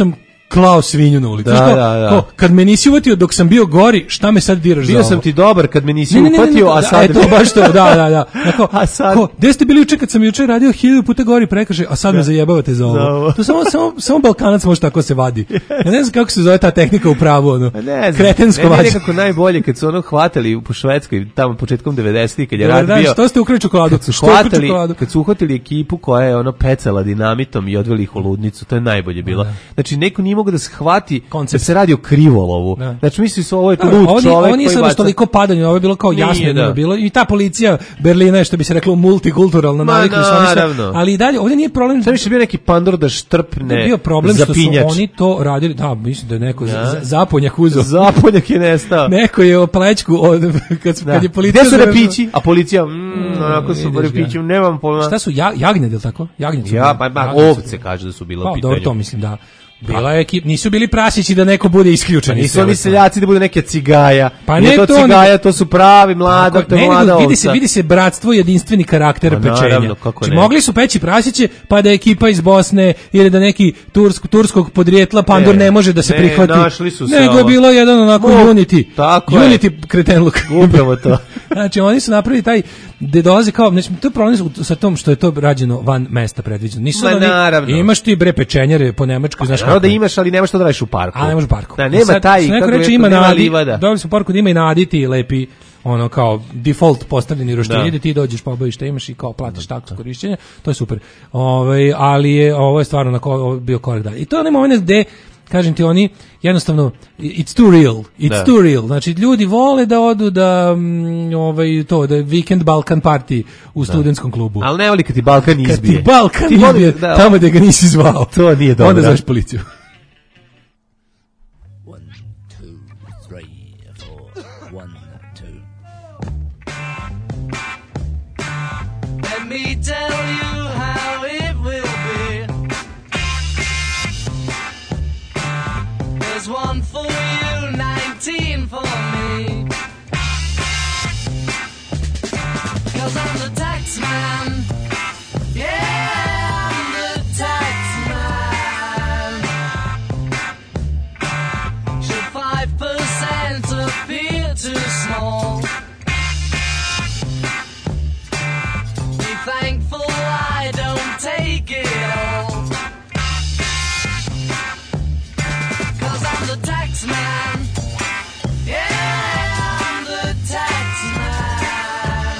klao svinju na ulici. Da, Kao, da, da. kao, kad me nisi uvatio dok sam bio gori, šta me sad diraš za Bio ovo? sam ti dobar kad me nisi Ne, ne, ne, ne, upatio, ne, a da, sad... eto, baš to, da, da, da. Tako, A sad- Ko, gde ste bili juče kad sam juče radio hiljadu puta gori prekršaj, a sad me zajebavate za ovo. Za ovo. To samo, samo, samo Balkanac može tako se vadi. Ja ne znam kako se zove ta tehnika u pravu, ono. Ne znam, Kretensko meni je vađenje. nekako najbolje kad su ono hvatali po Švedskoj tamo početkom devedesetih kad je Dobar rad dan, bio. što ste ukrali čokoladu? Kad su Što ukrali hvatali, čokoladu? kad su uhvatili ekipu koja je ono pecala dinamitom i odveli ih u ludnicu, to je najbolje bilo. Da. Znači neko nije mogao da se hvati Koncept. da se radi o krivolovu. Da. Znači misli su ovo je Da, lud ovo nije, čovek ovo nije koji sad baš baca. toliko padanje, ovo je bilo kao Nije, jasno, da. da. Bilo i ta policija Berlina je, što bi se reklo, multikulturalna, Ma, navikli su oni sve, naravno. ali i dalje ovdje nije problem. Sad više bio neki pandor da štrpne Bio problem što su zapinjač. oni to radili, da, mislim da je neko Da. za- zaponjak uzeo. Zaponjak je nestao. Neko je o plećku od, kad, Da. kad je policija... Gde su završila- repići? A policija, mm, onako su vidiš ga. repići, nemam pojma. Šta su, ja, jagnjad, je li tako? Jagnjad su Ja, bili. pa, pa Jagnjad su ovce bili. kaže da su bila Pa, u pitanju. dobro, to mislim da. Bila je ekip, nisu bili prasići da neko bude isključen. Pa iz nisu cele oni stvari. seljaci da bude neke cigaja. Pa Nije ne to to, cigaja, nego- to su pravi mlada, Tako, to je ne, nego mlada vidi se, ovca. vidi se bratstvo i jedinstveni karakter Pa pečenja. naravno, kako Znači, ne. mogli su peći prasiće, pa da ekipa iz Bosne ili da neki tursk, turskog podrijetla pandor Ne, ne, može da se ne, prihvati. našli su se Nego je ovo. bilo jedan onako Mo- unity. tako je. Unity kretenluk. Upravo to. Znači, oni su napravili taj, gde dolaze kao, znači, to je problem su- sa tom što je to rađeno van mesta predviđeno. Nisu Ma, oni- naravno. Imaš ti bre pečenjare po Nemačkoj, znaš Naravno kako da je. imaš, ali nemaš što da radiš u parku. A ne može u parku. Da, nema Sad, taj, što neko kako bi reče, rekao, ima nema nadi, livada. dobili smo u parku da ima i naditi lepi, ono kao default postavljeni roštilji, Da. da ti dođeš pa obaviš šta imaš i kao platiš taksu korišćenja, to je super. Ovaj, ali je, ovo je stvarno na ko, bio korak dalje. I to je onaj moment gde, kažem ti, oni jednostavno, it's too real, it's Da. too real. Znači, ljudi vole da odu da, mm, ovaj, to, da je Weekend Balkan Party u studentskom klubu. Ali ne voli kad ti Balkan Kad izbije. ti Balkan Ti voli- izbije, da, tamo gde ga nisi zvao. To nije dobro. Onda zoveš policiju. Let me tell you how it will be. There's one for you, nineteen for me. 'Cause I'm the tax man. Yeah, I'm the tax man. Should five percent appear too small? Be thankful I don't take it all. 'Cause I'm the tax man. Yeah, I'm the tax man.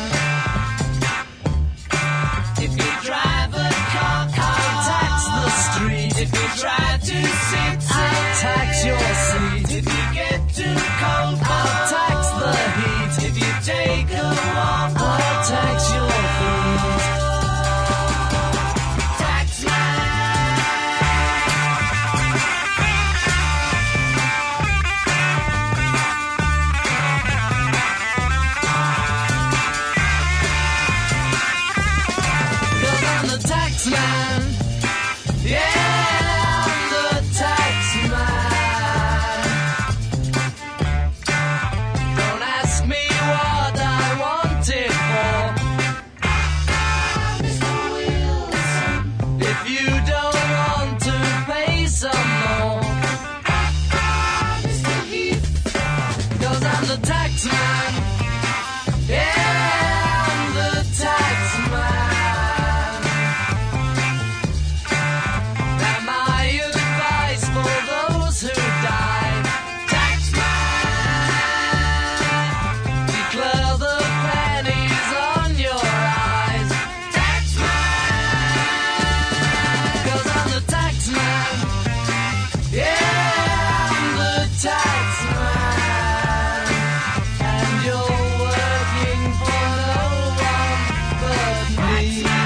If you drive a car, I'll tax the street. If you try to sit, I'll tax your seat. If you get too cold, I'll tax the heat. If you take a walk, I'll tax your food. Tax Cause I'm the tax man. Yeah, I'm the tax man. Don't ask me what I want it for. If you don't want to pay some more. Cause I'm the tax man. Yeah, I'm the tax man. And my advice for those who die, tax man, declare the pennies on your eyes, tax man. 'Cause I'm the tax man. Yeah, I'm the tax man. And you're working for no one but me.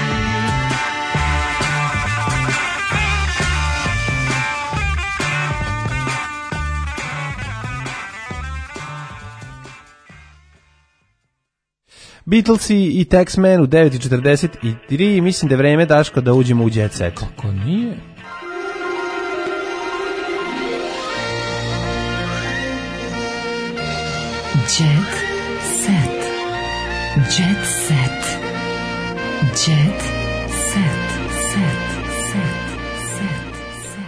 Beatlesi i Taxman u devet i četrdeset tri, mislim da je vreme, Daško, da uđemo u Jet Set. Ko nije? Jet set. Jet set. Jet set. Set. Set. Set.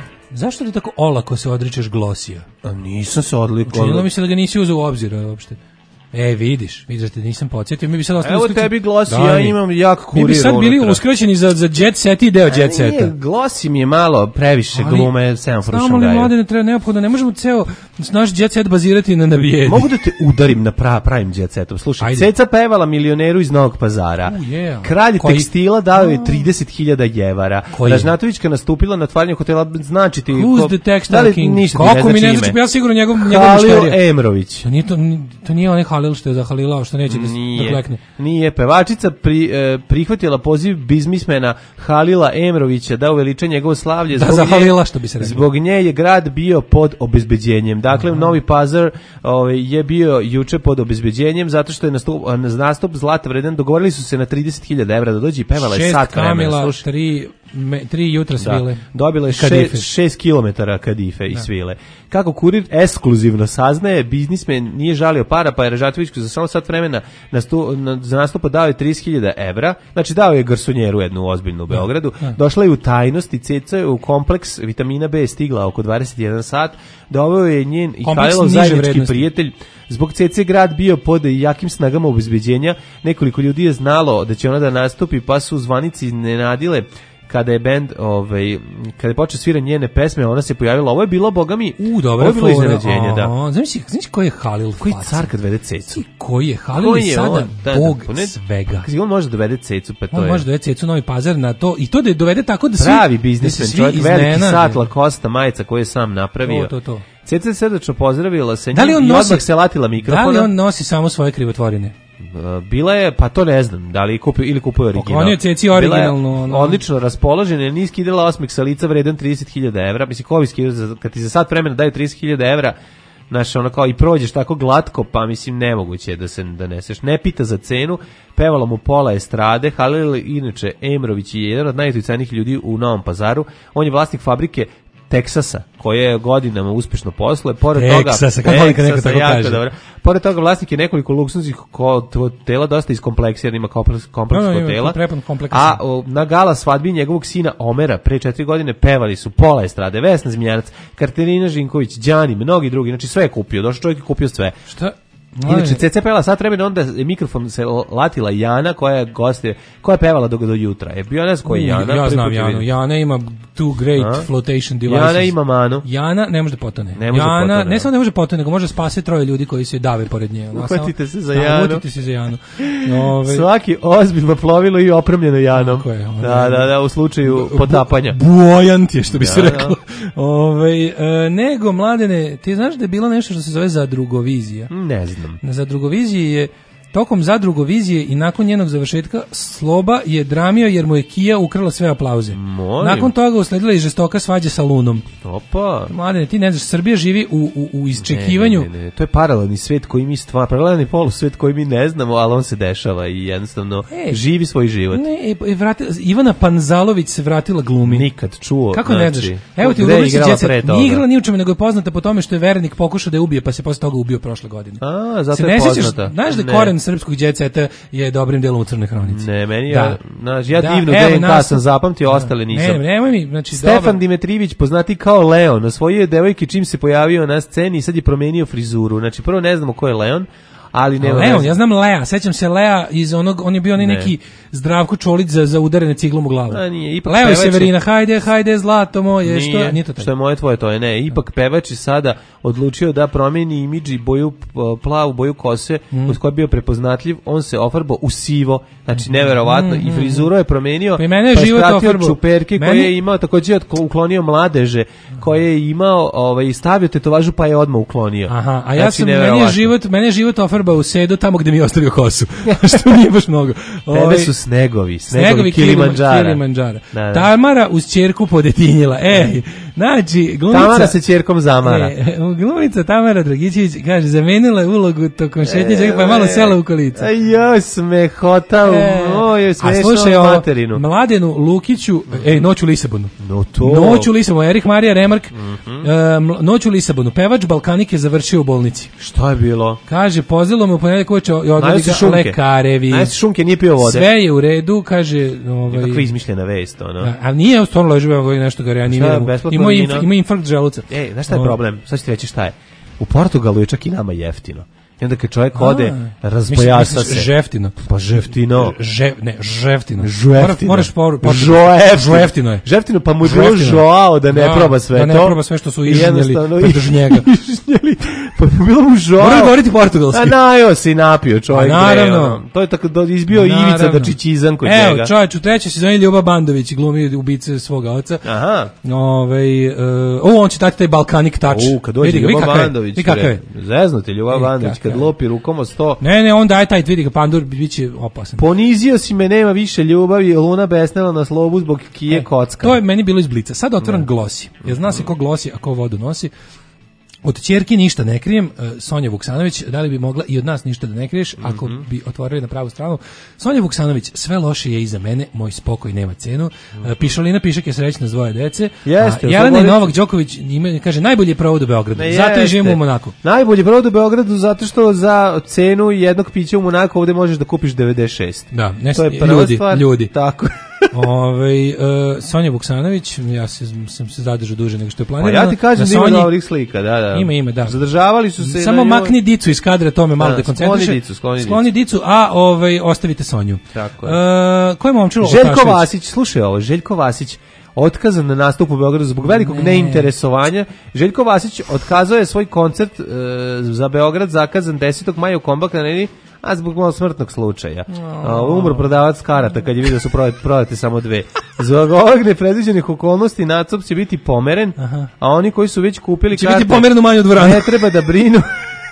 Zašto ti tako olako se odričeš Glosija? A nisam se odlikovao. Učinilo mi se da ga nisi uzeo u obzir uopšte. E, vidiš, vidiš da te nisam podsjetio, mi bi sad ostali Evo uskraćeni. tebi Glosi, ja imam jak kurir. Mi bi sad bili unutra. uskraćeni za, za Jet Set i deo Jet Seta. Nije, Glosi mi je malo previše Ali, glume Semafor u znamo li, Šangaju. mladene, treba neophodno, ne možemo ceo naš Jet Set bazirati na navijedi. Mogu da te udarim na pra, pravim Jet Setom. Slušaj, Ajde. Ceca pevala milioneru iz Novog Pazara. U, yeah. Kralj Koji- tekstila dao je trideset hiljada jevara. Koji? Ražnatovićka nastupila na otvaranju hotela, znači ti... Who's ko- the da textile li king? ništa ti Kako mi ne ime? znači, ja sigurno njegov, njegov Halil mušterija. Emrović. To nije, to, to nije onaj Halil što je zahalilao, što neće da, s- da Nije, klekne. nije. Pevačica pri, e, prihvatila poziv biznismena Halila Emrovića da uveliča njegovo slavlje. Da Zbog zahalila, nje- što bi se reklo. Zbog nje je grad bio pod obezbeđenjem. Dakle, Novi Pazar ovaj, je bio juče pod obezbeđenjem zato što je nastup, nastup zlata vredan. Dogovorili su se na trideset hiljada evra da dođe i pevala je Šest sat vremena. kamila, Slušaj. tri, me, tri jutra svile. Da, dobila je Kadife. šest, šest kilometara kadife i Da. svile. Kako kurir ekskluzivno saznaje, biznismen nije žalio para, pa je Ražatovićku za samo sat vremena nastu, na, za nastupa dao je trideset hiljada evra, znači dao je garsonjeru jednu ozbiljnu u Beogradu, da. došla je u tajnost i Ceca je u kompleks vitamina B stigla oko dvadeset jedan sat, doveo je njen i Kompleks Halilov niže zajednički vrednosti. prijatelj. Zbog Cece grad bio pod jakim snagama obezbeđenja, nekoliko ljudi je znalo da će ona da nastupi, pa su zvanici nenadile kada je bend, ovaj, kada je počeo svira njene pesme, ona se pojavila. Ovo je bilo, boga mi, U, dobra ovo je bilo fora. iznenađenje, da. A, Znaš, znaš koji je Halil Koji faca? car kad vede Cecu? Koji je Halil Koji je je sada on? Da, da, bog pa ne- svega. Kad on može da dovede Cecu, pa to On je može dovede Cecu Novi Pazar na to i to da je dovede tako da svi pravi da biznismen, se svi čovjek, veliki iznenade. sat, Lacosta, majica koju je sam napravio. To, to, to. Ceca je srdačno pozdravila se Da li njim on i nosi- odmah se latila Da mikrofona. li on nosi samo svoje krivotvorine? Bila je, pa to ne znam, da li je kupio ili kupuje original. Poklonio je Ceci Bila je originalno, ono. odlično raspoložena, nije skidala osmeh sa lica vredan trideset hiljada evra. Mislim, ko bi skidao, za- kad ti za sat vremena daju trideset hiljada evra, znaš, ono kao i prođeš tako glatko, pa mislim nemoguće je da se doneseš. Ne pita za cenu, pevalo mu pola estrade. Halil, inače, Emrović je jedan od najutjecajnijih ljudi u Novom Pazaru. On je vlasnik fabrike Teksasa, koja je godinama uspešno posluje. Pored Teksasa, toga, kako volim kad neko Teksasa, tako jako kaže. dobro. Pored toga, vlasnik je nekoliko luksuznih hotela, dosta iskompleksiranih, ima kompleks, kompleks No, no, ima hotela. prepan kompleks. A o, na gala svadbi njegovog sina Omera pre četiri godine pevali su pola estrade, Vesna Zmijanac, Katarina Žinković, Đani, mnogi drugi, znači sve je kupio, došao čovjek i kupio sve. Šta? Inače, Ceca je pevala sat vremena, onda je mikrofon se latila Jana, koja je goste, koja je pevala do, do jutra. Je bio ne znam ko je Jana. Ja prvi znam put je Janu. vidim. Jana ima two great A? flotation devices. Jana ima manu. Jana ne može da potone. Ne može da Jana, potone, ne da. samo ne može da potone, nego može spase troje ljudi koji se dave pored nje. Ona Uhvatite samo- se za Da, Janu. Uhvatite se za Janu. Ove, Svaki ozbiljno plovilo i opremljeno Janom. Tako je, ono- Da, da, da, u slučaju potapanja. buojant je, što bi se Da, reklo. Ove, e, nego, mladene, ti znaš da je bilo nešto što se zove zadrugovizija? Ne znam. Na zadrugoviziji je tokom zadrugovizije i nakon njenog završetka Sloba je dramio jer mu je Kija ukrala sve aplauze. Molim. Nakon toga usledila i žestoka svađa sa Lunom. Opa. Mladene, ti ne znaš, Srbija živi u, u, u iščekivanju. Ne, ne, ne, ne. To je paralelni svet koji mi stvar, paralelni polusvet koji mi ne znamo, ali on se dešava i jednostavno E, živi svoj život. Ne, e, e, vrati, Ivana Panzalović se vratila glumi. Nikad čuo. Kako ne znaš? znači, Evo ti u gde je rubrici igrala Jet Set. pre toga? Nije igrala ni u čemu, nego je poznata po tome što je Verenik pokušao da je ubije, pa se posle toga ubio prošle godine. A, zato Se je ne sjećaš, poznata. znaš da Ne. koren srpskog Jet Seta je dobrim delom u Crnoj hronici. Ne, meni je, Da. znaš, ja Da, divnu evo D N K nas- sam zapamtio, ostale nisam. Ne, nemoj mi, znači Stefan dobro. Dimitrijević, poznati kao Leon, osvojio je devojke čim se pojavio na sceni i sad je promenio frizuru. Znači, prvo ne znamo ko je Leon, ali nema Leon, veze. ja znam Lea, sećam se Lea iz onog, on je bio onaj Ne. neki Zdravko Čolić za, za udarene ciglom u glavu. A, nije, ipak Leo i pevač je- Severina, hajde, hajde, zlato moje, što, Nije, nije to taj. što je moje tvoje, to je ne. Ipak pevač je sada odlučio da promeni imidž i boju, p- plavu boju kose, Mm. uz koja je bio prepoznatljiv, on se ofarbao u sivo, znači neverovatno, i frizuru je promenio, Pa i mene je pa je život skratio ofarbao. čuperke Meni- koje je imao, takođe je otko- uklonio mladeže, koje je imao, ovaj, stavio tetovažu pa je odmah uklonio. Aha, a ja Znači, sam, meni je neverovatno. život, mene je život ofarbao u sedu tamo gde mi je ostavio kosu. Što nije baš mnogo. Tebe Ovaj, su snegovi, snegovi, Snegovi Kilimandžara. Kilimandžara. Da, da. Tamara uz ćerku podetinjila. Ej, znači, glumica... Tamara se ćerkom zamara. E, glumica Tamara Dragićević, kaže, zamenila je ulogu tokom šetnje, pa je malo sela u kolica. Aj, joj, smehota u E, mojoj a smešnom slušaj, ovo, materinu. Mladenu Lukiću, ej, Noć u Lisabonu. No to. Noć u Lisabonu, Erich Marija Remark, e, ml- Noć u Lisabonu, pevač Balkanik je završio u bolnici. Šta je bilo? Kaže, pozelo mu ponedjeljak uveče i odveli Najeli su ga šunke. lekarevi. Najeli su šunke, nije pio vode. Sve je u redu, kaže... Ovaj, Kakva izmišljena vest, ono. a, a nije stvarno ležio, ovaj nešto ga reanimira. Šta, mu. besplatno imao inf, ima infarkt želuca. Ej, znaš šta je problem? Sad ću ti reći šta je. U Portugalu je čak i nama jeftino. I onda kad čovjek ode, razbojasa se. Žeftino. Pa žeftino. Že, ne, žeftino. Žeftino. Moraš por, por, žeftino je. Žeftino, pa mu je bilo žoao da ne da, proba sve da to. Da ne proba sve što su ižnjeli preduž njega. Ižnjeli. Pa mu bilo mu žoao. Moraš govoriti portugalski. A najo si napio čovjek. A naravno. Bre, to je tako da izbio naravno. Ivica Dačićizam kod Evo, njega. Evo, čovječ, u trećoj sezoni Ljuba Bandović glumi ubice svoga oca. Aha. Ove, uh, o, on će dati taj Balkanik touch. U, kad dođe Ljuba Bandović. Zeznuti Ljuba Bandović kad lopi rukom sto. Ne, ne, on daje taj vidi ga pandur, biće opasan. Ponizio si me, nema više ljubavi, Luna besnela na slobu zbog kije e, kocka. To je meni bilo iz Blica. Sad otvaram Glosi. Jer zna se ko Glosi, a ko vodu nosi. Od ćerki ništa ne krijem, Sonja Vuksanović, da li bi mogla i od nas ništa da ne kriješ, ako mm-hmm. bi otvorili na pravu stranu. Sonja Vuksanović, sve loše je iza mene, moj spokoj nema cenu. Mm-hmm. Pišolina Pišak je srećna s dvoje dece. Jeste, Jelena i Novak Đoković ima, kaže, najbolji provod u Beogradu, ne, zato i živimo u Monaku. Najbolji provod u Beogradu zato što za cenu jednog pića u Monaku ovdje možeš da kupiš devedeset šest. Da, ne, to je ljudi, stvar. ljudi. Tako. Ove, uh, Sonja Vuksanović, ja se, sam se zadržao duže nego što je planirano. Pa ja ti kažem da ima dobrih slika, da, da. Ima, ima, da. Zadržavali su se. Samo makni dicu iz kadra, to me malo da, dekoncentriše. Skloni dicu, skloni, skloni dicu, a ovaj, ostavite Sonju. Tako je. Uh, ko je momčilo? Željko Vasić, slušaj ovo, Željko Vasić otkazan na nastup u Beogradu zbog velikog ne. neinteresovanja. Željko Vasić otkazao je svoj koncert uh, za Beograd zakazan desetog maja u Kombak Areni, a zbog malo smrtnog slučaja. Oh. Uh, umro prodavac karata kad je vidio su prodate, prodate samo dve. Zbog ovog nepredviđenih okolnosti nastup će biti pomeren, aha. A oni koji su već kupili će karte biti pomeren u manju dvoranu. Ne treba da brinu.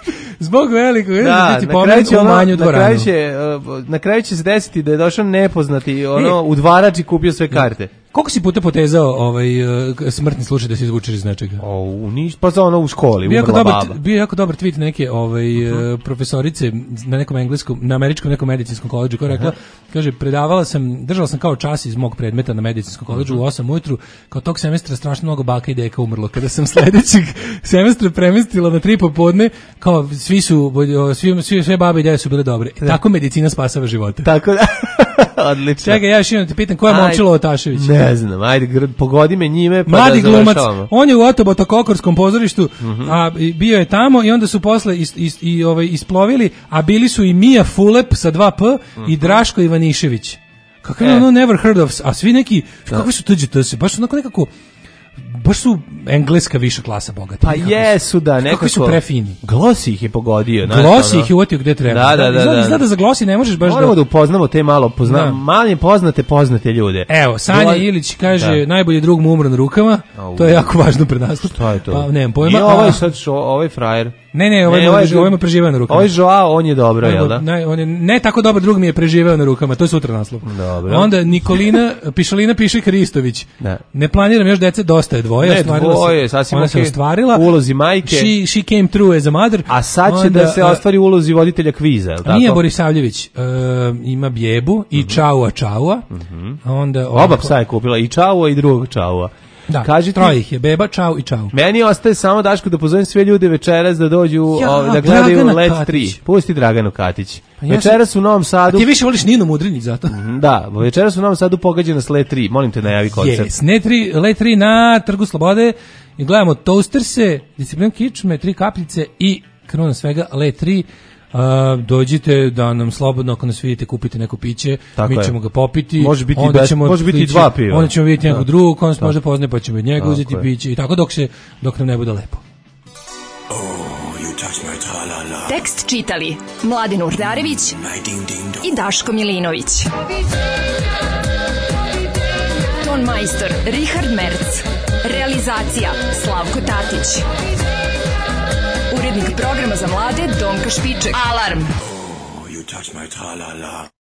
Zbog velikog, da, biti pomeren u manju dvoranu. Na kraju će, uh, na kraju će se desiti da je došao nepoznati ono, e. udvarač i kupio sve karte. Koliko si puta potezao ovaj uh, smrtni slučaj da se izvučeš iz nečega? O, u niš, pa za ono u školi, bio umrla dobar, baba. Bio jako dobar tweet neke ovaj, uh-huh. uh, profesorice na nekom engleskom, na američkom nekom medicinskom koledžu koja je rekla, uh-huh. kaže, predavala sam, držala sam kao čas iz mog predmeta na medicinskom koledžu uh-huh. u osam ujutru, kao tog semestra strašno mnogo baka i deka umrlo. Kada sam sledećeg semestra premestila na tri popodne, kao svi su, svi, svi, sve babe i dede su bile dobre. Da. Tako medicina spasava živote. Tako da. Odlično. Čekaj, ja još imam te pitam, ko je Momčilo Otašević? Ne znam, ajde, pogodi me njime pa mladi da glumac, završavamo. on je u Otoboto-Kokorskom pozorištu, uh-huh. a bio je tamo i onda su posle is, is, i, ovaj, isplovili, a bili su i Mija Fulep sa dva P uh-huh. i Draško Ivanišević. Kakav je e. ono never heard of, a svi neki, da. Kakvi su tuđi, to se baš onako nekako, baš su engleska viša klasa bogati. Pa jesu, da, nekako. Kakvi su prefini. Glosi ih je pogodio. Glosi ih je uvatio gde treba. Da, da, da. Izgleda, izgleda za Glosi ne možeš baš moramo da... da upoznamo te malo, pozna... manje poznate, poznate ljude. Evo, Sanja Glo... Ilić kaže, da. Najbolji drug mu umro na rukama, Au. To je jako važno pred nastup. Šta je to? Pa, nemam pojma. I ovaj sad šo, ovaj frajer. Ne, ne, ovaj, ne, ovaj, ovaj mu preživeo na rukama. Ovaj Joao, on je dobro, jel da? Ne, on je ne tako dobar drug mi je preživeo na rukama, to je sutra naslov. Dobro. Onda Nikolina, Pišolina Pišek Hristović. Ne. Ne planiram još dece, dosta je dvoje. Ne, dvoje, sasvim ona okay. se ostvarila. Ulozi majke. She, she came through as a mother. A sad će onda, da se ostvari ulozi voditelja kviza, jel tako? Mija Borisavljević uh, ima bjebu i uh-huh. Čaua Čaua. Uh-huh. Onda, oba psa je kupila, i Čaua i drugog Čaua. Da, Kaži troje ih je, beba, čau i čau. Meni ostaje samo, Daško, da pozovem sve ljude večeras da dođu, ja, o, da gledaju Dragana Let Katić. tri. Pusti Draganu Katić. Pa ja večeras u Novom Sadu... A ti više voliš Ninu Mudrinić zato? Da, večeras u Novom Sadu pogađa s Let tri. Molim te, najavi koncert. Yes, Let tri na Trgu Slobode i gledamo Toasterse, Disciplin kičme, Tri kapljice i kruna svega Let tri. Uh, dođite da nam slobodno, ako nas vidite, kupite neko piće, tako mi je. Ćemo ga popiti, može biti, onda bez, ćemo može biti pići, dva piva, onda ćemo vidjeti nekog da. drugog, on se možda poznaje, pa ćemo od njega tako uzeti je. piće i tako dok se dok nam ne bude lepo. Oh, you touch my tra-la-la. Tekst čitali Mladin Urdarević i Daško Milinović. Ton majstor Richard Merc. Realizacija Slavko Tatić. Urednik programa za mlade Donka Špiček. Alarm! Oh, you touch my tra-la-la.